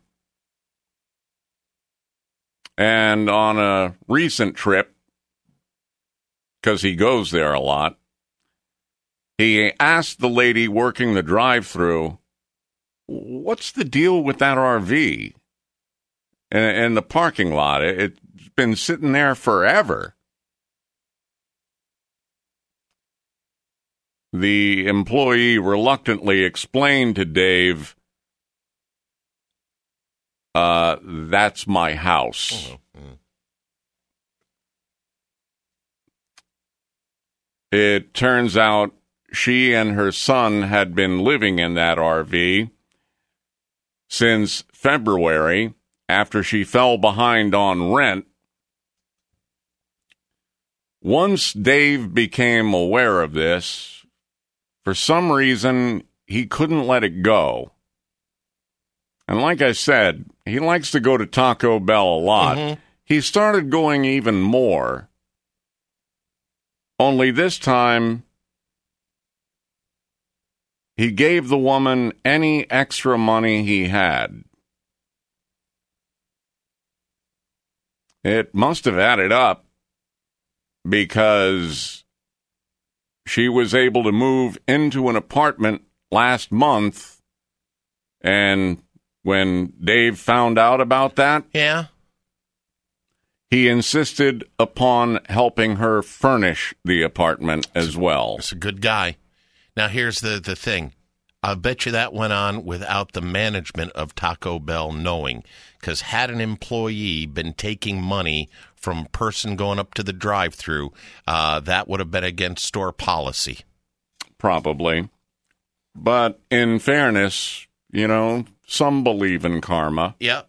And on a recent trip, because he goes there a lot, he asked the lady working the drive-thru, what's the deal with that R V in, in the parking lot? It's been sitting there forever. The employee reluctantly explained to Dave, uh, that's my house. Mm-hmm. It turns out she and her son had been living in that R V since February after she fell behind on rent. Once Dave became aware of this, for some reason, he couldn't let it go. And like I said, he likes to go to Taco Bell a lot. Mm-hmm. He started going even more. Only this time, he gave the woman any extra money he had. It must have added up because she was able to move into an apartment last month, and when Dave found out about that, yeah, he insisted upon helping her furnish the apartment as well. He's a good guy. Now, here's the, the thing. I bet you that went on without the management of Taco Bell knowing, because had an employee been taking money from a person going up to the drive-thru, uh, that would have been against store policy. Probably. But in fairness, you know, some believe in karma. Yeah.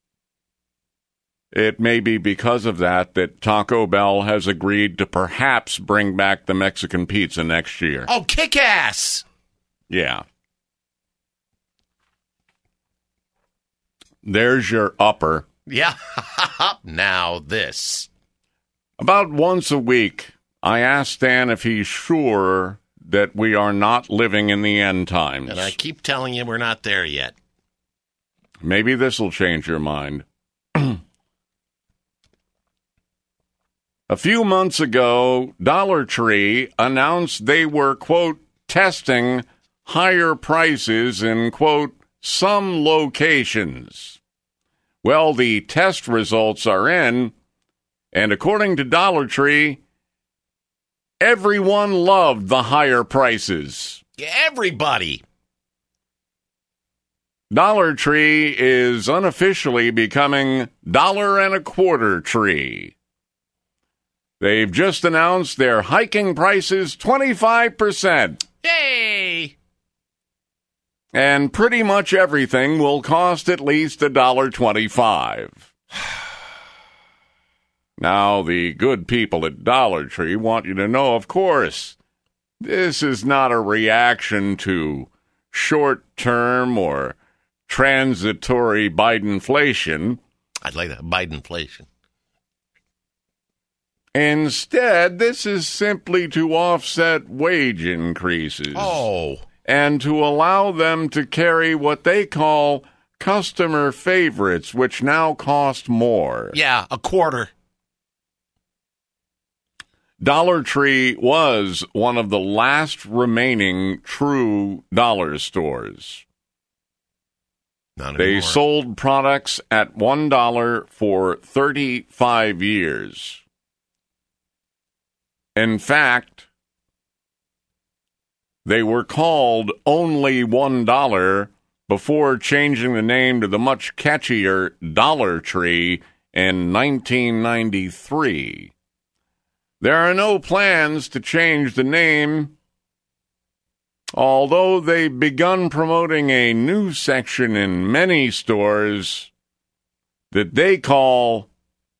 It may be because of that that Taco Bell has agreed to perhaps bring back the Mexican pizza next year. Oh, kick-ass! Yeah. There's your upper. Yeah. Now this. About once a week, I ask Stan if he's sure that we are not living in the end times. And I keep telling you we're not there yet. Maybe this will change your mind. A few months ago, Dollar Tree announced they were, quote, testing higher prices in, quote, some locations. Well, the test results are in, and according to Dollar Tree, everyone loved the higher prices. Everybody. Dollar Tree is unofficially becoming Dollar and a Quarter Tree. They've just announced they're hiking prices twenty-five percent. Yay! And pretty much everything will cost at least one dollar and twenty-five cents. Now, the good people at Dollar Tree want you to know, of course, this is not a reaction to short-term or transitory Bidenflation. I'd like that, Bidenflation. Instead, this is simply to offset wage increases. Oh. And to allow them to carry what they call customer favorites, which now cost more. Yeah, a quarter. Dollar Tree was one of the last remaining true dollar stores. Not they anymore. sold products at one dollar for thirty-five years. In fact, they were called only one dollar before changing the name to the much catchier Dollar Tree in nineteen ninety-three. There are no plans to change the name, although they've begun promoting a new section in many stores that they call,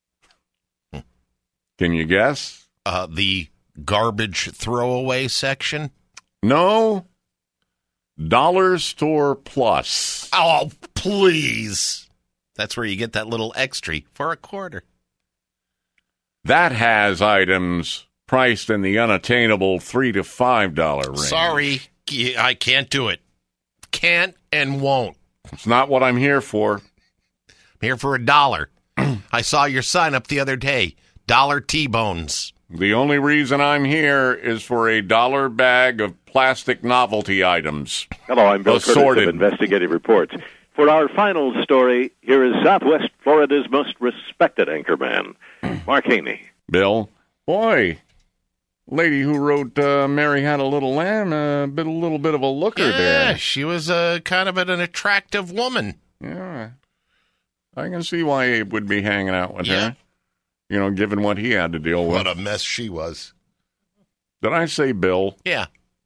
can you guess? Uh, the garbage throwaway section? No. Dollar Store Plus. Oh, please. That's where you get that little extra for a quarter. That has items priced in the unattainable three to five dollar range. Sorry, I can't do it. Can't and won't. It's not what I'm here for. I'm here for a dollar. I saw your sign up the other day. Dollar T-bones. The only reason I'm here is for a dollar bag of plastic novelty items. Hello, I'm Bill Assorted. Curtis of Investigative Reports. For our final story, here is Southwest Florida's most respected anchorman, Mark Haney. Bill, boy, lady who wrote uh, Mary Had a Little Lamb, a bit, a little bit of a looker yeah, there. She was a kind of an, an attractive woman. Yeah, I can see why Abe would be hanging out with yeah. her. You know, given what he had to deal with. What a mess she was. Did I say Bill? Yeah.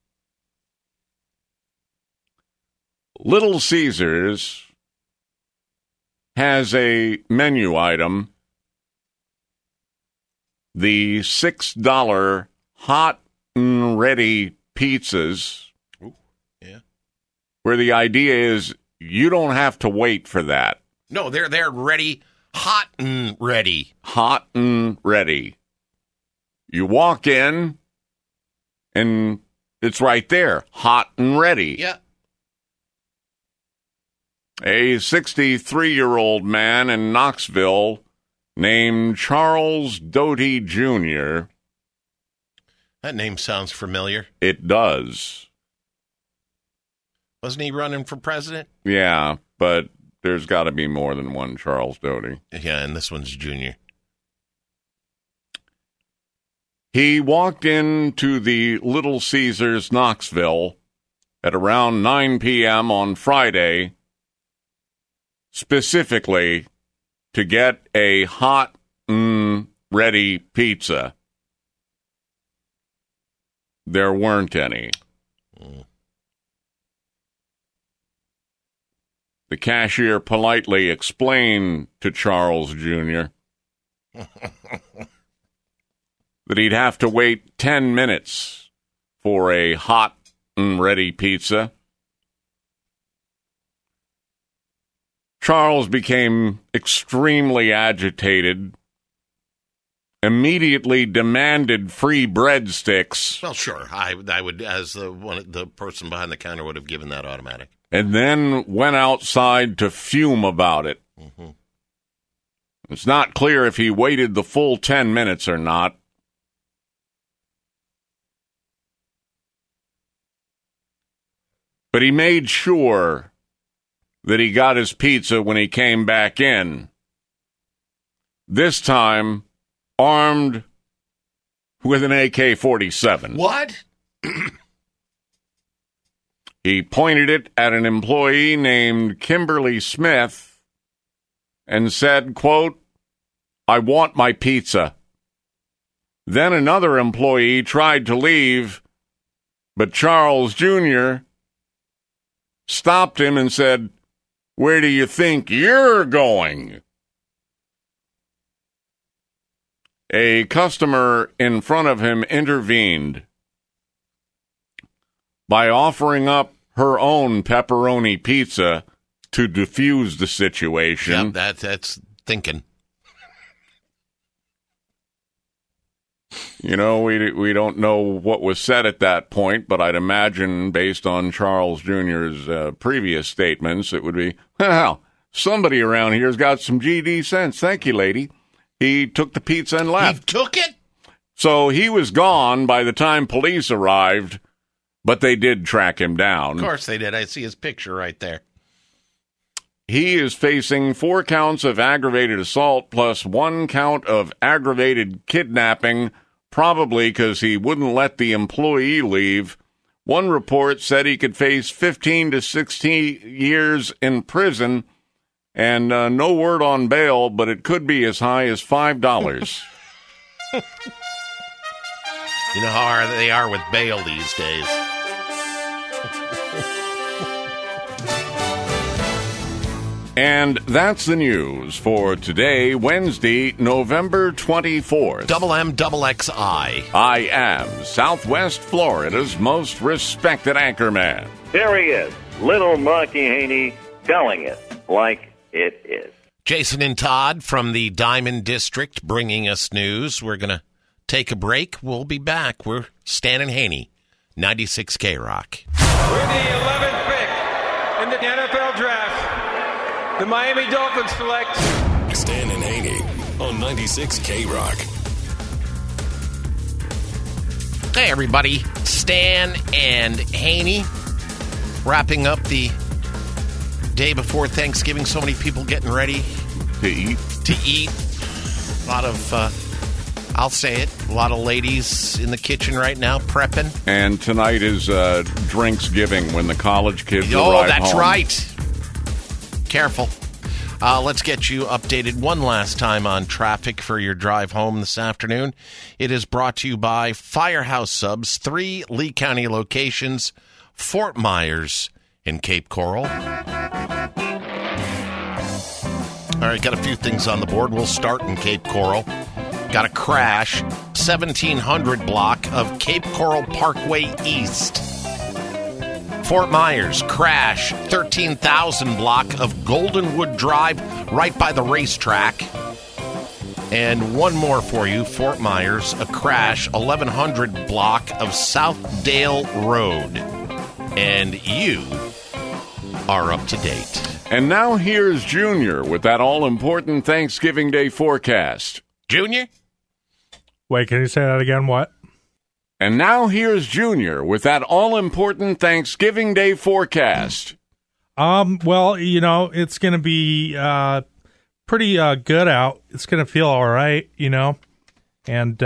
Little Caesars has a menu item, the six dollar hot and ready pizzas, Ooh, yeah. where the idea is you don't have to wait for that. No, they're they're ready, hot and ready. Hot and ready. You walk in, and it's right there, hot and ready. Yeah. A sixty-three-year-old man in Knoxville named Charles Doty Junior That name sounds familiar. It does. Wasn't he running for president? Yeah, but there's got to be more than one Charles Doty. Yeah, and this one's Junior. He walked into the Little Caesars Knoxville at around nine p.m. on Friday, specifically to get a hot and ready pizza. There weren't any. Mm. The cashier politely explained to Charles Junior that he'd have to wait ten minutes for a hot and ready pizza. Charles became extremely agitated, immediately demanded free breadsticks. Well, sure. I, I would, as the one, the person behind the counter would have given that automatic. And then went outside to fume about it. Mm-hmm. It's not clear if he waited the full ten minutes or not. But he made sure that he got his pizza when he came back in. This time, armed with an A K forty-seven. What? He pointed it at an employee named Kimberly Smith and said, quote, "I want my pizza." Then another employee tried to leave, but Charles Junior stopped him and said, "Where do you think you're going?" A customer in front of him intervened by offering up her own pepperoni pizza to defuse the situation. Yep, that, that's thinking. You know, we we don't know what was said at that point, but I'd imagine, based on Charles Junior's uh, previous statements, it would be, well, somebody around here's got some G D sense. Thank you, lady. He took the pizza and left. He took it? So he was gone by the time police arrived, but they did track him down. Of course they did. I see his picture right there. He is facing four counts of aggravated assault plus one count of aggravated kidnapping, probably because he wouldn't let the employee leave. One report said he could face fifteen to sixteen years in prison, and uh, no word on bail, but it could be as high as five dollars. You know how hard they are with bail these days. And that's the news for today, Wednesday, November twenty-fourth. Double M, double X I. I am Southwest Florida's most respected anchorman. There he is, little Marky Haney, telling it like it is. Jason and Todd from the Diamond District bringing us news. We're going to take a break. We'll be back. We're Stan and Haney, ninety-six K Rock. With the eleventh pick in the N F L Draft, the Miami Dolphins select Stan and Haney on ninety-six K Rock. Hey, everybody. Stan and Haney wrapping up the day before Thanksgiving. So many people getting ready to eat. To eat. A lot of, uh, I'll say it, a lot of ladies in the kitchen right now prepping. And tonight is uh, Drinksgiving when the college kids oh, arrive that's home. right. Careful. Uh, let's get you updated one last time on traffic for your drive home this afternoon. It is brought to you by Firehouse Subs, three Lee County locations, Fort Myers in Cape Coral. All right, got a few things on the board. We'll start in Cape Coral. Got a crash, seventeen hundred block of Cape Coral Parkway East. Fort Myers, crash, thirteen thousand block of Goldenwood Drive, right by the racetrack. And one more for you, Fort Myers, a crash, eleven hundred block of Southdale Road. And you are up to date. And now here's Junior with that all-important Thanksgiving Day forecast. Junior? Wait, can you say that again? What? And now here's Junior with that all-important Thanksgiving Day forecast. Um, well, you know, it's going to be uh, pretty uh, good out. It's going to feel all right, you know. And,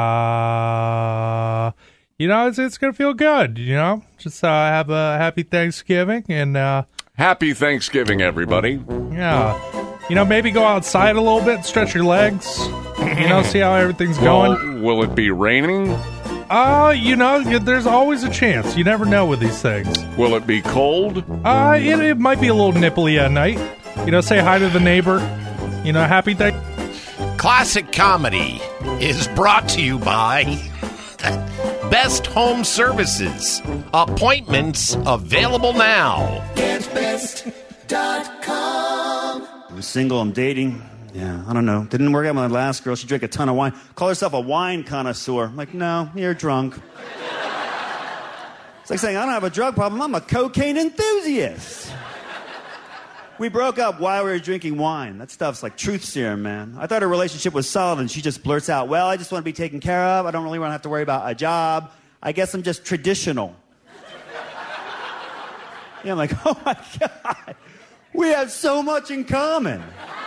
uh, you know, it's, it's going to feel good, you know. Just uh, have a happy Thanksgiving. and uh, Happy Thanksgiving, everybody. Yeah. You know, maybe go outside a little bit, stretch your legs, you know, see how everything's going. Well, will it be raining? Uh, you know, there's always a chance. You never know with these things. Will it be cold? Uh, it, it might be a little nipply at night. You know, say hi to the neighbor. You know, happy thing. Classic Comedy is brought to you by Best Home Services. Appointments available now. get best dot com. I'm single, I'm dating. Yeah, I don't know. Didn't work out with my last girl. She drank a ton of wine. Call herself a wine connoisseur. I'm like, no, you're drunk. It's like saying, I don't have a drug problem. I'm a cocaine enthusiast. We broke up while we were drinking wine. That stuff's like truth serum, man. I thought her relationship was solid, and she just blurts out, well, I just want to be taken care of. I don't really want to have to worry about a job. I guess I'm just traditional. Yeah, I'm like, oh, my God. We have so much in common.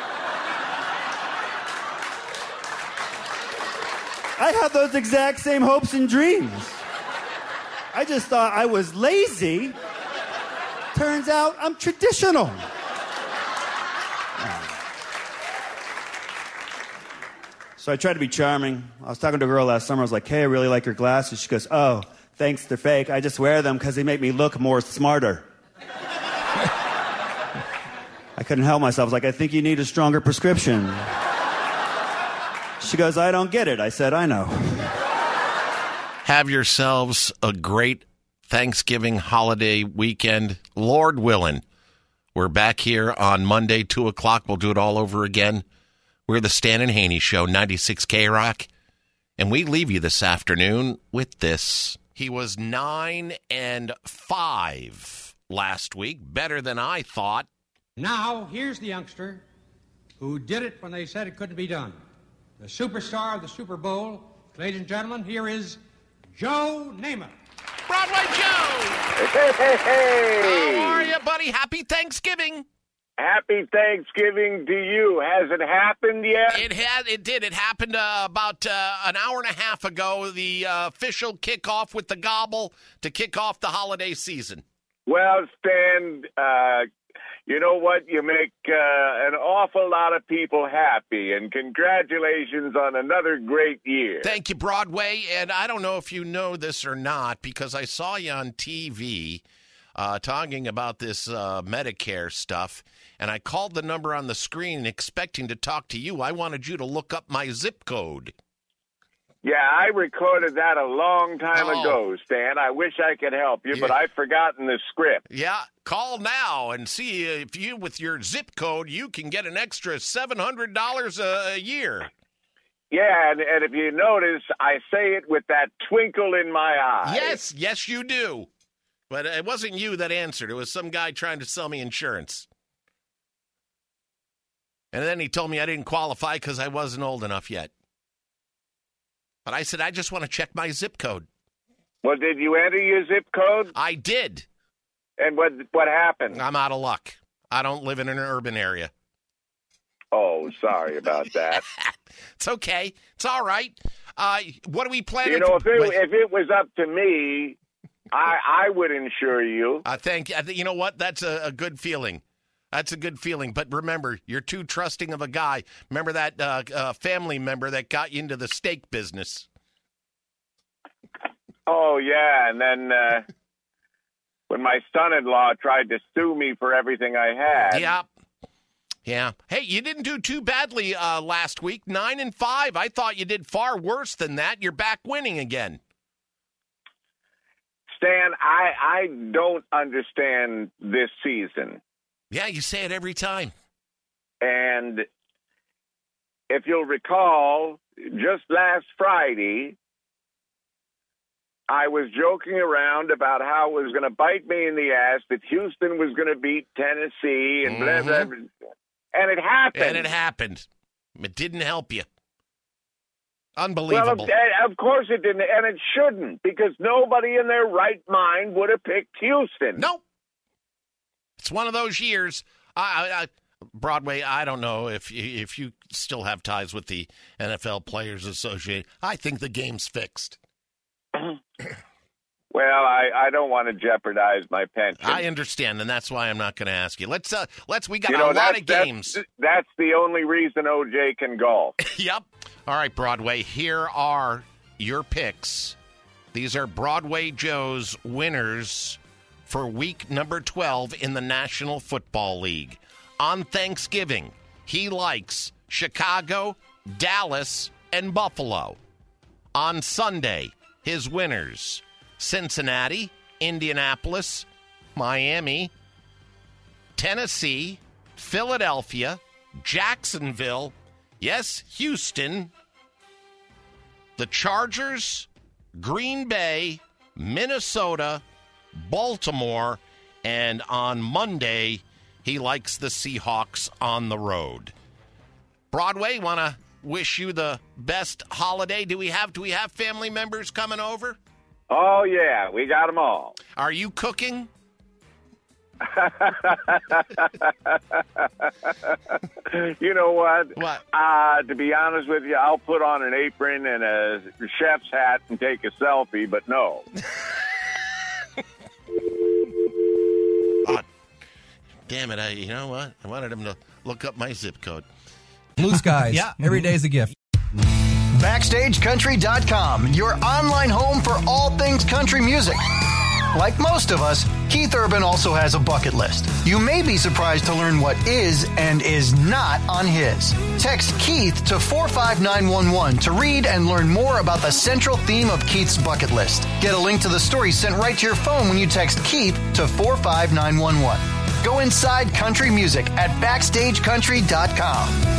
I have those exact same hopes and dreams. I just thought I was lazy. Turns out I'm traditional. So I tried to be charming. I was talking to a girl last summer. I was like, hey, I really like your glasses. She goes, oh, thanks, they're fake. I just wear them because they make me look more smarter. I couldn't help myself. I was like, I think you need a stronger prescription. She goes, I don't get it. I said, I know. Have yourselves a great Thanksgiving holiday weekend. Lord willing, we're back here on Monday, two o'clock. We'll do it all over again. We're the Stan and Haney Show, ninety-six K Rock. And we leave you this afternoon with this. He was nine and five last week. Better than I thought. Now, here's the youngster who did it when they said it couldn't be done. The superstar of the Super Bowl. Ladies and gentlemen, here is Joe Namath. Broadway Joe! Hey, hey, hey! How are you, buddy? Happy Thanksgiving! Happy Thanksgiving to you. Has it happened yet? It had. It did. It happened uh, about uh, an hour and a half ago, the uh, official kickoff with the gobble to kick off the holiday season. Well, Stan, uh, you know what? You make uh, an awful lot of people happy, and congratulations on another great year. Thank you, Broadway. And I don't know if you know this or not, because I saw you on T V uh, talking about this uh, Medicare stuff, and I called the number on the screen expecting to talk to you. I wanted you to look up my zip code. Yeah, I recorded that a long time Oh. ago, Stan. I wish I could help you, but Yeah. I've forgotten the script. Yeah, call now and see if you, with your zip code, you can get an extra seven hundred dollars a, a year. Yeah, and, and if you notice, I say it with that twinkle in my eye. Yes, yes, you do. But it wasn't you that answered. It was some guy trying to sell me insurance. And then he told me I didn't qualify because I wasn't old enough yet. But I said, I just want to check my zip code. Well, did you enter your zip code? I did. And what what happened? I'm out of luck. I don't live in an urban area. Oh, sorry about that. It's okay. It's all right. Uh, what are we planning? You know, if it, Wait. if it was up to me, I I would insure you. Uh, thank you. I think- You know what? That's a, a good feeling. That's a good feeling. But remember, you're too trusting of a guy. Remember that uh, uh, family member that got you into the steak business? Oh, yeah. And then uh, when my son-in-law tried to sue me for everything I had. Yeah. Yeah. Hey, you didn't do too badly uh, last week. Nine and five. I thought you did far worse than that. You're back winning again. Stan, I, I don't understand this season. Yeah, you say it every time. And if you'll recall, just last Friday, I was joking around about how it was going to bite me in the ass that Houston was going to beat Tennessee and blah, blah, blah. And it happened. And it happened. It didn't help you. Unbelievable. Well, of, of course it didn't, and it shouldn't, because nobody in their right mind would have picked Houston. Nope. It's one of those years. I, I, I, Broadway, I don't know if you, if you still have ties with the N F L Players Association. I think the game's fixed. Well, I, I don't want to jeopardize my pension. I understand, and that's why I'm not going to ask you. Let's uh, let's. We got you know, a lot of that's, games. That's, that's the only reason O J can golf. Yep. All right, Broadway. Here are your picks. These are Broadway Joe's winners for week number twelve in the National Football League. On Thanksgiving, he likes Chicago, Dallas, and Buffalo. On Sunday, his winners: Cincinnati, Indianapolis, Miami, Tennessee, Philadelphia, Jacksonville, yes, Houston, the Chargers, Green Bay, Minnesota, Baltimore, and on Monday, he likes the Seahawks on the road. Broadway, want to wish you the best holiday. Do we have do we have family members coming over? Oh, yeah, we got them all. Are you cooking? You know what? What? Uh, to be honest with you, I'll put on an apron and a chef's hat and take a selfie, but no. Oh, damn it. I, you know what? I wanted him to look up my zip code. Blue skies. Yeah. Every day's a gift. Backstage Country dot com, your online home for all things country music. Like most of us, Keith Urban also has a bucket list. You may be surprised to learn what is and is not on his. Text Keith to four five nine one one to read and learn more about the central theme of Keith's bucket list. Get a link to the story sent right to your phone when you text Keith to four five nine one one. Go inside country music at Backstage Country dot com.